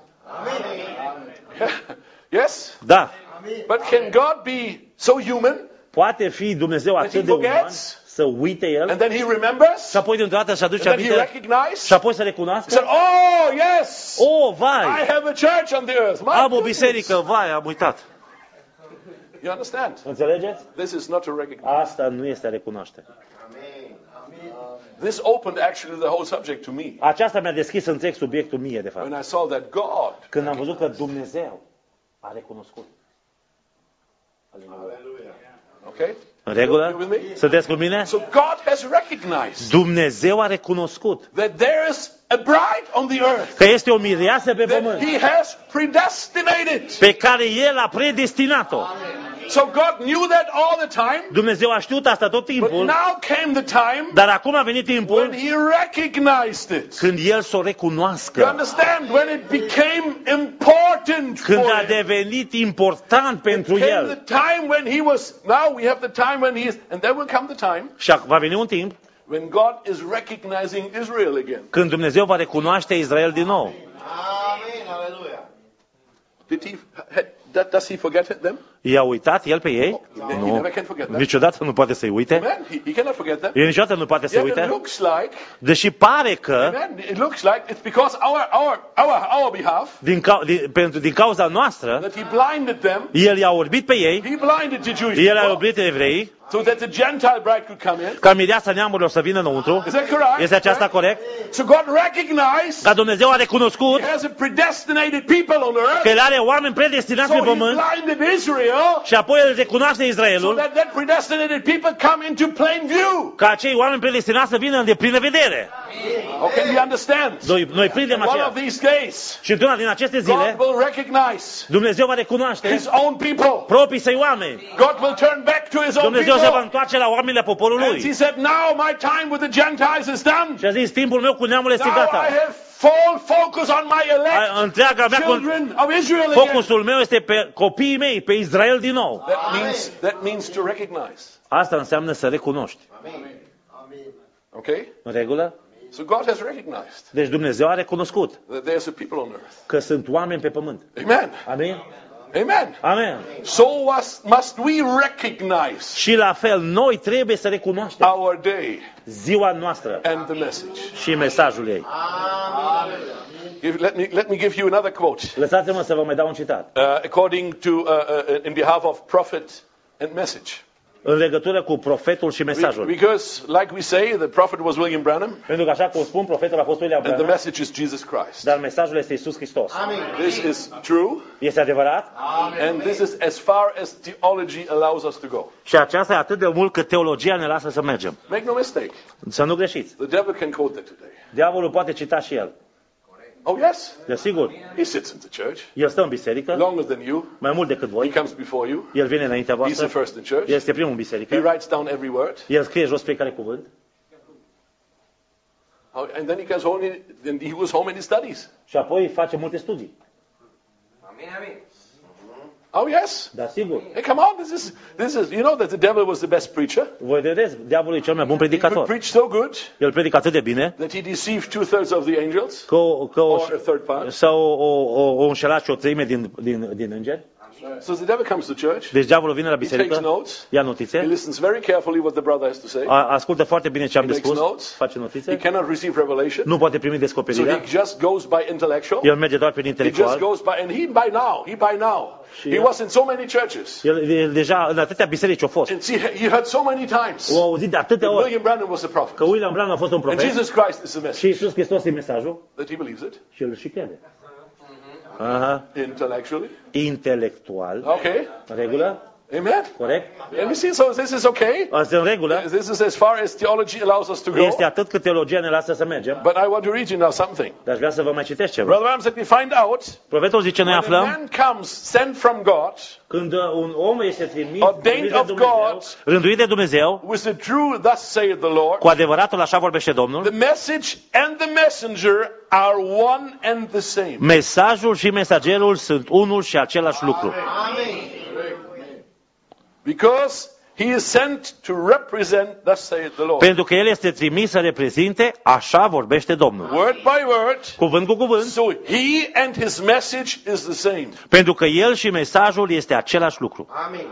Yes? Da. But can God be so human Poate fi Dumnezeu That atât he de uman forgets? să uite El and then he remembers? și apoi dintr-o dată să aduce And then he aminte recognized? și apoi să He recunoască? said, oh, yes, Oh, I vai, have a church on the earth. My am o goodness. biserică, vai, am uitat. You understand? Înțelegeți? This is not to recognize. Asta nu este a recunoaște. This opened actually the whole subject to me. Aceasta mi-a deschis întreg subiectul mie, de fapt. When I saw that God, Când am văzut că Dumnezeu a recunoscut. okay? În regulă? You with me? Sunteți cu mine? So God has recognized Dumnezeu a recunoscut that there is a bride on the earth că este o mireasă pe that pământ he has predestinated. pe care El a predestinat-o. So God knew that all the time, Dumnezeu a știut asta tot but timpul, now came the time dar acum a venit when timpul he recognized it. când El să o You recunoască. understand? When it became important Când for a him. devenit important pentru Came El. the time when he was, now we have the time when he is, and there will come the time Și va veni un timp when God is recognizing Israel again. când Dumnezeu va recunoaște Israel din nou. Amen. Aleluia. Did he, had- does he forget them? I-a uitat El pe ei? He Nu. never can forget them. Niciodată nu poate să-i uite. Amen. He, he cannot forget them. El niciodată nu poate să-i Yet it uite. looks like, Deși pare că, amen, it looks like it's because our, our, our, our behalf din, cau- din, pentru, din cauza noastră, that he blinded them. El i-a orbit pe ei, He blinded the Jewish El a people orbit evrei, so that the Gentile bride could come in. ca mireasa neamurilor să vină înăuntru. Is that correct? Este aceasta corect? So God recognized Ca Dumnezeu a recunoscut he has a predestinated people on earth. că El are oameni predestinați So pe he pământ blinded Israel și apoi El recunoaște so Israelul that that predestinated people come into plain view. ca acei oameni predestinați să vină în deplină vedere. Okay, we understand. Noi, noi prindem One aceea. of these days, Și într-una din aceste God zile, will recognize Dumnezeu va recunoaște his own people. proprii săi oameni. God will turn back to his own Dumnezeu se va people. întoarce la oamenii And poporului. he said, now my time with the Gentiles is done. Și a zis, timpul meu cu neamul este Now gata. I have full focus on my A- elect Întreaga mea, con- children of Israel again. focusul meu este pe copiii mei, pe Israel din nou. That means, that means to recognize. Asta înseamnă să recunoști. Okay? În regulă? So God has recognized Deci Dumnezeu a recunoscut that there's a people on earth. că sunt oameni pe pământ. Amen. Amin? Amen. Amen. So was, must we recognize Și la fel, noi trebuie să recunoaștem our day ziua noastră and the message. și mesajul ei. Give, let, me, let me give you another quote. Lăsați-mă să vă mai dau un citat. Uh, according to, uh, uh, in behalf of prophet and message. În legătură cu profetul și mesajul. Because, like we say, the prophet was William Branham, Pentru că așa cum spun, profetul a fost William and the Branham, message is Jesus Christ. dar mesajul este Iisus Hristos. This is true, Este adevărat? and this is as far as theology allows us to go. Și aceasta e atât de mult cât teologia ne lasă să mergem. Make no mistake, Să nu greșiți. the devil can quote that today. Diavolul poate cita și el. Oh yes, Desigur, he sits in the church el stă în biserică, longer than you. mai mult decât He voi. comes before you. El vine înaintea He's the voastră. first in church. El este primul în He biserică. writes down every word. El scrie jos fiecare cuvânt. Oh, and then he goes home. Then he goes home and he studies. Și apoi face multe studii. Oh yes. Da, sigur. Hey, come on, this is, this is, you know that the devil was the best preacher. Voi vedeți, diavolul e cel mai bun He could predicator. preach so good El predică atât de bine that he deceived two-thirds of the angels, că, o- că o, or a third part. sau o, o, o înșelat și o treime din, din, din îngeri. So the devil comes to church, Deci diavolul vine la he takes biserică, notes, ia he notițe, listens very carefully what the brother has to say. a- ascultă foarte bine ce am He de makes spus, notes. face He notițe, cannot receive revelation, nu poate primi so descoperirea, he just goes by intellectual. el merge doar prin He just intelectual. goes by, and he by now, he by now, he was in so many churches, El, el deja în atâtea biserici a fost. and see, he heard so many times O auzit de atâtea that ori William Branham was a prophet, că William Branham a fost un and profet Jesus Christ is the și message, Iisus Hristos e mesajul that he believes it și el și crede. Aha. intellectually. Intelectual. Okay, În regulă? amen. Corect? And we see, so this is okay. Asta e în regulă. This is as far as theology allows us to go. Este atât cât teologia ne lasă să mergem. But I want to read you now something. Dar aș vrea să vă mai citesc ceva. Brother Branham said we find out Profetul zice, noi when a aflăm man comes sent from God când un om este trimis, Ordained rânduit de of Dumnezeu, God. rânduit de Dumnezeu, with the true thus saith the Lord, cu adevăratul așa vorbește Domnul, the message and the messenger are one and the same. mesajul și mesagerul sunt unul și același lucru. Amen. Because he is sent to represent thus saith the Lord. Pentru că el este trimis să reprezinte, așa vorbește Domnul. Word by word. Cuvânt cu cuvânt. So he and his message is the same. Pentru că el și mesajul este același lucru. Amen.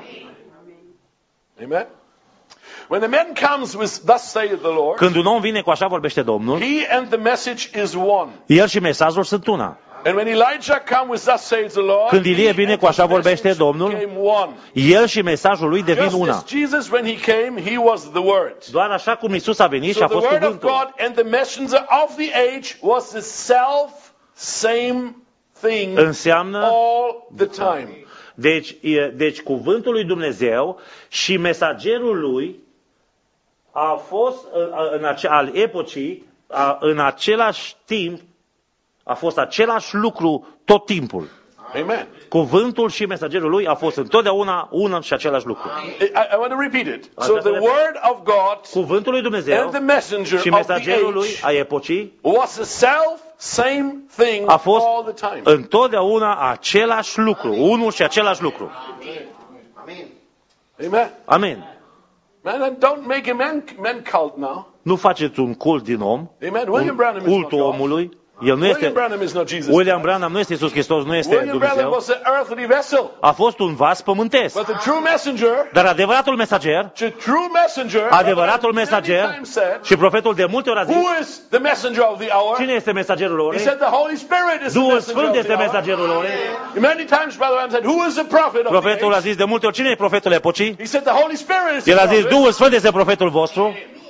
Amen. When a man comes with thus saith the Lord, Când un om vine cu așa vorbește Domnul, he and the message is one. el și mesajul sunt una. And when Elijah came with thus saith the Lord, Când Ilie he vine and cu așa his vorbește message Domnul, became one. el și mesajul lui devin Just una. as Jesus, when he came, he was the Word. Doar așa cum Isus a venit și So a the fost Word of cuvântul. God and the messenger of the age was the self same thing Înseamnă, all the time. deci, e- deci cuvântul lui Dumnezeu și mesagerul lui a fost în, în ace, al epocii, a, în același timp, a fost același lucru tot timpul. Amen. Cuvântul și mesagerul lui a fost întotdeauna una și același lucru. I, I want to repeat it. So the Word of God Cuvântul lui Dumnezeu and the messenger și of the mesagerul lui age a epocii was the self same thing a fost all the time. întotdeauna același lucru, unul și același lucru. Amen. Amen. Amen. Man, and don't make a man, man cult now. Nu faceți un cult din om, Amen. William un Branham is not cultul God. omului. El nu William este, Branham is not Jesus. William Branham nu este Iisus Hristos, nu este William Branham Dumnezeu. was an earthly vessel. A fost un vas pământesc. But the true messenger, Dar adevăratul mesager, the true messenger, adevăratul many mesager, times said, și profetul de multe ori a zis, who is the messenger of the hour? cine este mesagerul He orei? said the Holy Spirit is the Duhul messenger Sfânt of este the hour. mesagerul orei. Many times Brother Branham said, who is the prophet of the Profetul a age? zis de multe ori, cine e profetul epocii? He said the Holy Spirit is the El a zis, prophet. Duhul Sfânt este profetul vostru.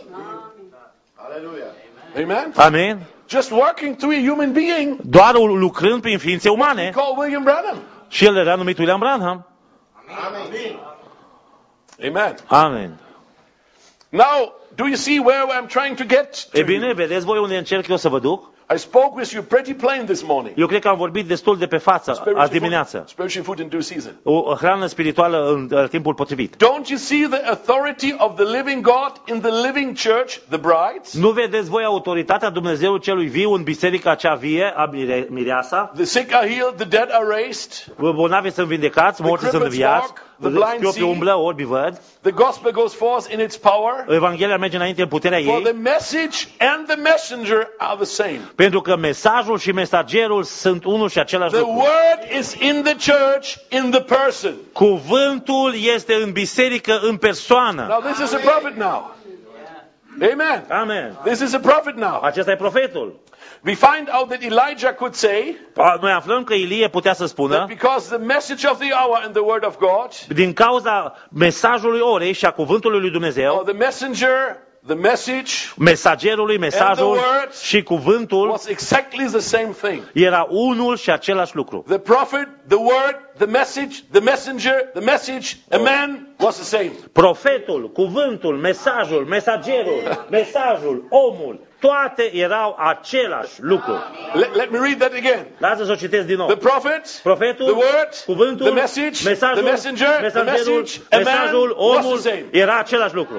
Hallelujah. Amen. Amen. Just working through a human being Doar lucrând prin ființe umane. called William Branham. Și el era numit William Branham. Amen. Amen. Amen. Now, do you see where I'm trying to get E to? bine, vedeți voi unde încerc eu să vă duc? I spoke with you pretty plain this morning. Eu cred că am vorbit destul de pe față azi Spiritual dimineață. food, spiritual food in due season. O hrană spirituală în, în timpul potrivit. Don't you see the authority of the living God in the living church, the brides? Nu vedeți voi autoritatea Dumnezeului celui viu în biserica cea vie, a mire- mireasa? The sick are healed, the dead are raised, Bolnavii sunt vindecați, morții sunt cripples înviați, walk, the blind schiopii see. umblă, orbi văd. the gospel goes forth in its power. Evanghelia merge înainte în puterea For the ei, message and the messenger are the same. pentru că mesajul și mesagerul sunt unul și același The lucru. word is in the church, in the person. Cuvântul este în biserică în persoană. Now this is a prophet now. Amen. Amen. This is a prophet now. Acesta e profetul. We find out that Elijah could say Noi aflăm că Ilie putea să that spună, because the message of the hour and the word of God, din cauza mesajului orei și a cuvântului lui or Dumnezeu, the messenger, the message mesagerului, mesajul și cuvântul was exactly the same thing. era unul și același lucru. The prophet, the word, the message, the messenger, the message, a man was the same. Profetul, cuvântul, mesajul, mesagerul, mesajul, omul, toate erau același lucru. Let, let me read that again. Lasă să o citesc din The nou. prophet, Profetul, the word, cuvântul, the message, mesajul, the messenger, the mesagerul, message, a man mesajul, was omul, the same. era același lucru.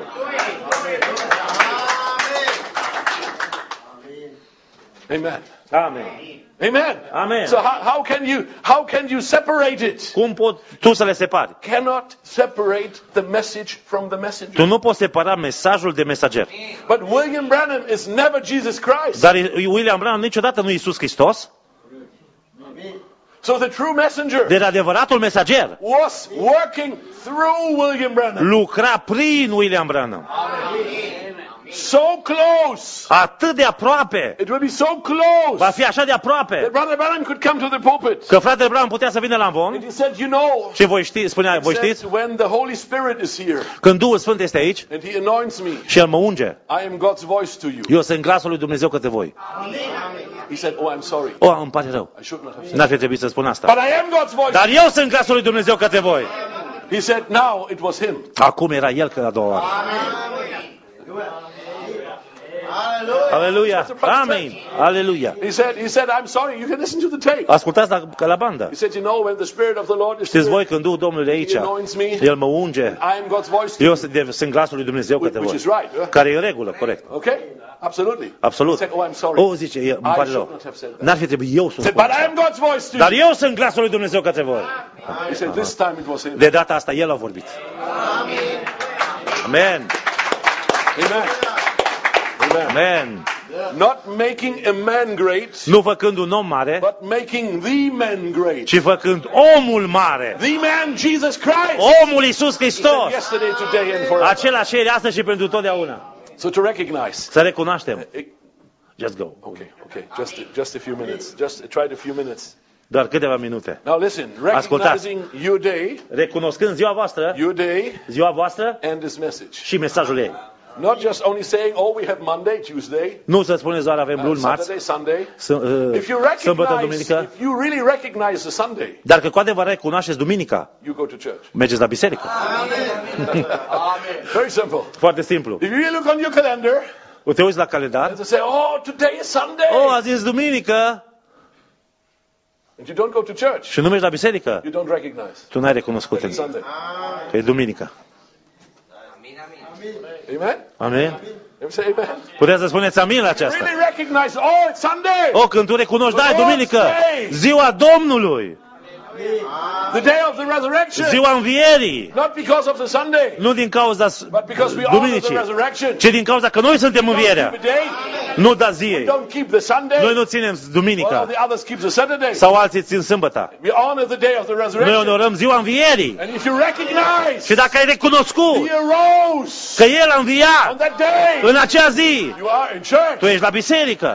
Amen. Amen. Amen. Amen. So how, how can you how can you separate it? Cum pot tu să le separi? Cannot separate the message from the messenger. Tu nu poți separa mesajul de mesager. But William Branham is never Jesus Christ. Dar William Branham niciodată nu e Iisus Hristos. So the true messenger Deci adevăratul mesager was working through William Branham. lucra prin William Branham. So close. Atât de aproape. It will be so close Va fi așa de aproape that Brother Branham could come to the pulpit. că fratele Branham putea să vină la And învon he said, you know, și voi ști, spunea, voi he știți, said, when the Holy Spirit is here când Duhul Sfânt este aici and he anoints me, și El mă unge, I am God's voice to you. eu sunt glasul lui Dumnezeu către voi. He said, oh, I'm sorry. O, îmi pare rău. I should not have said N-ar fi trebuit să spun that. asta. But I am God's voice. Dar eu sunt glasul lui Dumnezeu către voi. He said, now it was him. Acum era El că a doua oară. Aleluia. Amin. Aleluia. He said, he said, I'm sorry, you can listen to the tape. Ascultați la, la bandă. He said, you know, when the Spirit of the Lord is Știți here, voi când Duhul Domnului e aici, he anoints me, El mă unge, I am God's voice to eu you. sunt, de, sunt glasul lui Dumnezeu către Which voi. is right, yeah? Care e în regulă, corect. Okay? Absolutely. Absolut. He said, oh, I'm sorry. O, zice, e, îmi I pare should rău. not have said that. N-ar fi trebuit eu să He said, spun but I asta. am God's voice to Dar you. eu sunt glasul lui Dumnezeu către voi. He said, this time it was him. De data asta El a vorbit. Amen. Amen. Amen. Amen. Not making a man great, Nu făcând un om mare, but making the man great. ci făcând omul mare. The man, Jesus Christ. Omul Iisus Hristos. Yesterday, today, and forever. Același ieri, astăzi și pentru totdeauna. So to recognize. Să recunoaștem. Eh, Just go. Okay, okay. Just, just a few minutes. Just try it a few minutes. Doar câteva minute. Now listen. Ascultați. Recognizing your day, Recunoscând ziua voastră, your day, ziua voastră and this message. și mesajul ei. Not just only saying, oh, we have Monday, Tuesday, Nu să spuneți doar avem uh, luni, marți, Saturday, Sunday. s- If you uh, sâmbătă, recognize, duminică. if you really recognize the Sunday, Dar că cu adevărat recunoașteți duminica, you go to church. mergeți la biserică. Very simple. Foarte simplu. If you look on your calendar Te uiți la calendar. and say, oh, today is Sunday, Oh, a zis duminică and you don't go to church, și nu mergi la biserică. you don't recognize Tu n-ai recunoscut that it's Sunday. că e duminică. Amen? Amen? Ever say amen? Puteți să spuneți amin la aceasta. Really recognize, oh, it's Sunday. O, când tu recunoști, da, e duminică, ziua Domnului, The day of the resurrection. ziua învierii, Not because of the Sunday, nu din cauza but because we honor the duminicii, resurrection. ci din cauza că noi suntem We don't învierea, keep a day. nu da We ziei. don't keep the Sunday. Noi nu ținem While duminica the others keep the Saturday. sau alții țin sâmbăta. We honor the day of the Noi resurrection. onorăm ziua învierii. And if you recognize Și dacă ai recunoscut he arose că El a înviat on that day, în acea zi, you are in church. tu ești la biserică.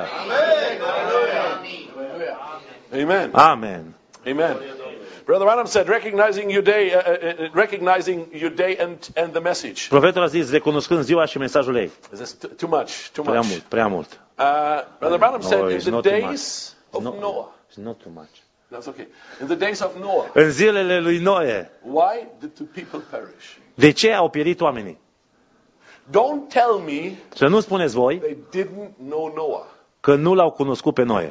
Amen. Amen. Amen. Brother Branham said, recognizing your day, uh, uh, uh, recognizing your day and, and the message. Profetul a zis, recunoscând ziua și mesajul ei. Is this t- too much? Too Prea much. mult, prea mult. Uh, Brother Branham No, said, in it's the not too days of No, Noah. it's not too much. That's okay. In the days of Noah, În zilele lui Noe, why did the people perish? de ce au pierit oamenii? Don't tell me Să nu spuneți voi they didn't know Noah. că nu l-au cunoscut pe Noe.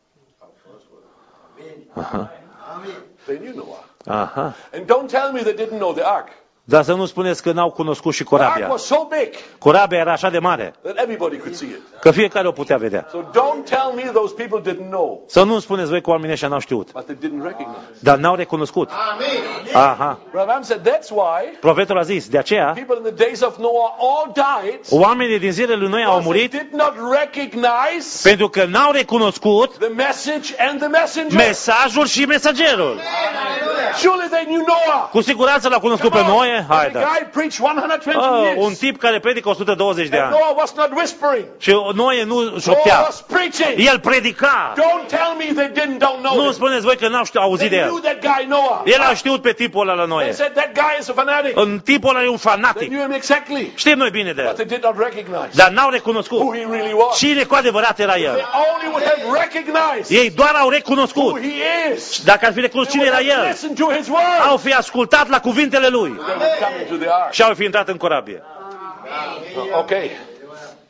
Aha. They knew Noah. Aha. And don't tell me they didn't know the ark. Dar să nu spuneți că n-au cunoscut și The ark corabia. was so big Corabia era așa de mare that everybody could see it. că fiecare o putea vedea. So don't tell me those people didn't know, Să nu spuneți voi că oamenii ăștia n-au știut, but they didn't recognize. dar n-au recunoscut. Aha. Brother Branham said that's why Profetul a zis, de aceea, people in the days of Noah all died oamenii din zilele lui Noe au because they murit did not recognize pentru că n-au recunoscut the message and the messenger. mesajul și mesagerul. Surely they knew Noah. Cu siguranță l-a cunoscut pe Noe. Hai, The da. guy preached one hundred twenty Oh, years. un tip care predică o sută douăzeci de And ani. Noah was not whispering. Și Noe nu Noah șoptea. was preaching. El predica. Don't tell me they didn't don't know Nu him. spuneți voi că n-au știut, They auzit de knew el. that guy Noah. El a știut pe tipul ăla la They Noe. said that guy is a fanatic. În tipul ăla e un They fanatic. knew him exactly. Știm noi bine de But el. they did not recognize Dar n-au who recunoscut. he really was. Cine cu adevărat era They el. only would have recognized Ei doar au who recunoscut. he is. Dacă ar fi recunoscut They cine would era have el, listened to his word. au fi ascultat la cuvintele lui They would come into the ark. și au fi intrat în corabie. Okay.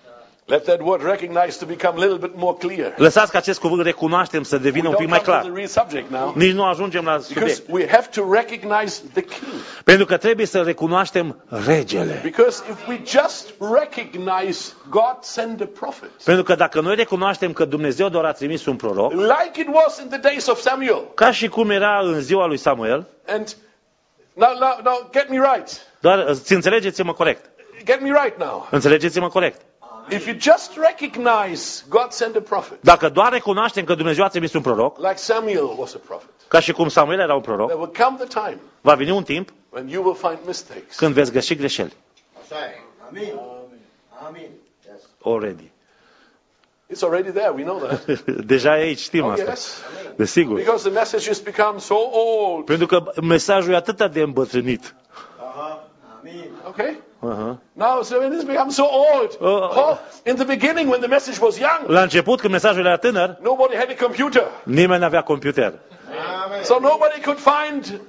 Let that word recognize to become a little bit more clear. Lăsați ca acest cuvânt recunoaștem să devină We un pic don't mai come to clar. the real subject now. Nici nu ajungem la Because subiect. we have to recognize the king. Pentru că trebuie să recunoaștem regele. Because if we just recognize God sent a prophet, Pentru că dacă noi recunoaștem că Dumnezeu doar a trimis un proroc, like it was in the days of Samuel, ca și cum era în ziua lui Samuel, and now, now, now, get me right. doar ți înțelegeți-mă corect. Get me right now. Înțelegeți-mă corect. If you just recognize God sent a prophet, Dacă doar recunoaștem că Dumnezeu a trimis un proroc, like Samuel was a prophet, ca și cum Samuel era un proroc, there will come the time va veni un timp when you will find mistakes. când veți găsi greșeli. Așa e. Amin. Amin. Yes. Already. It's already there, we know that. Deja e aici, știm Oh, asta. yes. Desigur. Because the message has become so old. Pentru că mesajul e atât de îmbătrânit. Aha. Amin. Okay? Uh-huh. Now, so when it's become so old. Oh. Oh, in the beginning, when the message was young, La început, când mesajul era tânăr, nobody had a computer. nimeni n-avea computer. Amin. So nobody could find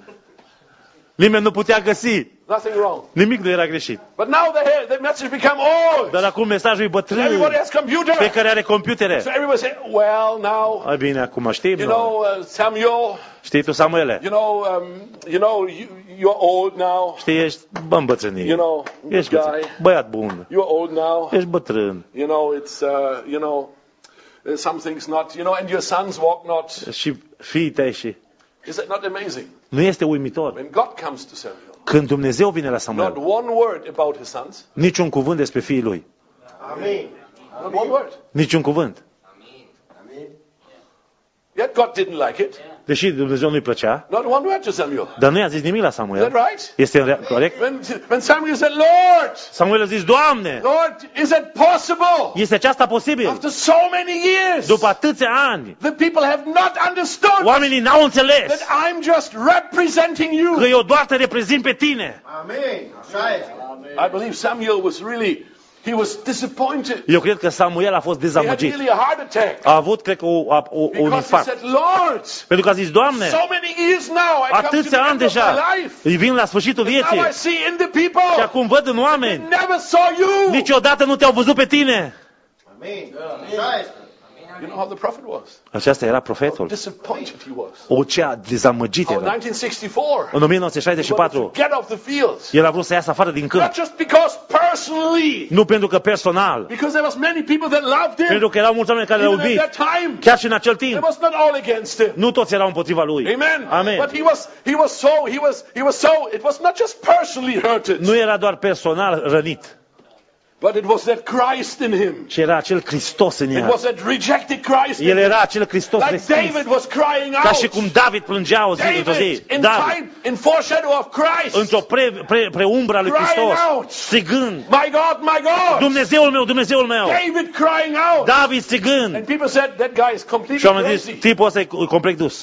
Nimeni nu putea găsi. nothing wrong. Nimic nu era greșit. But now the, the message become old. Dar acum mesajul e bătrân. Everybody has computer. Fiecare are computere. So everybody say, well, now, Ai bine, acum știm. you noi. know, uh, Samuel, Știi tu, Samuele? you know, um, you know, you, you're old now. Știi, ești bă, îmbătrânit. You know, Ești guy, bătrân. Băiat bun. you're old now. Ești bătrân. You know, it's, uh, you know, uh, some things not, you know, and your sons walk not. Și fiii tăi și... Is that not amazing? Nu este uimitor? When God comes to Samuel, Când Dumnezeu vine la not Samuel, one word about his sons, niciun cuvânt despre fiii lui. Amin. not one word. Niciun cuvânt. Amin. Yet God didn't like it. Deși Dumnezeu nu-i plăcea, Not one word to Samuel. dar nu i-a zis nimic la Is that Samuel. right? Este rea- corect? When, when Samuel said, Lord, Samuel a zis, Doamne, Lord, is it possible? este aceasta posibil? After so many years, După atâția ani, the people have not understood oamenii n-au înțeles that I'm just representing you. că eu doar te reprezint pe tine. Amin. Așa e. I believe Samuel was really, he was disappointed. Eu cred că Samuel a fost He had dezamăgit. really a heart attack. A avut, cred că, o, a- o, un Because he infarct. said, Lord, Pentru că a zis, Doamne, so many years now, I come to the atâția ani end of my deja, life. îi vin la sfârșitul Now vieții. I see in the Și people, acum văd în they oameni, never saw you. niciodată nu te-au văzut pe tine. Amin. Așa este. You know how the prophet was? Aceasta era profetul. Disappointed he was. O cea dezamăgit How in era. nineteen sixty-four, În o mie nouă sute șaizeci și he wanted patru, to get off the fields. el a vrut să iasă afară din câmp. Not just because personally, Nu pentru că personal, because there was many people that loved him. pentru că erau mulți oameni care l-au Even at iubit. that time, Chiar și în acel it timp, was not all against him. nu toți erau împotriva lui. Amen. Amen. But he was, he was so, he was, he was so. It was not just personally hurted, Nu era doar personal rănit, but it was that Christ in him. ci era acel Hristos în It ea. was that rejected Christ in El him. era acel Hristos Like respins. David was crying Ca și out. cum David plângea o zi într-o zi. David, in David, time, in foreshadow of Christ, într-o pre, pre, preumbra lui Crying Hristos, out. strigând, my God, my God. Dumnezeul meu, Dumnezeul meu. David crying out. David strigând. And people said, that guy is Și completely oamenii zis, crazy. tipul ăsta e complet dus.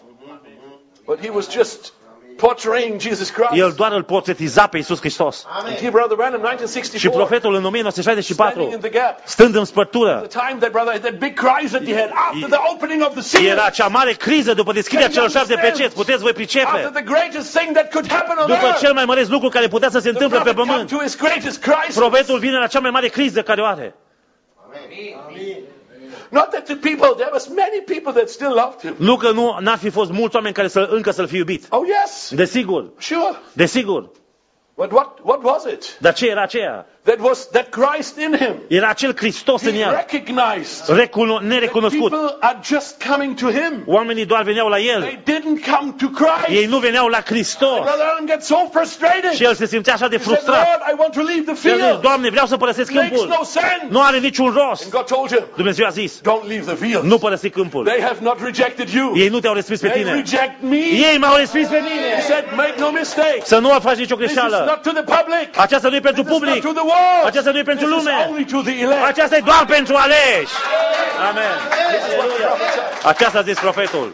But he was just portraying Jesus Christ. El doar îl portretiza pe Iisus Hristos. And here, Brother Branham, nineteen Și sixty-four, profetul în o mie nouă sute șaizeci și standing in patru, the gap. stând în spărtură, The time that brother, that big cries that he had after the opening of the seal, era cea mare criză după deschiderea celor șapte peceți. Puteți voi after pricepe? the greatest thing that could happen on După earth, cel mai mare lucru care putea să se the întâmple pe prophet come pământ, to his greatest crisis. profetul vine la cea mai mare criză care o are. Amin. Amin. Not that the people, there was many people that still loved him. Nu că nu n-ar fi fost mulți oameni care să, încă să-l fi iubit. Oh yes, Desigur, sure. desigur. But what, what was it? Dar ce era aceea? That was that Christ in him. Era acel Hristos în He el, recognized recuno- that nerecunoscut. people are just coming to him. Oamenii doar veneau la el. They didn't come to Christ. Ei nu veneau la Hristos. Brother Alan gets so frustrated. Și el se simțea așa de He said, frustrat. Lord, I want to leave the Și el zis, field. Doamne, vreau să părăsesc Makes câmpul. no sense. Nu are niciun rost. And God told him, Dumnezeu a zis, don't leave the field. nu părăsi câmpul. They have not rejected you. Ei nu te-au respins pe They tine. reject me. Ei m-au respins pe He mine. said, make no mistake. Să nu faci nicio This is greșeală. not to the public. Aceasta nu e pentru This is not public. to the world. Aceasta nu e pentru This is lume. only to the elect. Aceasta e doar pentru aleși. Amen. Aceasta a zis profetul.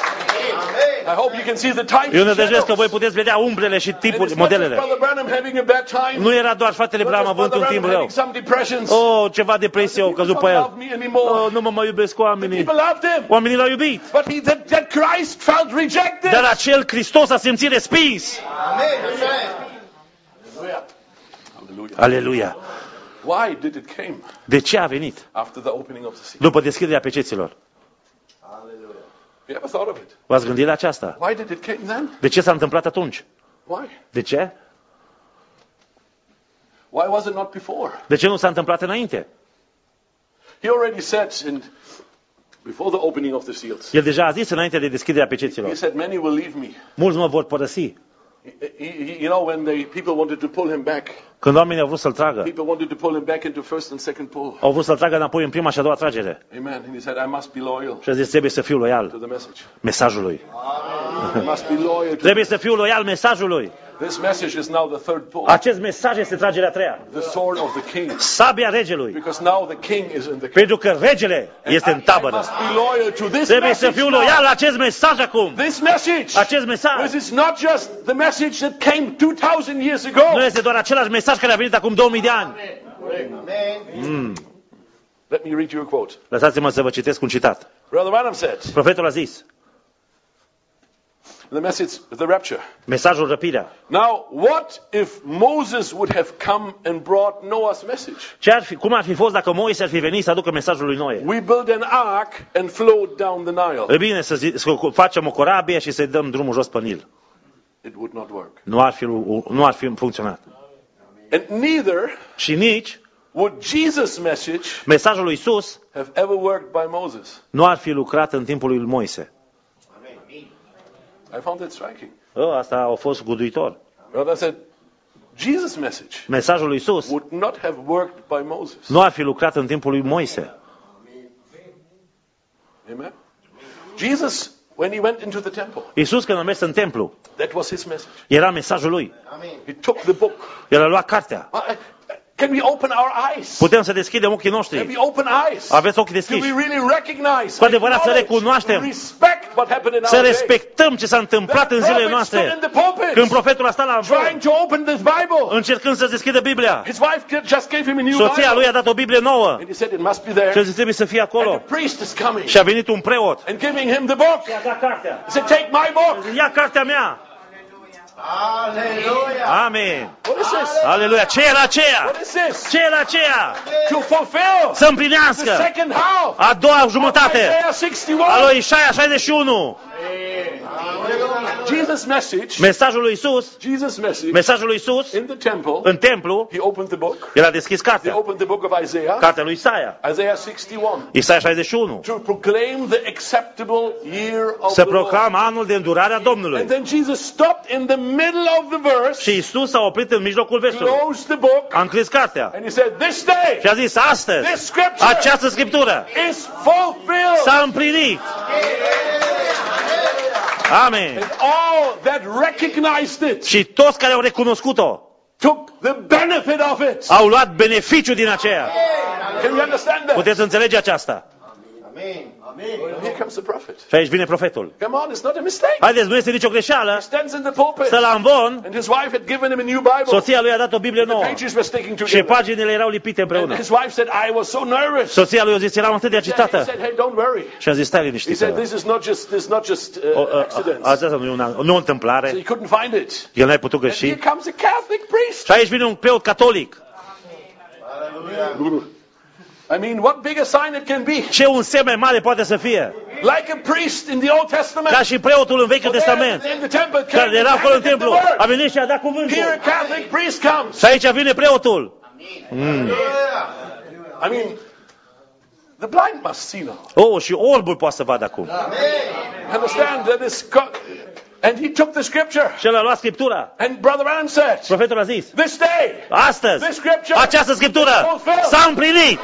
I hope you can see the types Eu ne and dăjesc că shadows. voi puteți vedea umbrele și And tipul, it's not just modelele. Brother Branham having a bad time. Nu era doar fratele Not Bram just având Brother un timp Branham rău. having some depressions. Oh, ceva depresie au căzut pe People el. don't love me anymore. Oh, nu mă mai iubesc oamenii. People loved him. Oamenii l-au iubit. But he, that, that Christ felt rejected. Dar acel Hristos a simțit respins. Amin. Așa e. Hallelujah. Aleluia. Why did it came De ce a venit? after the opening of the seal? După deschiderea peceților. Hallelujah. You ever thought of it? V-ați gândit la aceasta? Why did it came then? De ce s-a întâmplat atunci? Why? De ce? Why was it not before? De ce nu s-a întâmplat înainte? He already said in before the opening of the seals. El deja a zis înainte de deschiderea He peceților. said, "Many will leave me." Mulți mă vor părăsi. He- he- you know, when they people wanted to pull him back, Când oamenii au vrut să-l tragă, people wanted to pull him back into first and second pull. au vrut să-l tragă înapoi în prima și a doua tragere. Amen. And he said, "I must be loyal Și a zis, trebuie să fiu to loial the message. mesajului. I must be loyal to." Trebuie să fiu loial mesajului. This message is now the third pull, Acest mesaj este tragerea a treia. the sword of the king, Sabia regelui. because now the king is in the. Pentru că regele este în I, I tabără. must be loyal to this Trebuie să message. fiu now. loial la acest mesaj acum. This message. Acest mesaj This is not just the message that came two thousand years ago. nu este doar același mesaj care a venit acum două mii de ani. Amen. Let me read you a quote. Lăsați-mă să vă citesc un citat. Brother Branham said, Profetul a zis, the message, the rapture. mesajul răpirea. Now, what if Moses would have come and brought Noah's message? Ce ar fi, cum ar fi fost dacă Moise ar fi venit să aducă mesajul lui Noe? We built an ark and flowed down the Nile. E bine să, zi, să facem o corabie și să-i dăm drumul jos pe Nil. It would not work. Nu ar fi, nu ar fi funcționat. And neither Și nici would Jesus' message mesajul lui Isus have ever worked by Moses. nu ar fi lucrat în timpul lui Moise. I found it striking. Ă, asta a fost guduitor. Brother said, Jesus' message Mesajul lui Isus would not have worked by Moses. nu ar fi lucrat în timpul lui Moise. Amen. Jesus, when he went into the temple, Isus când a mers în templu, that was his message. era mesajul lui. He took the book. El a luat cartea. Uh, Can we open our eyes? Putem să deschidem ochii Can noștri. we open eyes? Aveți ochii Do we deschiși. really recognize, Cu adevărat să acknowledge, recunoaștem, respect what happened in Să our day? respectăm ce s-a întâmplat în zilele prophet stood noastre. in the pulpit, Când profetul a stat la trying văr, to open this Bible. încercând să deschidă Biblia, His wife just gave him a new soția Bible. lui a dat o Biblie nouă. And he said it must be Și a there. zis, trebuie să fie And acolo. the priest is coming Și a venit un preot. and giving him the book. I-a dat cartea. He said, take my book. Ia cartea mea. Hallelujah. Amen. What is this? Aleluia. Ce era aceea? What is this? Ce era aceea? To fulfill Să the împlinească second half a doua of jumătate Isaiah sixty-one. a lui Isaia șaizeci și unu. Jesus' message, Mesajul lui Isus, Jesus' message mesajul lui Isus in the temple, în templu, he opened the book. el a deschis He cartea. opened the book of Isaiah, Cartea lui Isaia. Isaiah sixty-one, Isaia șaizeci și unu. to proclaim the acceptable year of Să the Lord. proclamă anul de îndurare a And Domnului. then Jesus stopped in the middle of the verse, Și Isus s-a oprit în mijlocul versului. closed the book, A închis cartea. and he said, this day, Și a zis, astăzi, this scripture această scriptură is fulfilled. s-a împlinit. Amen. And all that recognized it Și toți care au recunoscut-o took the benefit of it. au luat beneficiu din aceea. Can you understand that? Puteți înțelege aceasta? Amen. Amen. Here comes the prophet. Și aici vine profetul. Come on, it's not a mistake. Haideți, nu este nicio greșeală. He stands in the pulpit, Stă la amvon, and his wife had given him a new Bible. soția lui a dat o Biblie The nouă. pages were sticking Și together. paginile erau lipite And împreună. his wife said, I was so nervous. Soția lui a zis, eram atât de He agitată. said, hey, don't worry. Și a zis, stai He liniștită. said, this is not just, this is not just O, uh, a- a- accidents. Asta nu e una, nu o So întâmplare. he couldn't find it. El n-ai putut And here găsi. comes a Catholic priest. Și aici vine un preot catolic. I mean, what bigger sign it can be? Ce un semn mai mare poate să fie? Like a priest in the Old Testament. Ca și preotul în Vechiul There Testament, in the temple, came care era and acolo în handed the templu, word. a venit și a dat Here a cuvântul. Catholic priest comes. Și aici vine preotul. I mean, the blind must see now. Oh, și orbul poate să vadă acum. Understand that this God, and he took the scripture. Și el a luat Scriptura. And Brother Branham said, Profetul a zis, this day, astăzi, this scripture, această Scriptură s-a împlinit.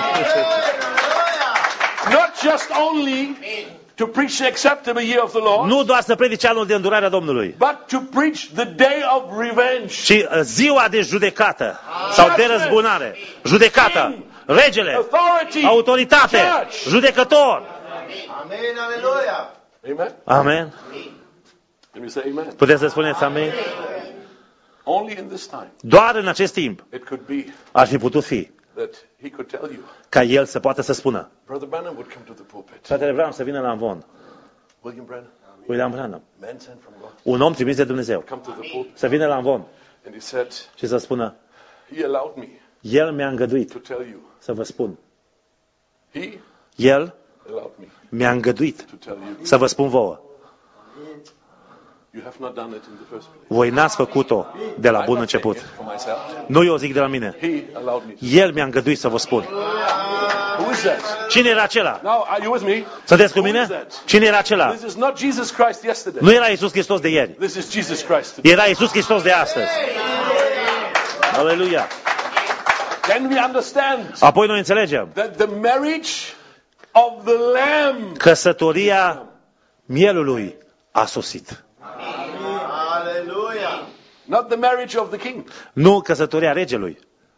not just only to preach the acceptable year of the Lord, Nu doar să predice anul de îndurare a Domnului, but to preach the day of revenge. ci uh, ziua de judecată sau de răzbunare. Judecată, regele, Authority. autoritate, judecător. Amen. Hallelujah. Amen. Amen. Can we say amen? Puteți să spuneți amen? Only in this time Doar în acest timp it could be ar fi putut fi that he could tell you, ca el să poată să spună. Brother Branham would come to the pulpit. Fratele Branham să vină la amvon. William Branham, William Branham, man sent from God, un om trimis de Dumnezeu, come to the pulpit. să vină la amvon And he said, și să spună, he allowed me El mi-a îngăduit to tell you. să vă spun. He El allowed me mi-a îngăduit to tell you. să vă spun vouă. You have not done it in the first place. Voi n-ați făcut-o de la I'm bun not saying început. it for myself. Nu eu zic de la mine. He allowed me. El mi-a îngăduit să vă spun. Who is that? Cine era acela? Now, are you with me? Sunteți cu Who is mine? that? Cine era acela? This is not Jesus Christ yesterday. Nu era Iisus Hristos de ieri. This is Jesus Christ today. Era Iisus Hristos de astăzi. Aleluia. Then we understand Apoi noi înțelegem that the marriage of the Lamb, căsătoria mielului a sosit. Aleluia. not the marriage of the king. Nu căsătoria regelui.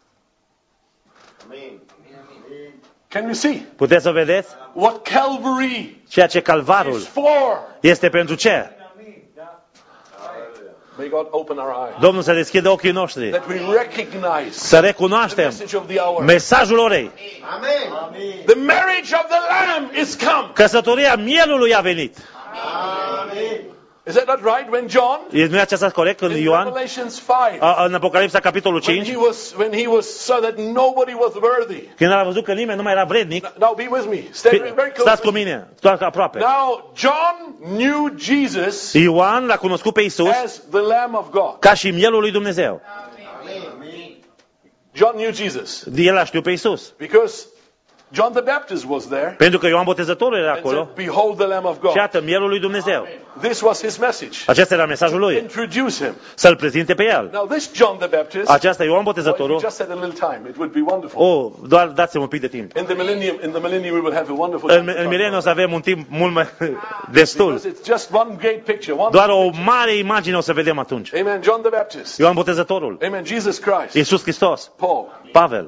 Amin. Can you see Puteți să vedeți? what Calvary Ceea ce calvarul is for? este pentru ce? May God open our eyes. Domnul să deschidă ochii noștri. That we recognize Să the recunoaștem message of the hour. mesajul orei. Amin. Amin. The marriage of the Lamb is come. Căsătoria mielului a venit. Amin. Is that not right? When John, E- Nu e aceasta corect în in Ioan? Revelations five, A- În Apocalipsa, capitolul when cinci, he was, when he was, saw that nobody was worthy. când a văzut că nimeni nu mai era vrednic, Now be with me. Stay very very stați cu close. mine, doar că aproape. Now John knew Jesus Ioan l-a cunoscut pe Isus as the Lamb of God. ca și mielul lui Dumnezeu. John knew Jesus El a știut pe Isus. because John the Baptist was there Pentru că Ioan Botezătorul era and acolo. said, "Behold the Lamb of Și God." iată, mielul lui Dumnezeu. This was his message. Acesta era mesajul lui. Introduce him. Să-l prezinte pe el. Now this John the Baptist, Aceasta e Ioan well, if you Botezătorul. just had a little time, it would be wonderful. Oh, doar dați-mi un pic de timp. In the millennium, in the millennium, we will have a wonderful. În, time to în talk mileniu o about să avem un timp mult mai destul. Because it's just one great picture. One Doar o mare imagine o să vedem atunci. Amen. John the Baptist. Ioan Botezătorul. Amen. Jesus Christ. Iisus Hristos. Paul. Pavel.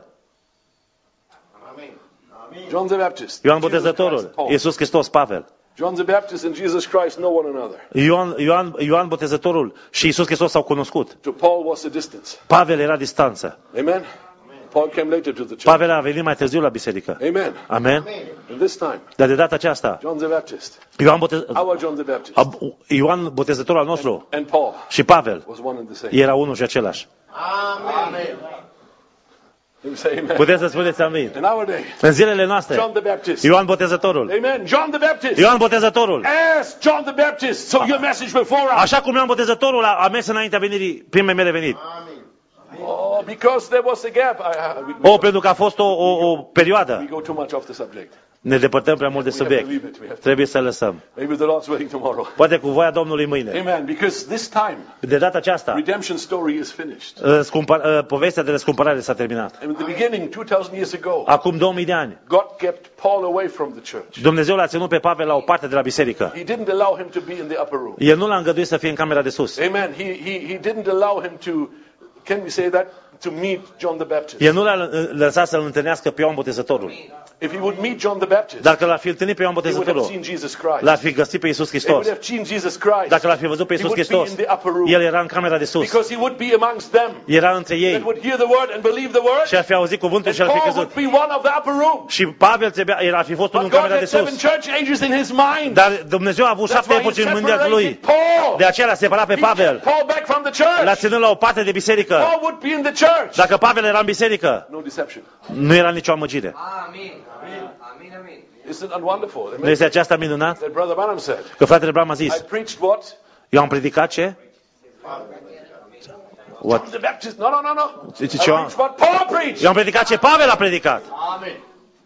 John the Baptist. Ioan Jesus Christ, Botezătorul. Paul. Iisus Hristos. Pavel. John the Baptist and Jesus Christ know one another. Ioan, Ioan, Ioan Botezătorul și Iisus Hristos s-au cunoscut. To Paul was a distance. Pavel era distanță. Amen. Paul came later to the church. Pavel a venit mai târziu la biserică. Amen. Amen. And this time, Dar de data aceasta, John the Baptist, Ioan, Botez... our John the Baptist, Ioan Botezătorul al nostru and Paul și Pavel was one and the same. era unul și același. Amin. Can you say amen? Puteți să spuneți amin. In our day, În zilele noastre, John the Baptist. Ioan Botezătorul. Amen. John the Baptist. Ioan Botezătorul. As John the Baptist. So your message before us. Așa cum Ioan Botezătorul a, a mers înaintea venirii, primei mele venit. Oh, because there was a gap. I, I, we, O, pentru că a fost o, o, o we perioadă. go too much off the subject. Ne depărtăm prea mult de We have to subiect. leave it. We have to. Trebuie să lăsăm. Maybe the Lord's waiting tomorrow. Poate cu voia Domnului mâine. Amen. Because this time, De data aceasta, redemption story is finished. uh, scumpă- uh, povestea de răscumpărare s-a terminat. And in the beginning, two thousand years ago, Acum două mii de ani, God kept Paul away from the church. Dumnezeu l-a ținut pe Pavel la o parte de la biserică. He didn't allow him to be in the upper room. El nu l-a îngăduit să fie în camera de sus. Amen. He, he, he didn't allow him to, can we say that, to meet John the Baptist. El nu l-a uh, lăsat să-l întâlnească pe Ioan Botezătorul. If he would meet John the Baptist, Dacă l-ar fi întâlnit pe Ioan he would have Botezătorul, seen Jesus Christ. l-ar fi găsit pe Iisus He would Hristos. have seen Jesus Christ. Dacă l-ar fi văzut pe He Iisus would be Hristos, in the upper room. el era în camera de sus. Because he would be amongst them Era între that ei would hear the word and believe the word. și ar fi auzit cuvântul And și ar fi Paul crezut. would be one of the upper room. Și Pavel trebuia, el ar fi fost unul But în God camera de had seven sus. church ages in his mind. Dar Dumnezeu a avut That's șapte why he epoci în mândrea separated lui. Paul. De aceea l-a separat pe He Pavel. kept Paul back from the L-a church. ținut la o parte de biserică. Paul would be in the church. Dacă Pavel era în biserică, No deception. nu era nicio amăgire. Amin. Amin, amin. Isn't that wonderful? Nu Amen. este aceasta minunat? That Brother Branham said. Că fratele Bram a I zis, preached what? eu am predicat ce? What? John the Baptist. No, no, no, no. It's I John. preached what Paul preached. Eu am predicat ce Pavel a predicat. Amin.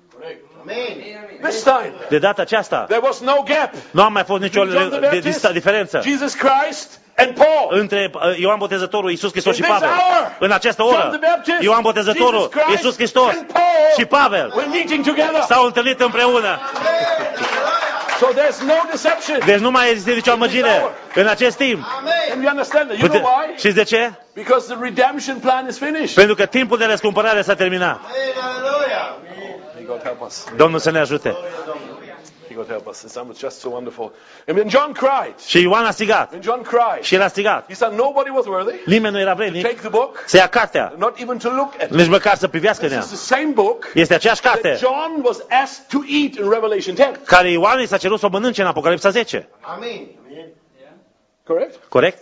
This time, De data aceasta, there was no gap. nu a mai fost nicio John the de- Baptist, dista- diferență Jesus Christ and Paul. între uh, Ioan Botezătorul, Iisus Hristos și In this Pavel. hour, În această John oră, the Baptist, Ioan Botezătorul, Jesus Christ Iisus Hristos and Paul și Pavel were meeting together. s-au întâlnit împreună. So there's no deception. Deci nu mai există nicio amăgire în acest timp. And you understand that? You know Pute- why? Știți de ce? Because the redemption plan is finished. Pentru că timpul de răscumpărare s-a terminat. Aleluia. May God help us. Domnul să ne ajute. May God help us. This time was just so wonderful. And when John cried, Și Ioan a strigat. when John cried, Și el a strigat. he said nobody was worthy Nimeni nu era to vrednic take the book, să ia cartea, not even to look at it. nici măcar să privească în This ea. is the same book Este aceeași that carte John was asked to eat in Revelation ten. care Ioan i s-a cerut să o mănânce în Apocalipsa zece. Amin. Correct? Corect?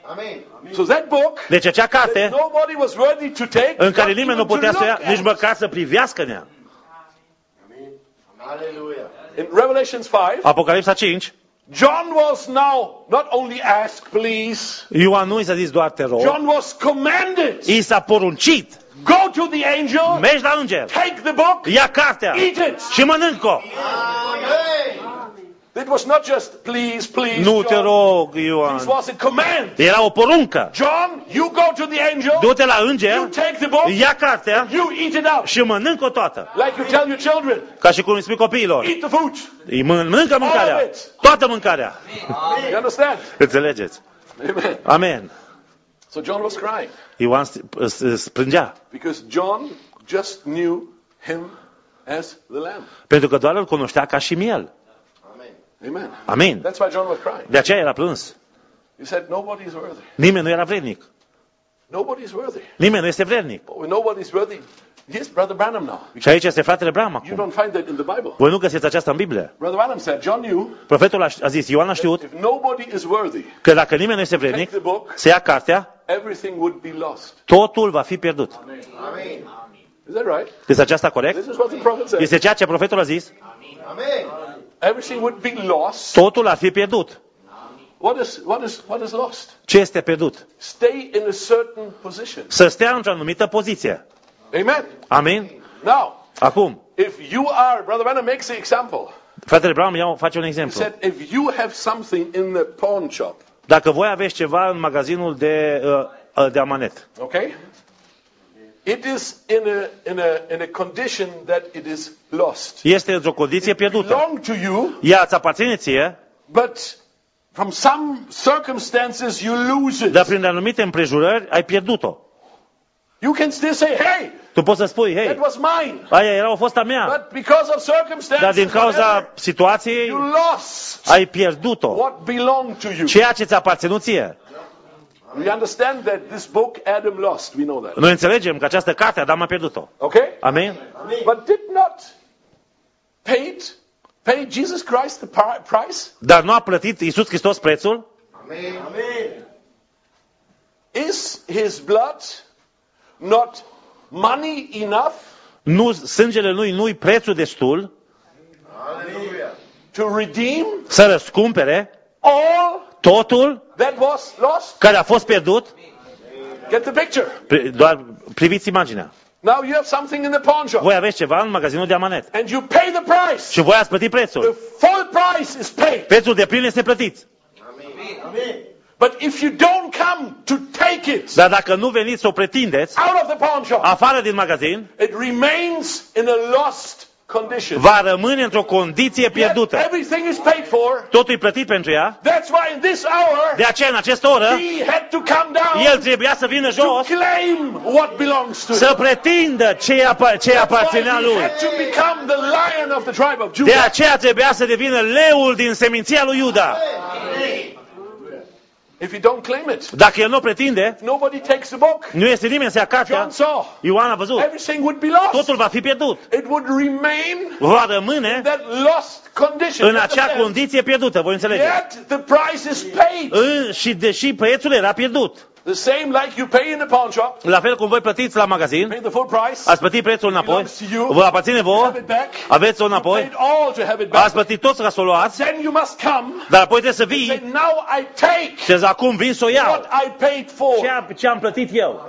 Amen. So that book, Deci acea that carte nobody was worthy to take, în care not nimeni nu even to putea să o ia, look nici at. măcar să privească în ea. Amen. Hallelujah. In Revelations five, Apocalipsa cinci, John was now not only asked, please, Ioan nu i s-a zis doar te rog, John was commanded, i s-a poruncit, go to the angel, mergi la înger, take the book, ia cartea eat it. și mănânc-o. Amen. It was not just, please, please, Nu te John. rog, This Ioan. was a command. Era o poruncă. John, you go to the angel, Du-te la you înger, take the book, ia cartea you eat it out. și mănânc-o toată. Like you tell your children, Ca și cum îi spui copiilor. eat the food. Îi mân- mănâncă mâncarea. All of it. Toată mâncarea. You understand? Înțelegeți? Amen. Amen. So John was crying Ioan st- s- s- plângea. because John just knew him as the Lamb. Pentru că doar îl cunoștea ca și miel. Amen. Amen. Amin. That's why John was crying. De aceea era plâns. He said, nobody is worthy. Nimeni nu era vrednic. Nobody is worthy. Nimeni nu este vrednic. But when nobody is worthy, here's Brother Branham now. Și aici este fratele Bram You acum. don't find that in the Bible. Voi nu găsiți aceasta în Biblie. Brother Branham said, John knew Profetul a a zis, Ioan a știut if nobody is worthy, că dacă nimeni nu este take vrednic, the book, să ia cartea, everything would be lost. totul va fi pierdut. Amen. Is that right? Este aceasta corect? This is what the prophet said. Este ceea ce profetul a zis. Amen. Everything would be lost. Totul ar fi pierdut. What is, what is, what is lost? Ce este pierdut? Stay in a certain position. Să stea într-o anumită poziție. Amen. Amin? Now, Acum, if you are, Brother Branham makes the example. fratele Brown ia, face un He exemplu. said, if you have something in the pawn shop, Dacă voi aveți ceva în magazinul de, uh, uh, de amanet, okay, it is in a, in a, in a condition that it is lost. este într-o condiție pierdută. Belong to you, Ea îți aparține ție, but from some circumstances you lose dar it. prin anumite împrejurări ai pierdut-o. You can still say, hey, Tu poți să spui, that hei, was mine. aia era o fost a mea, But because of dar circumstances, din cauza whatever, situației you lost ai pierdut-o. what belonged to you. Ceea ce ți-a aparținut ție. We understand that this book Adam lost. We know that. Noi înțelegem că această carte Adam a pierdut-o. Okay? Amin? But did not paid, pay Jesus Christ the pri- price? Dar nu a plătit Iisus Hristos prețul? Amen. Amen. Is his blood not money enough Nu, sângele lui nu-i prețul destul Hallelujah. to redeem să răscumpere all totul that was lost? care a fost pierdut? Get the picture. Pri- Doar priviți imaginea. Now you have something in the pawn shop Voi aveți ceva în magazinul de amanet and you pay the price. și voi ați plătit The prețul. full price is paid. Prețul de plin este plătit. Amen. But if you don't come to take it Dar dacă nu veniți să o pretindeți out of the pawn shop, afară din magazin, it remains in a lost condition. va rămâne într-o condiție Yet pierdută. everything is paid for. Totul e plătit pentru ea. That's why in this hour De aceea, în această oră, he had to come down el trebuia să vină to jos, claim what belongs to să him. pretindă ce apa- ce That's why aparținea he lui. had to become the lion of the tribe of De Judah. aceea trebuia să devină leul din seminția lui Iuda. If you don't claim it, Dacă el nu o pretinde, if nobody takes the book, nu este nimeni să ia cartea. John saw, Ioan a văzut. everything would be lost. Totul va fi pierdut. It would remain Va rămâne in that lost condition. în You acea understand? condiție pierdută. Voi înțelegeți? Yet the price is paid. În- Și deși prețul era pierdut, The same like you pay in the pawn shop, la fel cum voi plătiți la magazin, pay the full price, ați plătit prețul înapoi, belongs to you, vă aparține have vouă, it back, aveți-o paid înapoi, all to have it ați back. plătit toți ca să o luați, Then you must come, dar apoi trebuie să say, vii now I take și zici, acum vin să o iau. what I paid for. Ce, ce am plătit eu.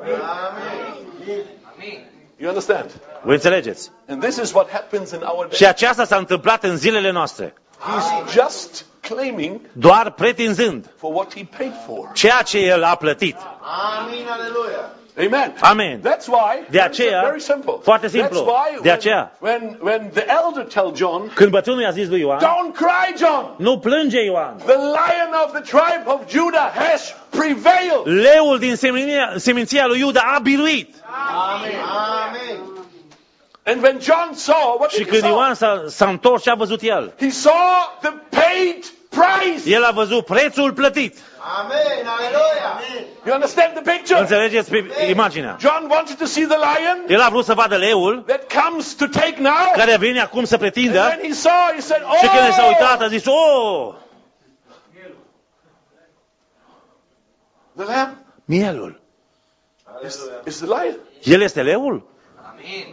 You understand? Voi înțelegeți? And this is what happens in our Și day. aceasta s-a întâmplat în zilele noastre. He's just claiming Doar pretinzând for what he paid for. ceea ce el a plătit. Amin. Hallelujah. Amen. Amen. That's why. De aceea, very simple. foarte That's simplu. why De aceea, when, when when the elder tell John, când bătrânul i-a zis lui Ioan, don't cry, John. nu plânge Ioan. The lion of the tribe of Judah has prevailed. Leul din seminția, seminția lui Iuda a biruit. Amen. Amen. And when John saw, what Și did he când saw? Ioan s-a, s-a întors, ce a văzut el? He saw the paid price. El a văzut prețul plătit. Amen. Hallelujah. You understand the picture? Înțelegeți pe imaginea? John wanted to see the lion El a vrut să vadă leul that comes to take now. care vine acum să And pretindă when he saw, he said, și când s-a uitat oh, a zis, oh, The lamb Mielul. is, is the lion. El este leul? Amin.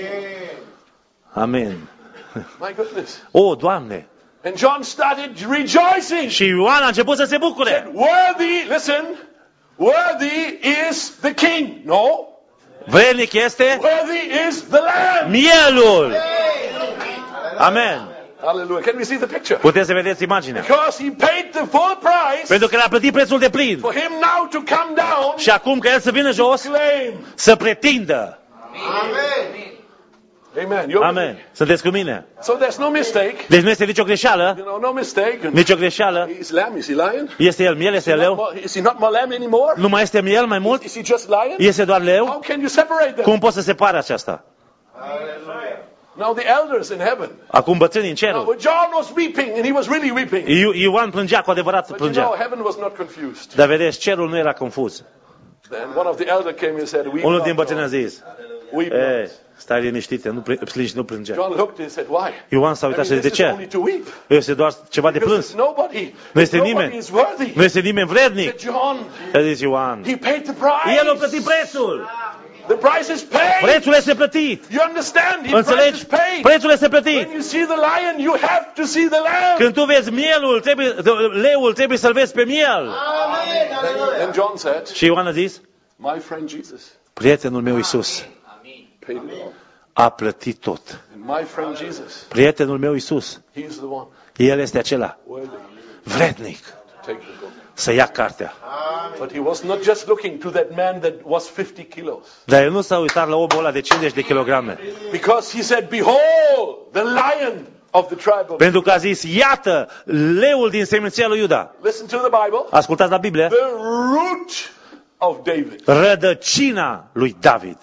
Amen. My goodness. O, Doamne! And John started rejoicing. Și Ioan a început să se bucure. Worthy, listen, worthy is the king. No. Vrednic este Worthy is the lamb. mielul. Amen. Hallelujah. Can we see the picture? Puteți să vedeți imaginea. Because he paid the full price Pentru că l-a plătit prețul de plin. for him now to come down, Și acum că el să vină jos, claim. să pretindă. Amin. Amen. You're Amen. Sunteți cu mine? So there's no mistake. Deci nu este nicio greșeală. You know, no mistake. And Nicio greșeală. Is lamb? Is he lion? Este el miel, este Not leu. more- Is he not more lamb anymore? Nu mai este miel mai mult? Is he just lion? Este doar How leu? can you separate them? Cum poți să separe aceasta? Now the elders in heaven. Acum bătrânii în Now, cerul. when John was weeping, and he was really weeping. Io- Ioan plângea, cu adevărat But you know, plângea. heaven was not confused. Dar vedeți, cerul nu era confuz. Then one of the elders came and said, "Weep Unul not, din bătrâni a John. zis, Weep e, not." stai liniștite, nu, plângi, nu plânge. John looked and said, "Why?" Ioan s-a I uitat mean, și a zis, this de is ce? only to weep. Este doar ceva de Because plâns. there's nobody, Nu este nobody nimeni. is worthy. Nu este nimeni vrednic. Said John, A zis Ioan. he paid the price. El a plătit prețul. The price is paid. Prețul este plătit. You understand? The price Înțelegi? is paid. Prețul este plătit. When you see the lion, you have to see the lamb. Când tu vezi mielul, trebuie, leul, trebuie să-l vezi pe miel. And John said, Și Ioan a zis, "My friend Jesus prietenul meu Iisus paid it all. a plătit tot. And my friend Jesus, Prietenul meu Iisus, he's the one el este acela worthy vrednic to take the book." să ia cartea. But he was not just looking to that man that was fifty kilos. Dar el nu s-a uitat la omul ăla de cincizeci de kilograme. Because he said, "Behold, the lion of the tribe of..." Pentru că a zis, iată, leul din seminția lui Iuda. Listen to the Bible. Ascultați la Biblie. The root of David. Rădăcina lui David.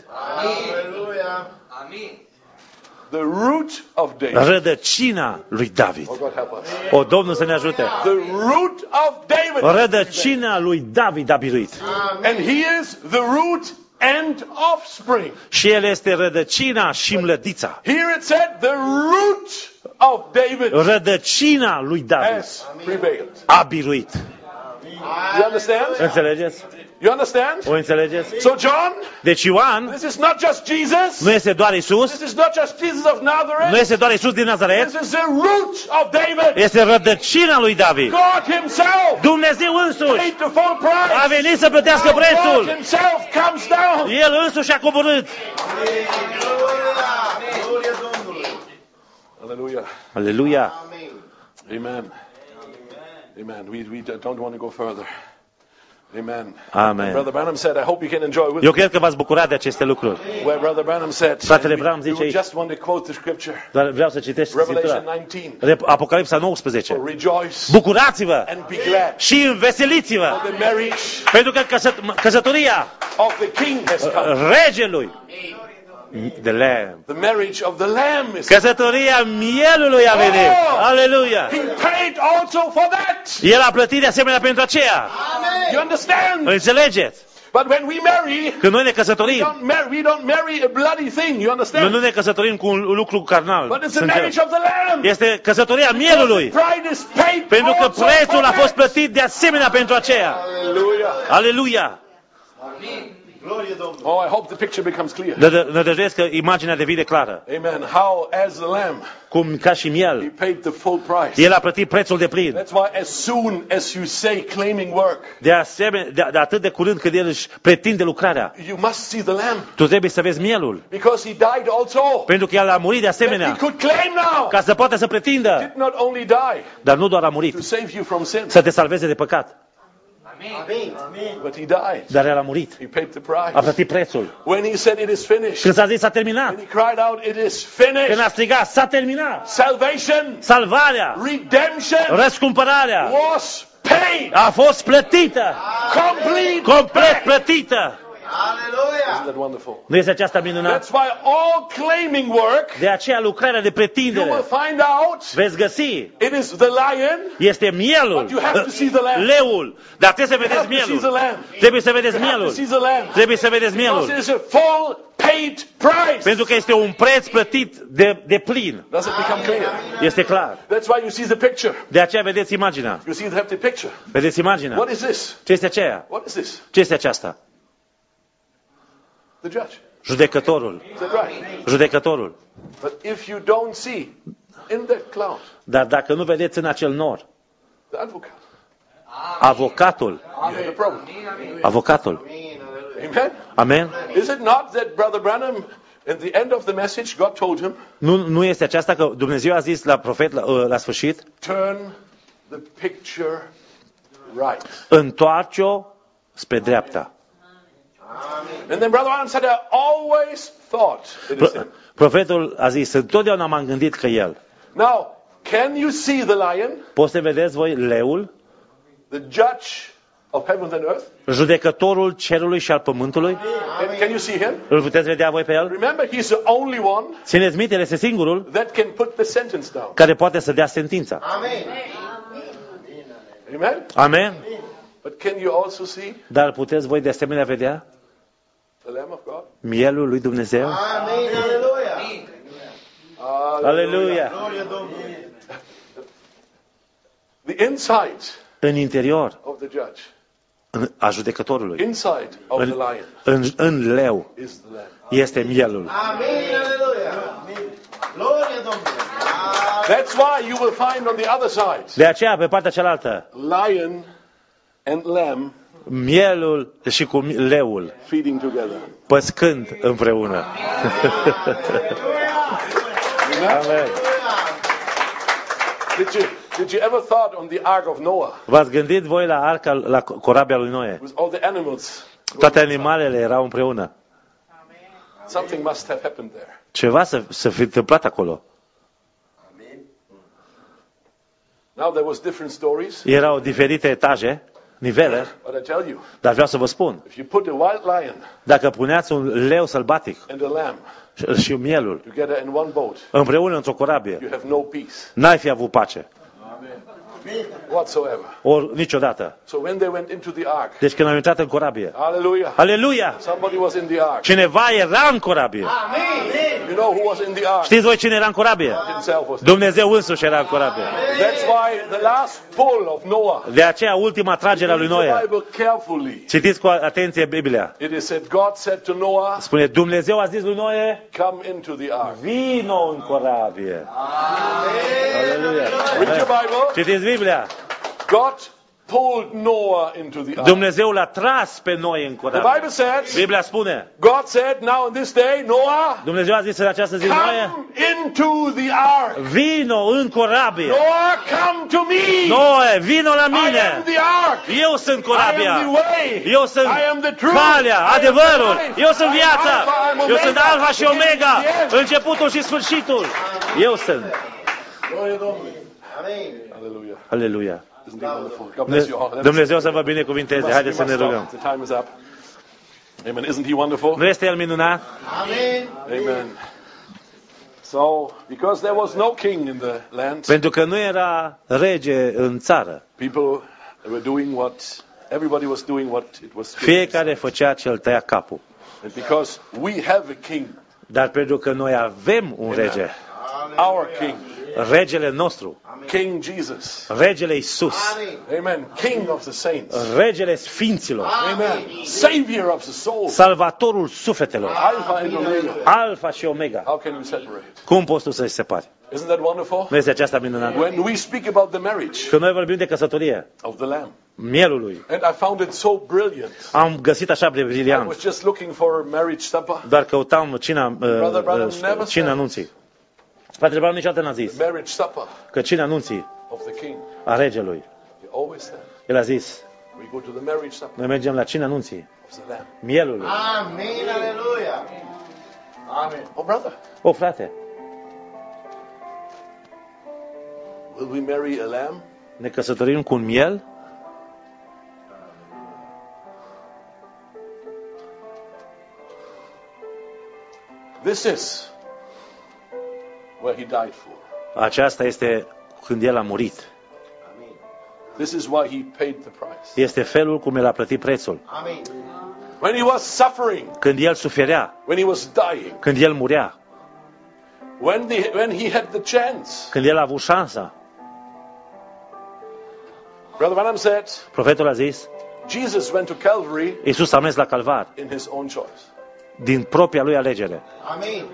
Amin. The root of David. Rădăcina lui David. Oh, God help us. O, Domnul să ne ajute. The root of David. Rădăcina lui David a biruit. And he is the root and offspring. Și el este rădăcina și mlădița. Here it said, the root of David Rădăcina lui David has prevailed. a biruit. You understand? Înțelegeți? You understand? O înțelegeți? So John, Deci Ioan this is not just Jesus. nu este doar Isus, This is not just Jesus of nu Nazareth. este doar Isus din Nazaret, This is the root of David. este rădăcina lui David. God himself Dumnezeu însuși paid the full price. a venit să plătească Now God prețul. himself comes down. El însuși a coborât. Hallelujah. Aleluia. Amen. Amen. We, we don't want to go further. Amen. Amen. Brother Branham said, I hope you can enjoy with Eu me. cred că v-ați bucurat de aceste lucruri. Where Brother Branham said, Fratele and Branham we, we zice aici. just want to quote the scripture. Dar vreau să citesc Revelation Scriptura. nineteen. Apocalipsa nouăsprezece. For rejoice Bucurați-vă and be glad. și înveseliți-vă, For the marriage pentru că căsăt- căsătoria of the king has come. regelui, the lamb, The marriage of the lamb is come. căsătoria mielului a venit. Oh! Aleluia. He paid also for that. El a plătit de asemenea pentru aceea. You understand? Înțelegeți? But when we marry, Când noi ne we căsătorim, don't marry, we don't marry a bloody thing. You noi understand? nu ne căsătorim cu un lucru carnal. But it's the Suntem- marriage of the lamb. Este căsătoria mielului. Pride is paid Pentru că also prețul for a fost that. plătit de asemenea pentru aceea. Hallelujah. Aleluia. Oh, I hope the picture becomes clear. Nădă- Nădăjduiesc că imaginea devine clară. Amen. How, as the lamb, Cum ca și he miel, paid the full price. el a plătit prețul de plin. That's why as soon as you say claiming work, De asemenea, de, de atât de curând când el își pretinde lucrarea, you must see the lamb. tu trebuie să vezi mielul. Because he died also. Pentru că el a murit de That he asemenea, could claim now. ca să poată să pretindă. Did not only die Dar nu doar a murit, to save you from sin, să te salveze de păcat, but he died. dar el a murit. He paid the A price. plătit prețul. When he said it is finished, Când s-a zis s-a terminat, when he cried out, it is când finished. a strigat s-a terminat, Salvation, salvarea, redemption răscumpărarea was paid. a fost plătită, Complete. complet plătită. Isn't that wonderful? Nu este aceasta minunat? That's why all claiming work, De aceea lucrarea de you will pretindere, find out veți găsi, it is the lion, este mielul, but you have to see the lamb. leul, dar trebuie să You vedeți have to see the mielul. lamb. Trebuie să vedeți You have to mielul. see the lamb. Trebuie să vedeți Because mielul. it is a full paid price. Pentru că este un preț plătit de, de plin. Does it become clear? Este clar. That's why you see the picture. De aceea vedeți imaginea. You see the have the picture. Vedeți imaginea. What is this? Ce este aceea? What is this? Ce este aceasta? The judge. Judecătorul. Is that right? Judecătorul. But if you don't see in that cloud Dar dacă nu vedeți în acel nor, the advocate, avocatul, you have a problem. avocatul. Amen. Amen? Is it not that Brother Branham, at the end of the message, God told him, Nu, nu este aceasta că Dumnezeu a zis la profet la, la sfârșit, turn the picture right. întoarce-o spre dreapta. And then Brother Branham said, I always thought it is Pro- him. Profetul a zis, întotdeauna m-am gândit că el. Now, can you see the lion, Poți să vedeți voi leul, the judge of heaven and earth? judecătorul cerului și al pământului? Can, can you see him? Îl puteți vedea voi pe el? Remember, he's the only one Țineți minte, el este singurul that can put the sentence down. care poate să dea sentința. Amen. Amen? Amen? But can you also see Dar puteți voi de asemenea vedea the Lamb of God? mielul lui Dumnezeu? Amen. Aleluia. Aleluia! Gloria Domnului. The inside În interior of the judge, în- a judecătorului, inside of the în, lion, în, în leu, is the Lamb. este mielul. Amen. Aleluia. Gloria Domnului. That's why you will find on the other side, De aceea, pe partea cealaltă, lion and lamb mielul și cu leul feeding together. păscând împreună. Amen. Did you, did you ever thought on the ark of Noah V-ați gândit voi la arca, la corabia lui Noe? with all the animals? Toate animalele erau împreună. Something must have happened there. Ceva să, să fi întâmplat acolo. Now there was different stories, Erau diferite etaje, nivele, but I tell you, dar vreau să vă spun, if you put a wild lion dacă puneați un leu sălbatic and a lamb și- și mielul together in one boat, împreună într-o corabie, you have no peace n-ai fi avut pace. whatsoever. Ori niciodată. So when they went into the ark, Deci când au intrat în corabie, hallelujah, aleluia! somebody was in the ark. Cineva era în corabie. You know who was in the ark? Știți voi cine era în corabie? Himself was. Dumnezeu însuși era în corabie. That's why the last pull of Noah, De aceea ultima tragere a lui read the Noe. Bible carefully. Citiți cu atenție Biblia. It is said, God said to Noah, Spune, Dumnezeu a zis lui Noe, come into the ark. vino în corabie. Aleluia. Read your Bible. Citiți Biblia. God pulled Noah into the ark. Dumnezeu l-a tras pe Noe în The corabie. Bible says, Biblia spune, God said, now in this day, Noah, Dumnezeu a zis în această zi, Noe, come into the ark. vino în corabie. Noah, come to me. Noe, vino la I mine. am the ark. Eu sunt I corabia. am the way. Eu sunt I am the truth. calea, I am the adevărul. life. Eu sunt I am viața. Alpha, I am Eu Omega. sunt Alfa și Omega. The end. Începutul și sfârșitul. Eu sunt. Amen. Hallelujah. Aleluia. Isn't he wonderful? God bless you all. Let's- Dumnezeu să vă binecuvinteze. Haideți să we ne must rugăm. stop. The time is up. Amen. Isn't he wonderful? Nu este El minunat? Amen. Amen. So, because there was no king in the land, Pentru că nu era rege în țară. people were doing what everybody was doing what it was. Fiecare făcea ce îl tăia capul. And because we have a king, Dar pentru că noi avem un rege, our king, regele nostru, King Jesus. regele Isus, Amen. King of the saints. regele sfinților, Amen. Savior of the soul. salvatorul sufletelor, Alpha and Omega. Alfa și Omega. How can you separate? Cum poți tu să-i separi? Isn't that wonderful? Nu este aceasta minunată? When we speak about the marriage Când noi vorbim de căsătorie, of the Lamb, mielului, and I found it so brilliant. am găsit așa de I briliant, was just looking for a marriage supper. doar căutam cina, uh, Brother Branham uh, never cina said. anunții. Fratele Branham niciodată n-a zis Marriage supper că cina anunții of the king. a regelui. He always said, El a zis, we go to the marriage supper noi mergem la cina anunții of the Lamb. mielului. Amen. Aleluia. Amen. Oh, brother, O, frate, will we marry a lamb? ne căsătorim cu un miel? This is where he died for. Aceasta este când El a murit. This is why he paid the price. Este felul cum El a plătit prețul. Amen. When he was suffering, Când El suferea, when he was dying, când El murea, when, the, when he had the chance. când El a avut șansa. Brother Branham said, Profetul a zis, Jesus went to Calvary Iisus a mers la Calvar in his own choice. din propria Lui alegere. Amen.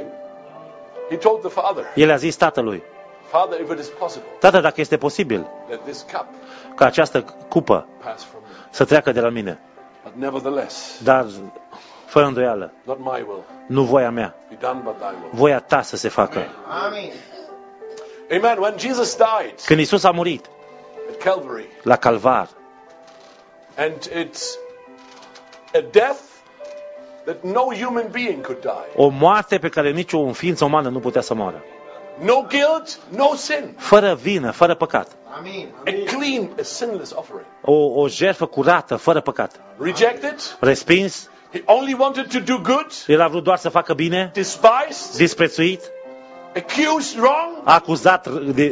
He told the Father, El a zis Tatălui, Father, if it is possible, Tată, dacă este posibil let this cup ca această cupă pass from me. să treacă de la mine, But nevertheless, dar fără îndoială, not my will, nu voia mea, be done but thy will. voia ta să se facă. Amen. Amen. When Jesus died Când Iisus a murit at Calvary, la Calvar, and it's a death that no human being could die. o moarte pe care nicio ființă umană nu putea să moară. No guilt, no sin. Fără vină, fără păcat. Amen. A clean, a sinless offering. O, o jertfă curată, fără păcat. Rejected. Respins, He only wanted to do good. El a vrut doar să facă bine, Despised. disprețuit, Accused wrong. acuzat de,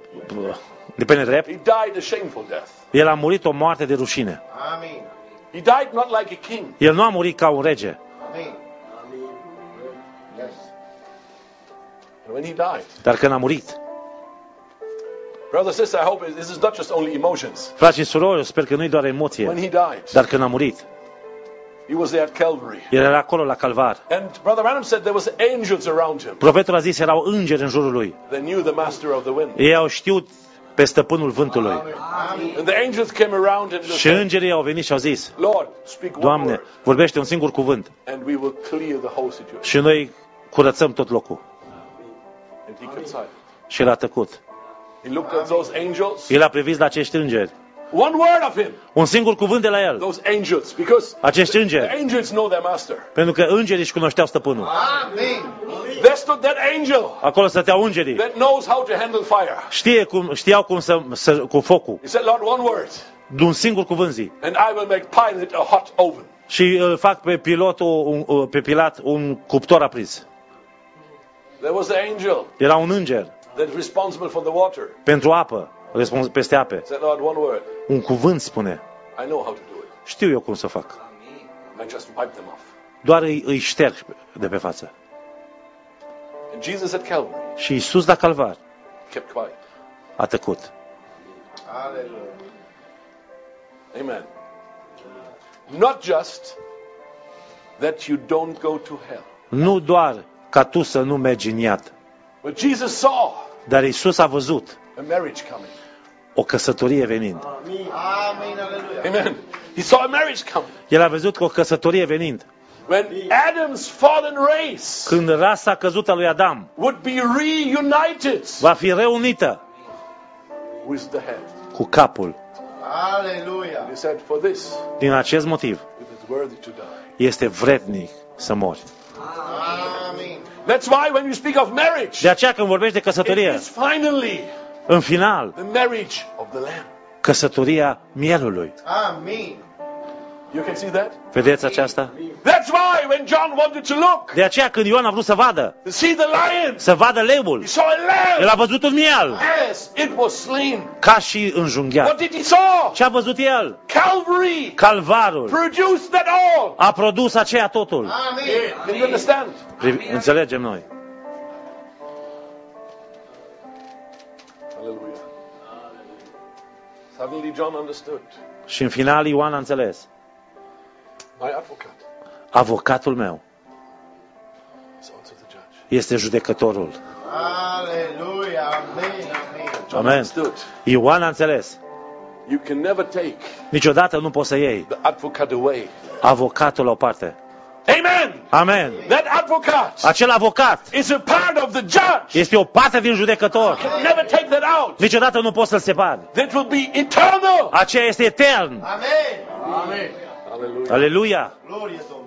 de pe nedrept. He died a shameful death. El a murit o moarte de rușine. Amen. He died not like a king. El nu a murit ca un rege. Amen. Yes. And when he died, Dar când a murit, brother, sister, I hope this is not just only emotions. frați și surori, eu sper că nu-i doar When emoție, he died, dar când a murit, he was there at Calvary. el era acolo la Calvar. And Brother Branham said there was angels around him. Profetul a zis, erau îngeri în jurul lui. They knew the master of the wind. Ei au știut pe stăpânul vântului. Amen. And the angels came around and Și said, îngerii au venit și au zis, Lord, speak one Doamne, word, vorbește un singur cuvânt and we will clear the whole situation. și noi curățăm tot locul. And he kept silent. Și el a tăcut. He looked at those angels. El a privit la acești îngeri. One word of him. Un singur cuvânt de la el. Those angels, because Acești the îngeri. angels know their master. Pentru că îngerii își cunoșteau stăpânul. Amen. There stood that angel Acolo stăteau îngerii. that knows how to handle fire. Știe cum, știau cum să, să, cu focul. He said, Lord, one word, De un singur cuvânt zi. and I will make Pilate a hot oven. Și îl fac pe pilotul, un, pe Pilat un cuptor aprins. There was the angel Era un înger that's responsible for the water. pentru apă, răspuns peste ape. He said, Lord, one word, Un cuvânt spune. I know how to do it. Știu eu cum să fac. I just wipe them off. Doar îi, îi șterg de pe față. And Jesus at Calvary Și Iisus la Calvar kept quiet. a tăcut. Hallelujah. Amen. Not just that you don't go to hell, Nu doar ca tu să nu mergi în iad, but Jesus saw dar Iisus a văzut a marriage coming. o căsătorie venind. Amen. Hallelujah. Amen. He saw a marriage coming. El a văzut o căsătorie venind. When Adam's fallen race Când rasa căzută a lui Adam would be reunited va fi reunită with the head. cu capul. Hallelujah. He said, for this, Din acest motiv it is worthy to die. este vrednic să mori. Amen. That's why when you speak of marriage, De aceea când vorbești de it căsătorie, is finally în final, the marriage of the Lamb. căsătoria mielului. Amen. You can see that? Vedeți aceasta? That's why when John wanted to look De aceea când Ioan a vrut să vadă, to see the lion, să vadă leul, he saw a el lamb a văzut un miel, as it was slain. ca și înjunghiat. What did he saw? Ce a văzut el? Calvary Calvarul produced that all. a produs aceea totul. Amen. Can you understand? Pri- Înțelegem noi. Hallelujah. Suddenly John understood. Și în final Ioan a înțeles. My advocate Avocatul meu is also the judge. este judecătorul. Hallelujah. Amen. Amen. John Amen. understood. Ioan a înțeles. You can never take Niciodată nu poți să iei the advocate away. avocatul la o parte. Amen. Amen. That advocate Acel avocat is a part of the judge. este o parte din judecător. You can never take that out. Niciodată nu poți să-l separi. That will be eternal. Aceea este etern. Amen. Amen. Hallelujah. Aleluia. Gloria Domnului.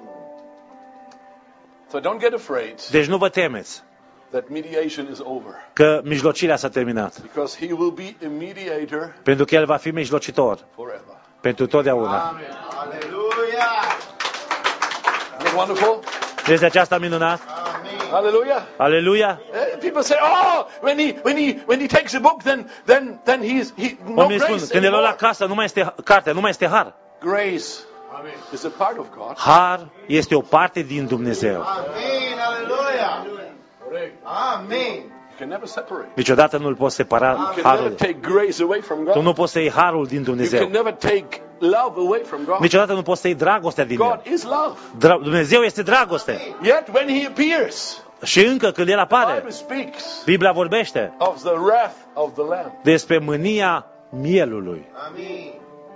So don't get afraid Deci nu vă temeți that mediation is over. că mijlocirea s-a terminat. Because he will be a mediator Pentru că el va fi mijlocitor forever. pentru totdeauna. Amen. Hallelujah. Isn't it wonderful? Este aceasta minunat? Amen. Hallelujah. Aleluia. Eh, People say, oh, when he when he when he takes a book, then then then he's he no Oamenii spun, grace când el lua la anymore. casă, nu mai este carte, nu mai este har. Grace is a part of God. Har este o parte din Dumnezeu. Amen. Hallelujah. Amen. You can never separate. Niciodată nu-l poți separa You can never harul. take grace away from Tu God. nu poți să iei harul din You Dumnezeu. can never take love away from God. Niciodată nu poți să iei dragostea din God el. is love. Dra- Dumnezeu este dragoste. Yet when he appears, Și încă când el the apare, Bible speaks Biblia vorbește of the wrath of the Lamb. despre mânia mielului. Amen.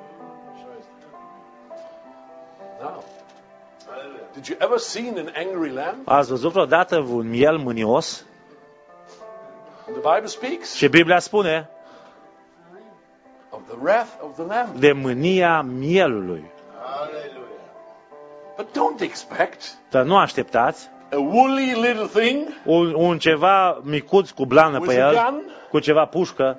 Now, did you ever seen an angry lamb? Ați văzut vreodată un miel mânios? The Bible speaks Și Biblia spune of the wrath of the Lamb. de mânia mielului. Hallelujah. But don't expect Dar nu așteptați a woolly little thing un, un ceva micuț cu blană pe with a el, gun cu ceva pușcă.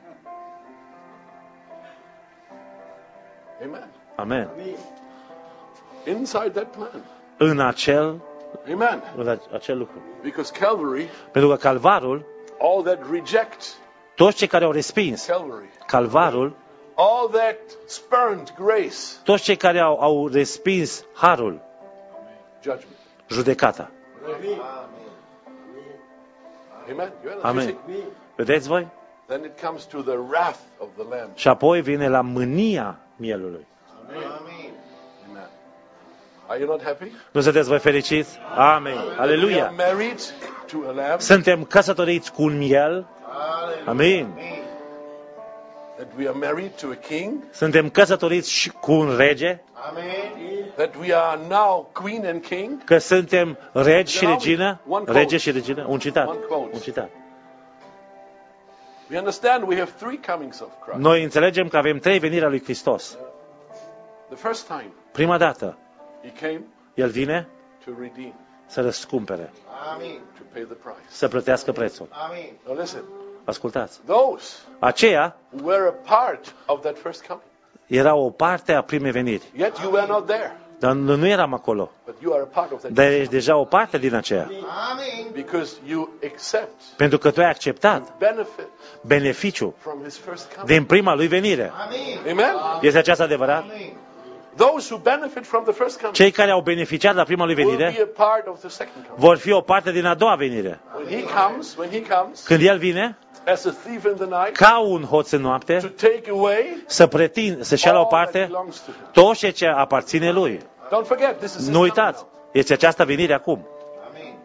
Amen. Amen. Inside that plan. În acel, Amen. în acel lucru. Because Calvary, Pentru că Calvarul, all that reject toți cei care au respins Calvary, Calvarul, all that spurned grace, toți cei care au, au respins harul, judgment. judecata. Amen. You Amen. see? Vedeți voi? Then it comes to the wrath of the Lamb. Și apoi vine la mânia mielului. Amen. Amen. Are you not happy? Nu sunteți voi fericiți? Amen. We are Aleluia. married to a lamb. Suntem căsătoriți cu un miel. Amen. That we are married to a king. Suntem căsătoriți și cu un rege. Amen. That we are now queen and king. Că suntem regi și regină. Rege și regină. Un citat. One quote. Un citat. We understand we have three comings of Christ. Noi înțelegem că avem trei veniri a lui Hristos. The first time Prima dată, he came El vine to redeem, să răscumpere, Amen. to pay the price. să plătească prețul. Amen. Now listen, Ascultați. those Aceia who were a part of that first coming, era o parte a primei veniri. yet you were not there, Dar noi nu eram acolo. but you are a part of that Dar ești deja o parte din aceea. Amen. because you accept Pentru că tu ai acceptat benefit beneficiu from his first coming. din prima lui venire. Amen. Amen. Este aceasta adevărat? Amen. Those who benefit from the first coming Cei care au beneficiat la prima lui will venire be a part of the second coming. vor fi o parte din a doua venire. When he comes, when he comes Când El vine, as a thief in the night ca un hoț în to noapte, take away să pretind, să-și ia la o all that parte belongs to him. tot ceea ce aparține Lui. Don't forget, this is his Nu coming uitați, now. este această venire acum. Amen.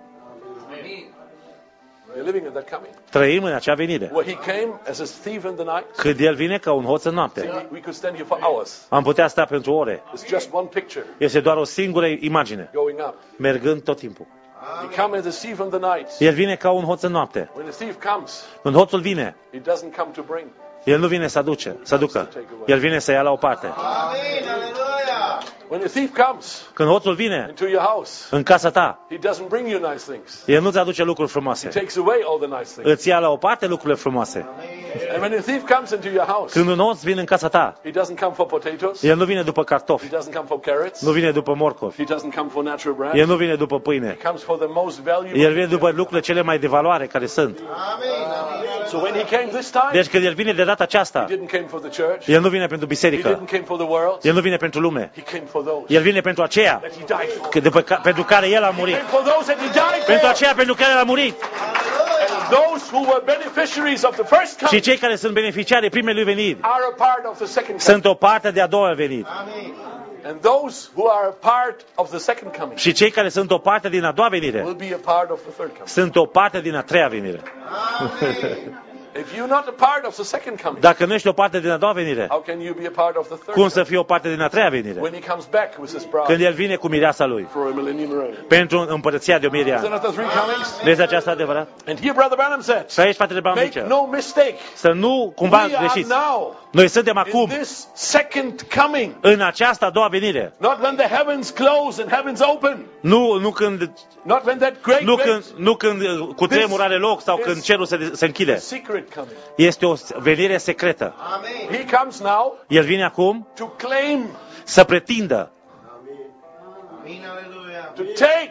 We're living in that coming. Trăim în acea venire. Where he came as a thief in the night, Când El vine ca un hoț în noapte, we could stand here for hours. am putea sta pentru ore. It's just one picture Este doar o singură imagine, going up. mergând tot timpul. He comes as a thief in the night. El vine ca un hoț în noapte. When the thief comes, Când hoțul vine, he doesn't come to bring. El nu vine să aduce, să ducă. El vine să ia la o parte. Amen. Hallelujah. When the thief comes Când hoțul vine into your house, în casa ta, he doesn't bring you nice things. El nu-ți aduce lucruri He frumoase. takes away all the nice things. Îți ia la o parte lucrurile frumoase. And when the thief comes into your house, Când un hoț vine în casa ta, he doesn't come for potatoes. El nu vine după He cartofi, doesn't come for carrots. nu vine după morcovi, He doesn't come for natural bread. El nu vine după pâine, He comes for the most valuable. El vine după lucrurile cele mai de valoare care sunt. Amen. Amen. So when he came this time, Deci când El vine de data aceasta, he didn't come for the church. El nu vine pentru He biserică, didn't come for the world. El nu vine pentru lume, He came for those El vine pentru aceea that he died for. că după ca, pentru care El a He murit. came for those that he died Pentru for. aceea pentru care El a murit. Those who were beneficiaries of the first Și coming cei care sunt beneficiari primei lui veniri are a part of the second coming. sunt o parte de a doua veniri. Amen. And those who are a part of the second coming Și cei care sunt o parte din a doua venire will be a part of the third coming. sunt o parte din a treia venire. Amen. If you're not a part of the second coming, Dacă nu ești o parte din a doua venire, how can you be a part of the third cum să coming? fii o parte din a treia venire? When he comes back with his bride Când El vine cu mireasa Lui for a millennium reign. pentru împărăția de o mie de Is ani. there not the three comings? Nu este aceasta adevărat? And here Brother Branham said, Și aici, fratele Branham make zice, no mistake, să nu cumva we are greșiți. now Noi suntem in acum this second coming. în această a doua venire. Not when the heavens close and heavens open. Nu, nu când, Not when that great, nu great când, nu când cu tremur are loc sau când cerul se, se închide. secret coming. Este o venire secretă. Amen. He comes now El vine acum to claim, să pretindă, Amen. Hallelujah. to take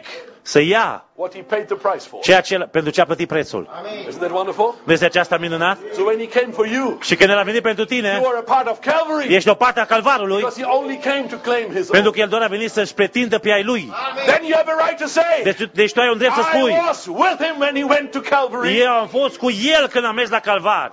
să ia what he paid the price for. ceea ce, pentru ce a plătit prețul. Isn't that wonderful? Nu este aceasta minunat? So when he came for you, Și când el a venit pentru tine, you are a part of Calvary. ești o parte a Calvarului, Because he only came to claim his pentru own. că el doar a venit să-și pretindă pe ai lui. Then you have a right to say, Deci, deci tu ai un drept să I spui, was with him when he went to Calvary. eu am fost cu el când am mers la Calvar.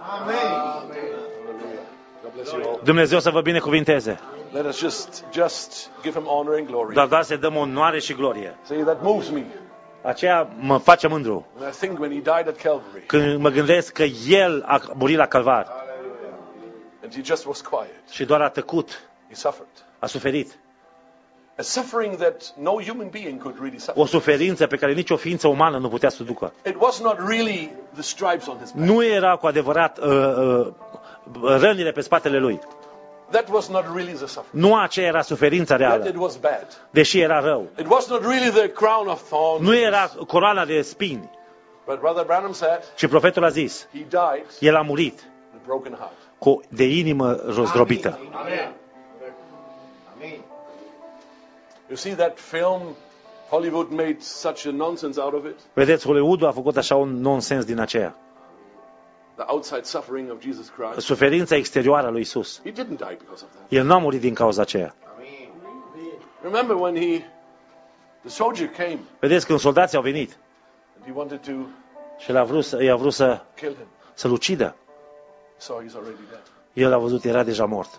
God bless you all. Dumnezeu să vă binecuvinteze. Let us just, just give him honor and glory. Dar doar să dăm onoare și glorie. See, that moves me. Aceea mă face mândru. And I think when he died at Calvary, Când mă gândesc că el a murit la Calvar and he just was quiet, și doar a tăcut, he suffered. a suferit. A suffering that no human being could really suffer. O suferință pe care nicio ființă umană nu putea să o ducă. It was not really the stripes on his back. Nu era cu adevărat uh, uh, rănile pe spatele lui. That was not really the suffering. Nu aceea era suferința That reală, it was bad. deși era rău. It was not really the crown of thorns. Nu era coroana de spini, But Brother Branham said, ci profetul a zis, he died el a murit with a broken heart. cu de inimă rozdrobită. Amen. Amen. You see that film, Hollywood made such a nonsense out of it. Vedeți, Hollywoodul a făcut așa un nonsens din aceea. The outside suffering of Jesus Christ. Suferința exterioară a lui Isus. He didn't die because of that. El nu a murit din cauza aceea. Remember when he, the soldier came Vedeți, când soldații au venit and he wanted to și l-a vrut să, i-a vrut să, kill him. să-l ucidă, So he's already dead. el a văzut, era deja mort.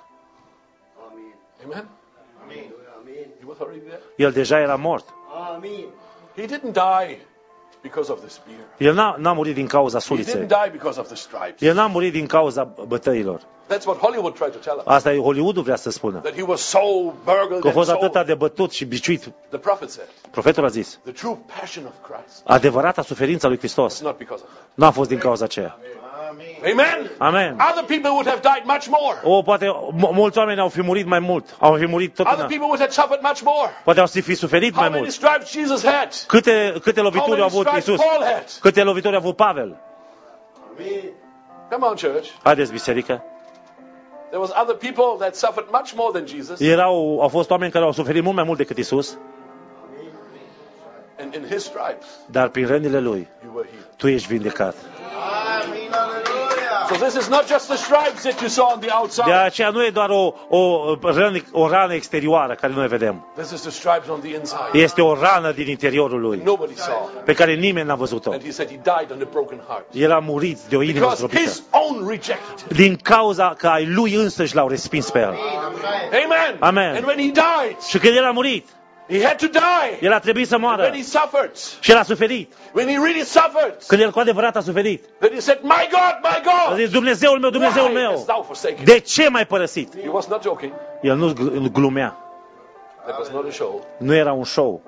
Amen? He was already dead. El deja era mort. Amen. He didn't die because of the spear. El n-a, n-a murit din cauza He didn't suliței. die because of the stripes. El n-a murit din cauza bătăilor. That's what Hollywood tried to tell us. Asta e Hollywoodul vrea să spună. That he was so burgled Că a and fost so... atâta de bătut și biciuit. The prophet said, Profetul a zis, the true passion of Christ adevărata suferința lui Hristos is not because of that. nu a fost din cauza aceea. Amen? Amen. Other people would have died much more. O, poate m- mulți oameni au fi murit mai mult. Au fi murit tot Other în... people would have suffered much more. Poate au fi suferit mai How many mult. stripes Jesus had? Câte, câte How lovituri a many avut stripes Iisus? Paul had? Câte lovituri a avut Pavel? Come on, church. Haideți, biserică. There was other people that suffered much more than Jesus. Erau, au fost oameni care au suferit mult mai mult decât Iisus, And in his stripes, dar prin rănile lui, you were healed. tu ești vindecat. Amen. Hallelujah. So this is not just the stripes that you saw on the De outside. aceea nu e doar o, o, rană, o rană exterioară care noi vedem. This is the stripes on the inside. Este o rană din interiorul lui, Nobody saw. pe care nimeni n-a văzut-o. And he said he died on a broken heart. El a murit de o inimă Because zdrobită. his own rejected. Din cauza că ai lui însăși l-au respins pe el. Amen. Amen. And when he died, Și când el a murit, he had to die. el a trebuit să moară. When he suffered, Și el a suferit. when he really suffered, Când el cu adevărat a suferit, then he said, "My God, my a God, zis, Dumnezeul meu, Dumnezeul why hast meu, thou forsaken me?" de ce m-ai părăsit? He was not joking. El nu gl- glumea. That was not a show. Nu era un show.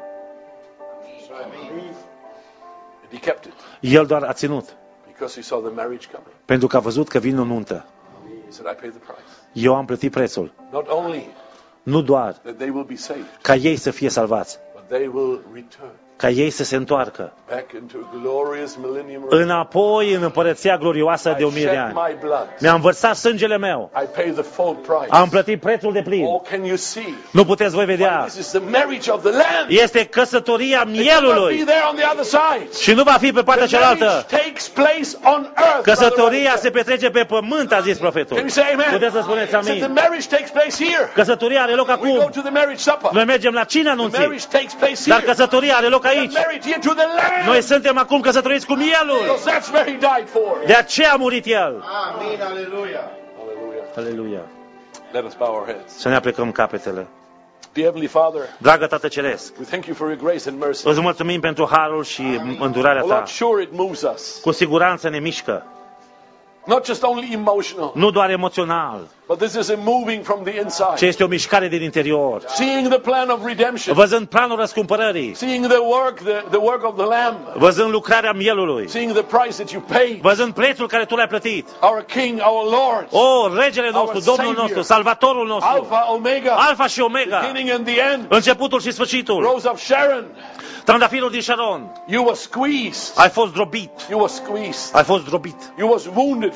And he kept it El doar a ținut. because he saw the marriage coming. Pentru că a văzut că vine o nuntă. He said, "I paid the price." Eu am plătit prețul. Not only Nu doar that they will be saved, ca ei să fie salvați, but they will return ca ei să se întoarcă back into a glorious millennium reign. înapoi în împărăția glorioasă de o I mie de shed ani. my blood. Mi-am vărsat sângele meu. I paid the full price. Am plătit prețul de plin. Oh, can you see? Nu puteți voi vedea. This is the marriage of the Lamb. Este căsătoria It will not be mielului. there on the other side. Și nu va fi pe partea The marriage cealaltă. takes place on earth. Căsătoria brother. se petrece pe pământ, a zis profetul. Can you say amen? Puteți să spuneți Said the amin. marriage takes place here. Căsătoria are loc We go acum. to the marriage supper. Noi mergem la cina The anunții. marriage takes place Dar here. căsătoria are loc The aici. marriage here to the Lamb. Noi suntem acum căsătoriți cu mielul. Because that's where he died for. De aceea a murit el. Amen. Hallelujah. Hallelujah. Aleluia. Let us bow our heads. Să ne aplecăm capetele. Dear Heavenly Father, Dragă Tată Ceresc, we thank you for your grace and mercy. îți mulțumim pentru harul și îndurarea Oh ta. Lord, sure it moves us. Cu siguranță ne mișcă. Not just only emotional, Nu doar emoțional, but this is a moving from the ci inside. este o mișcare din interior. Seeing the plan of redemption. Văzând planul răscumpărării, Seeing the work, the, the work of the Lamb. văzând lucrarea mielului, Seeing the price that you paid. văzând prețul care tu l-ai plătit. Our King, our Lord. O, regele nostru, Our Domnul Savior. nostru, Salvatorul nostru, Alpha, Omega. Alfa și Omega, Beginning and the end. începutul și sfârșitul, Rose of Sharon. trandafirul din Sharon. You were squeezed. Ai fost drobit, You were squeezed. ai fost drobit, You was wounded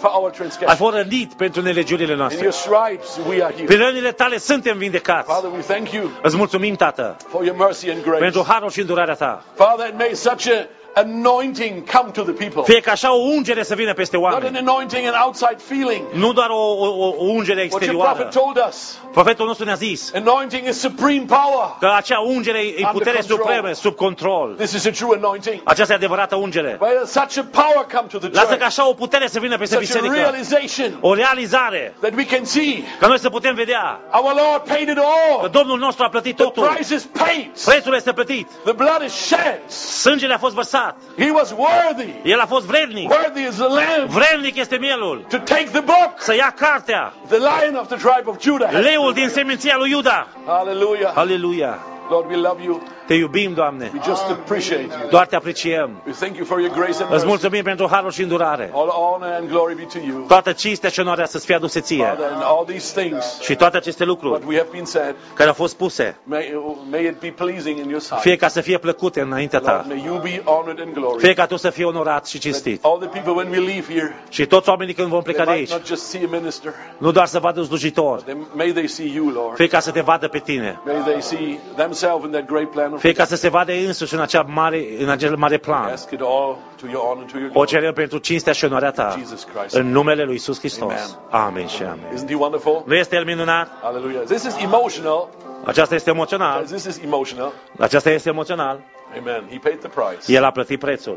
for our Ai transgression. fost rănit pentru nelegiurile In noastre. your stripes we are healed. Prin rănile tale suntem vindecați. Father, we thank you Îți mulțumim, Tată, for your mercy and grace. pentru harul și îndurarea ta. Father, and may such a anointing come to the people. Fie ca așa o ungere să vină peste Not an oameni. anointing, an outside feeling. Nu doar o, o, o ungere What your exterioară. prophet told us. Profetul nostru ne-a zis Anointing is supreme power. că acea ungere e putere Under control. supremă, sub control. This is a true anointing. Aceasta e adevărată ungere. Where such a power come to the Lasă ca church. așa o putere să vină peste Such a biserică. realization O realizare. that we can see Ca noi să putem vedea our Lord paid it că all. Domnul nostru a plătit The totul. price is paid. Prețul este plătit. The blood is shed. Sângele a fost vărsat. He was worthy. El a fost vrednic. Worthy is the lamb Vrednic este mielul. to take the book. Să ia cartea. The lion of the tribe of Judah. Leul din seminția lui Iuda. Hallelujah. Aleluia. Lord, we love you. Te iubim, Doamne. We just appreciate you. Doar te apreciem. We thank you for your grace and Îți mercy. mulțumim pentru harul și îndurare. All honor and glory be to you. Toată cinstea și onoarea să-ți fie aduse ție. Father, and all these things Și toate aceste what lucruri we have been said, care au fost spuse, may, may it be pleasing in your sight. fie ca să fie plăcute înaintea Lord, ta. may you be honored and glorious. Fie ca tu să fii onorat și That cinstit. all the people when we leave here, Și toți oamenii când vom they pleca de might aici, not just see a minister, nu doar să vadă un slujitor, they, may they see you, Lord. fie ca să te vadă pe tine, May they see themselves in that great plan of fie ca să se vadă însuși în, acea mare, în acel mare plan. ask it all to your honor and to your O glory. cerem pentru cinstea și onoarea ta, Jesus Christ. în numele lui Iisus Hristos. Amin și amin. Isn't he wonderful? Nu este el minunat? Hallelujah. This is emotional. Aceasta este emoțional. This is emotional. Aceasta este emoțional. Amen. He paid the price. El a plătit prețul.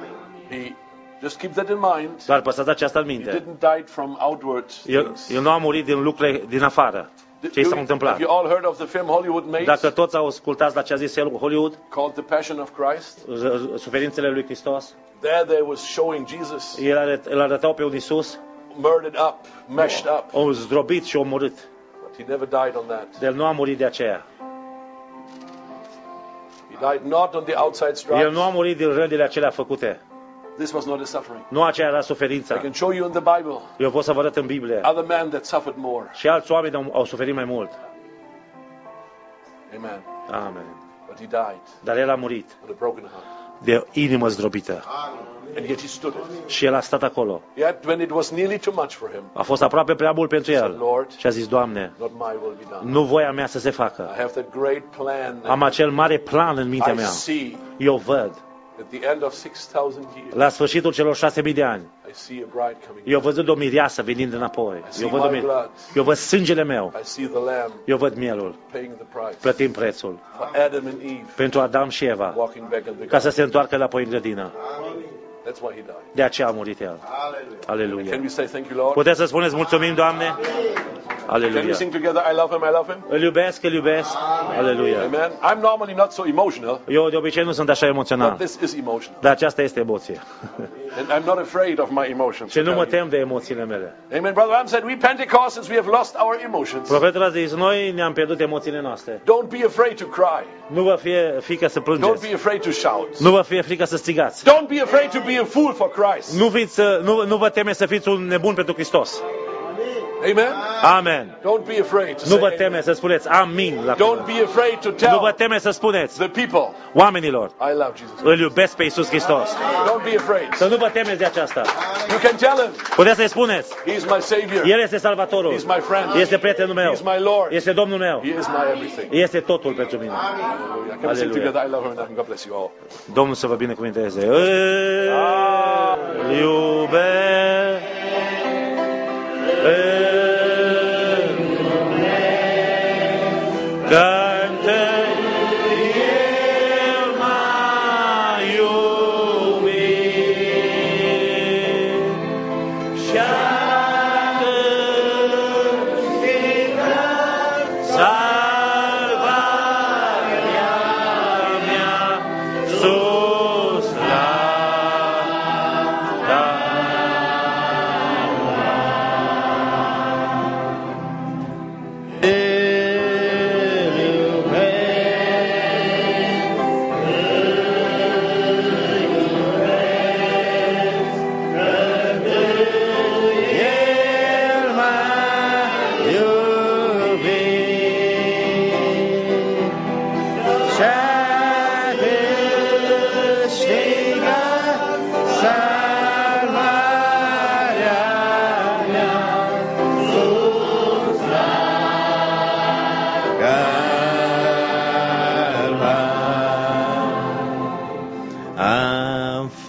He just keep that in mind. Doar păsați aceasta în He minte. didn't die from outward El, things. el nu a murit din lucrurile din afară. Ce i s-a Have întâmplat? you all heard of the film Hollywood made Dacă toți au ascultat la ce a zis el Hollywood, called The Passion of Christ? suferințele lui Hristos, There they was showing Jesus el arăt, îl arătau pe un Iisus, murdered up, mashed up. o zdrobit și omorât. But he never died on that. El nu a murit de aceea. He died not on the outside El stripes. nu a murit din rănile acelea făcute. This was not a suffering. Nu aceea era I suferința. can show you in the Bible Eu pot să vă arăt în Biblie. other men that suffered more. Și alți oameni au, au suferit mai mult. Amen. Amen. But he died Dar el a murit with a broken heart. de inimă zdrobită. And yet he stood it. Și el a stat acolo. Yet when it was nearly too much for him, A fost aproape prea mult pentru el. Lord, Și a zis, Doamne, not my will be done. nu voia mea să se I facă. have that great plan. Am acel mare plan în mintea I mea. see Eu văd. at the end of six thousand years, La sfârșitul celor șase mii de ani, I see a bride coming. eu văzut o mireasă venind înapoi. see Eu văd, my o mir- blood. eu văd sângele meu. I see the lamb Eu văd mielul. paying the price Plătim prețul. for Adam and Eve Pentru Adam și Eva. walking back in the Ca garden. să se întoarcă înapoi în grădină. That's why he died. De aceea a murit el. Can Aleluia. we say thank you, Lord? Puteți să spuneți mulțumim, Doamne? Can we Aleluia. sing together, I love him, I love him? Îl iubesc, îl iubesc. Aleluia. Amen. I'm normally not so emotional, Eu de obicei nu sunt așa but emoțional. this is emotional. Dar aceasta este emoție. And I'm not afraid of my emotions. Și nu mă tem de emoțiile mele. Amen. Brother Ram said, we Pentecostals, we have lost our emotions. Profetul a zis, noi ne-am pierdut emoțiile noastre. Don't be afraid to cry. Nu vă fie frică să Don't plângeți. be afraid to shout. Nu vă fie frică să strigați. Don't be afraid to be a fool for Christ. Nu, fiți, nu, nu vă teme să fiți un nebun pentru Hristos. Amen. Amen. Don't be afraid to Nu vă say teme amen. să spuneți amin la Don't be afraid to Nu vă tell teme să spuneți the people, oamenilor, I love Jesus. îl iubesc pe Iisus Hristos. Don't be afraid. Să nu vă temeți de aceasta. You can tell him, Puteți să-i spuneți, he's my savior. El este Salvatorul, He's my friend. este prietenul meu, He's my Lord. este Domnul meu, He is my everything. este totul pentru mine. Hallelujah. Can we sing Hallelujah. together, I love him, and God bless you all. Domnul să vă binecuvinteze. Îl iubesc. Cântă, El m-a iubit și-a câștigat salvarea mea sus la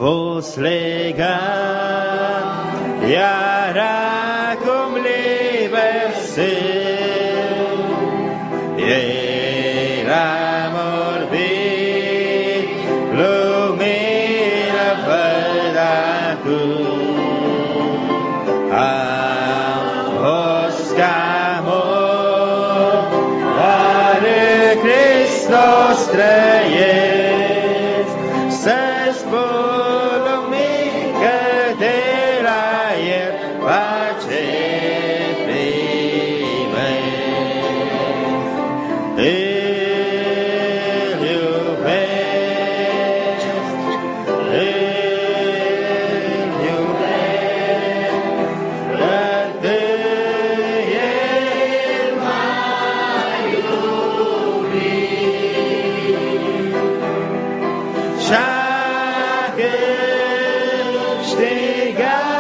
fost legat, iar acum liber sunt. El a vorbit, lumină văd acum. Am fost ca mort, dar în Hristos trăiesc, să spun lumii că de la El pace primesc. Îl iubesc, îl iubesc, dar de El m-a iubit. Și-a câștigat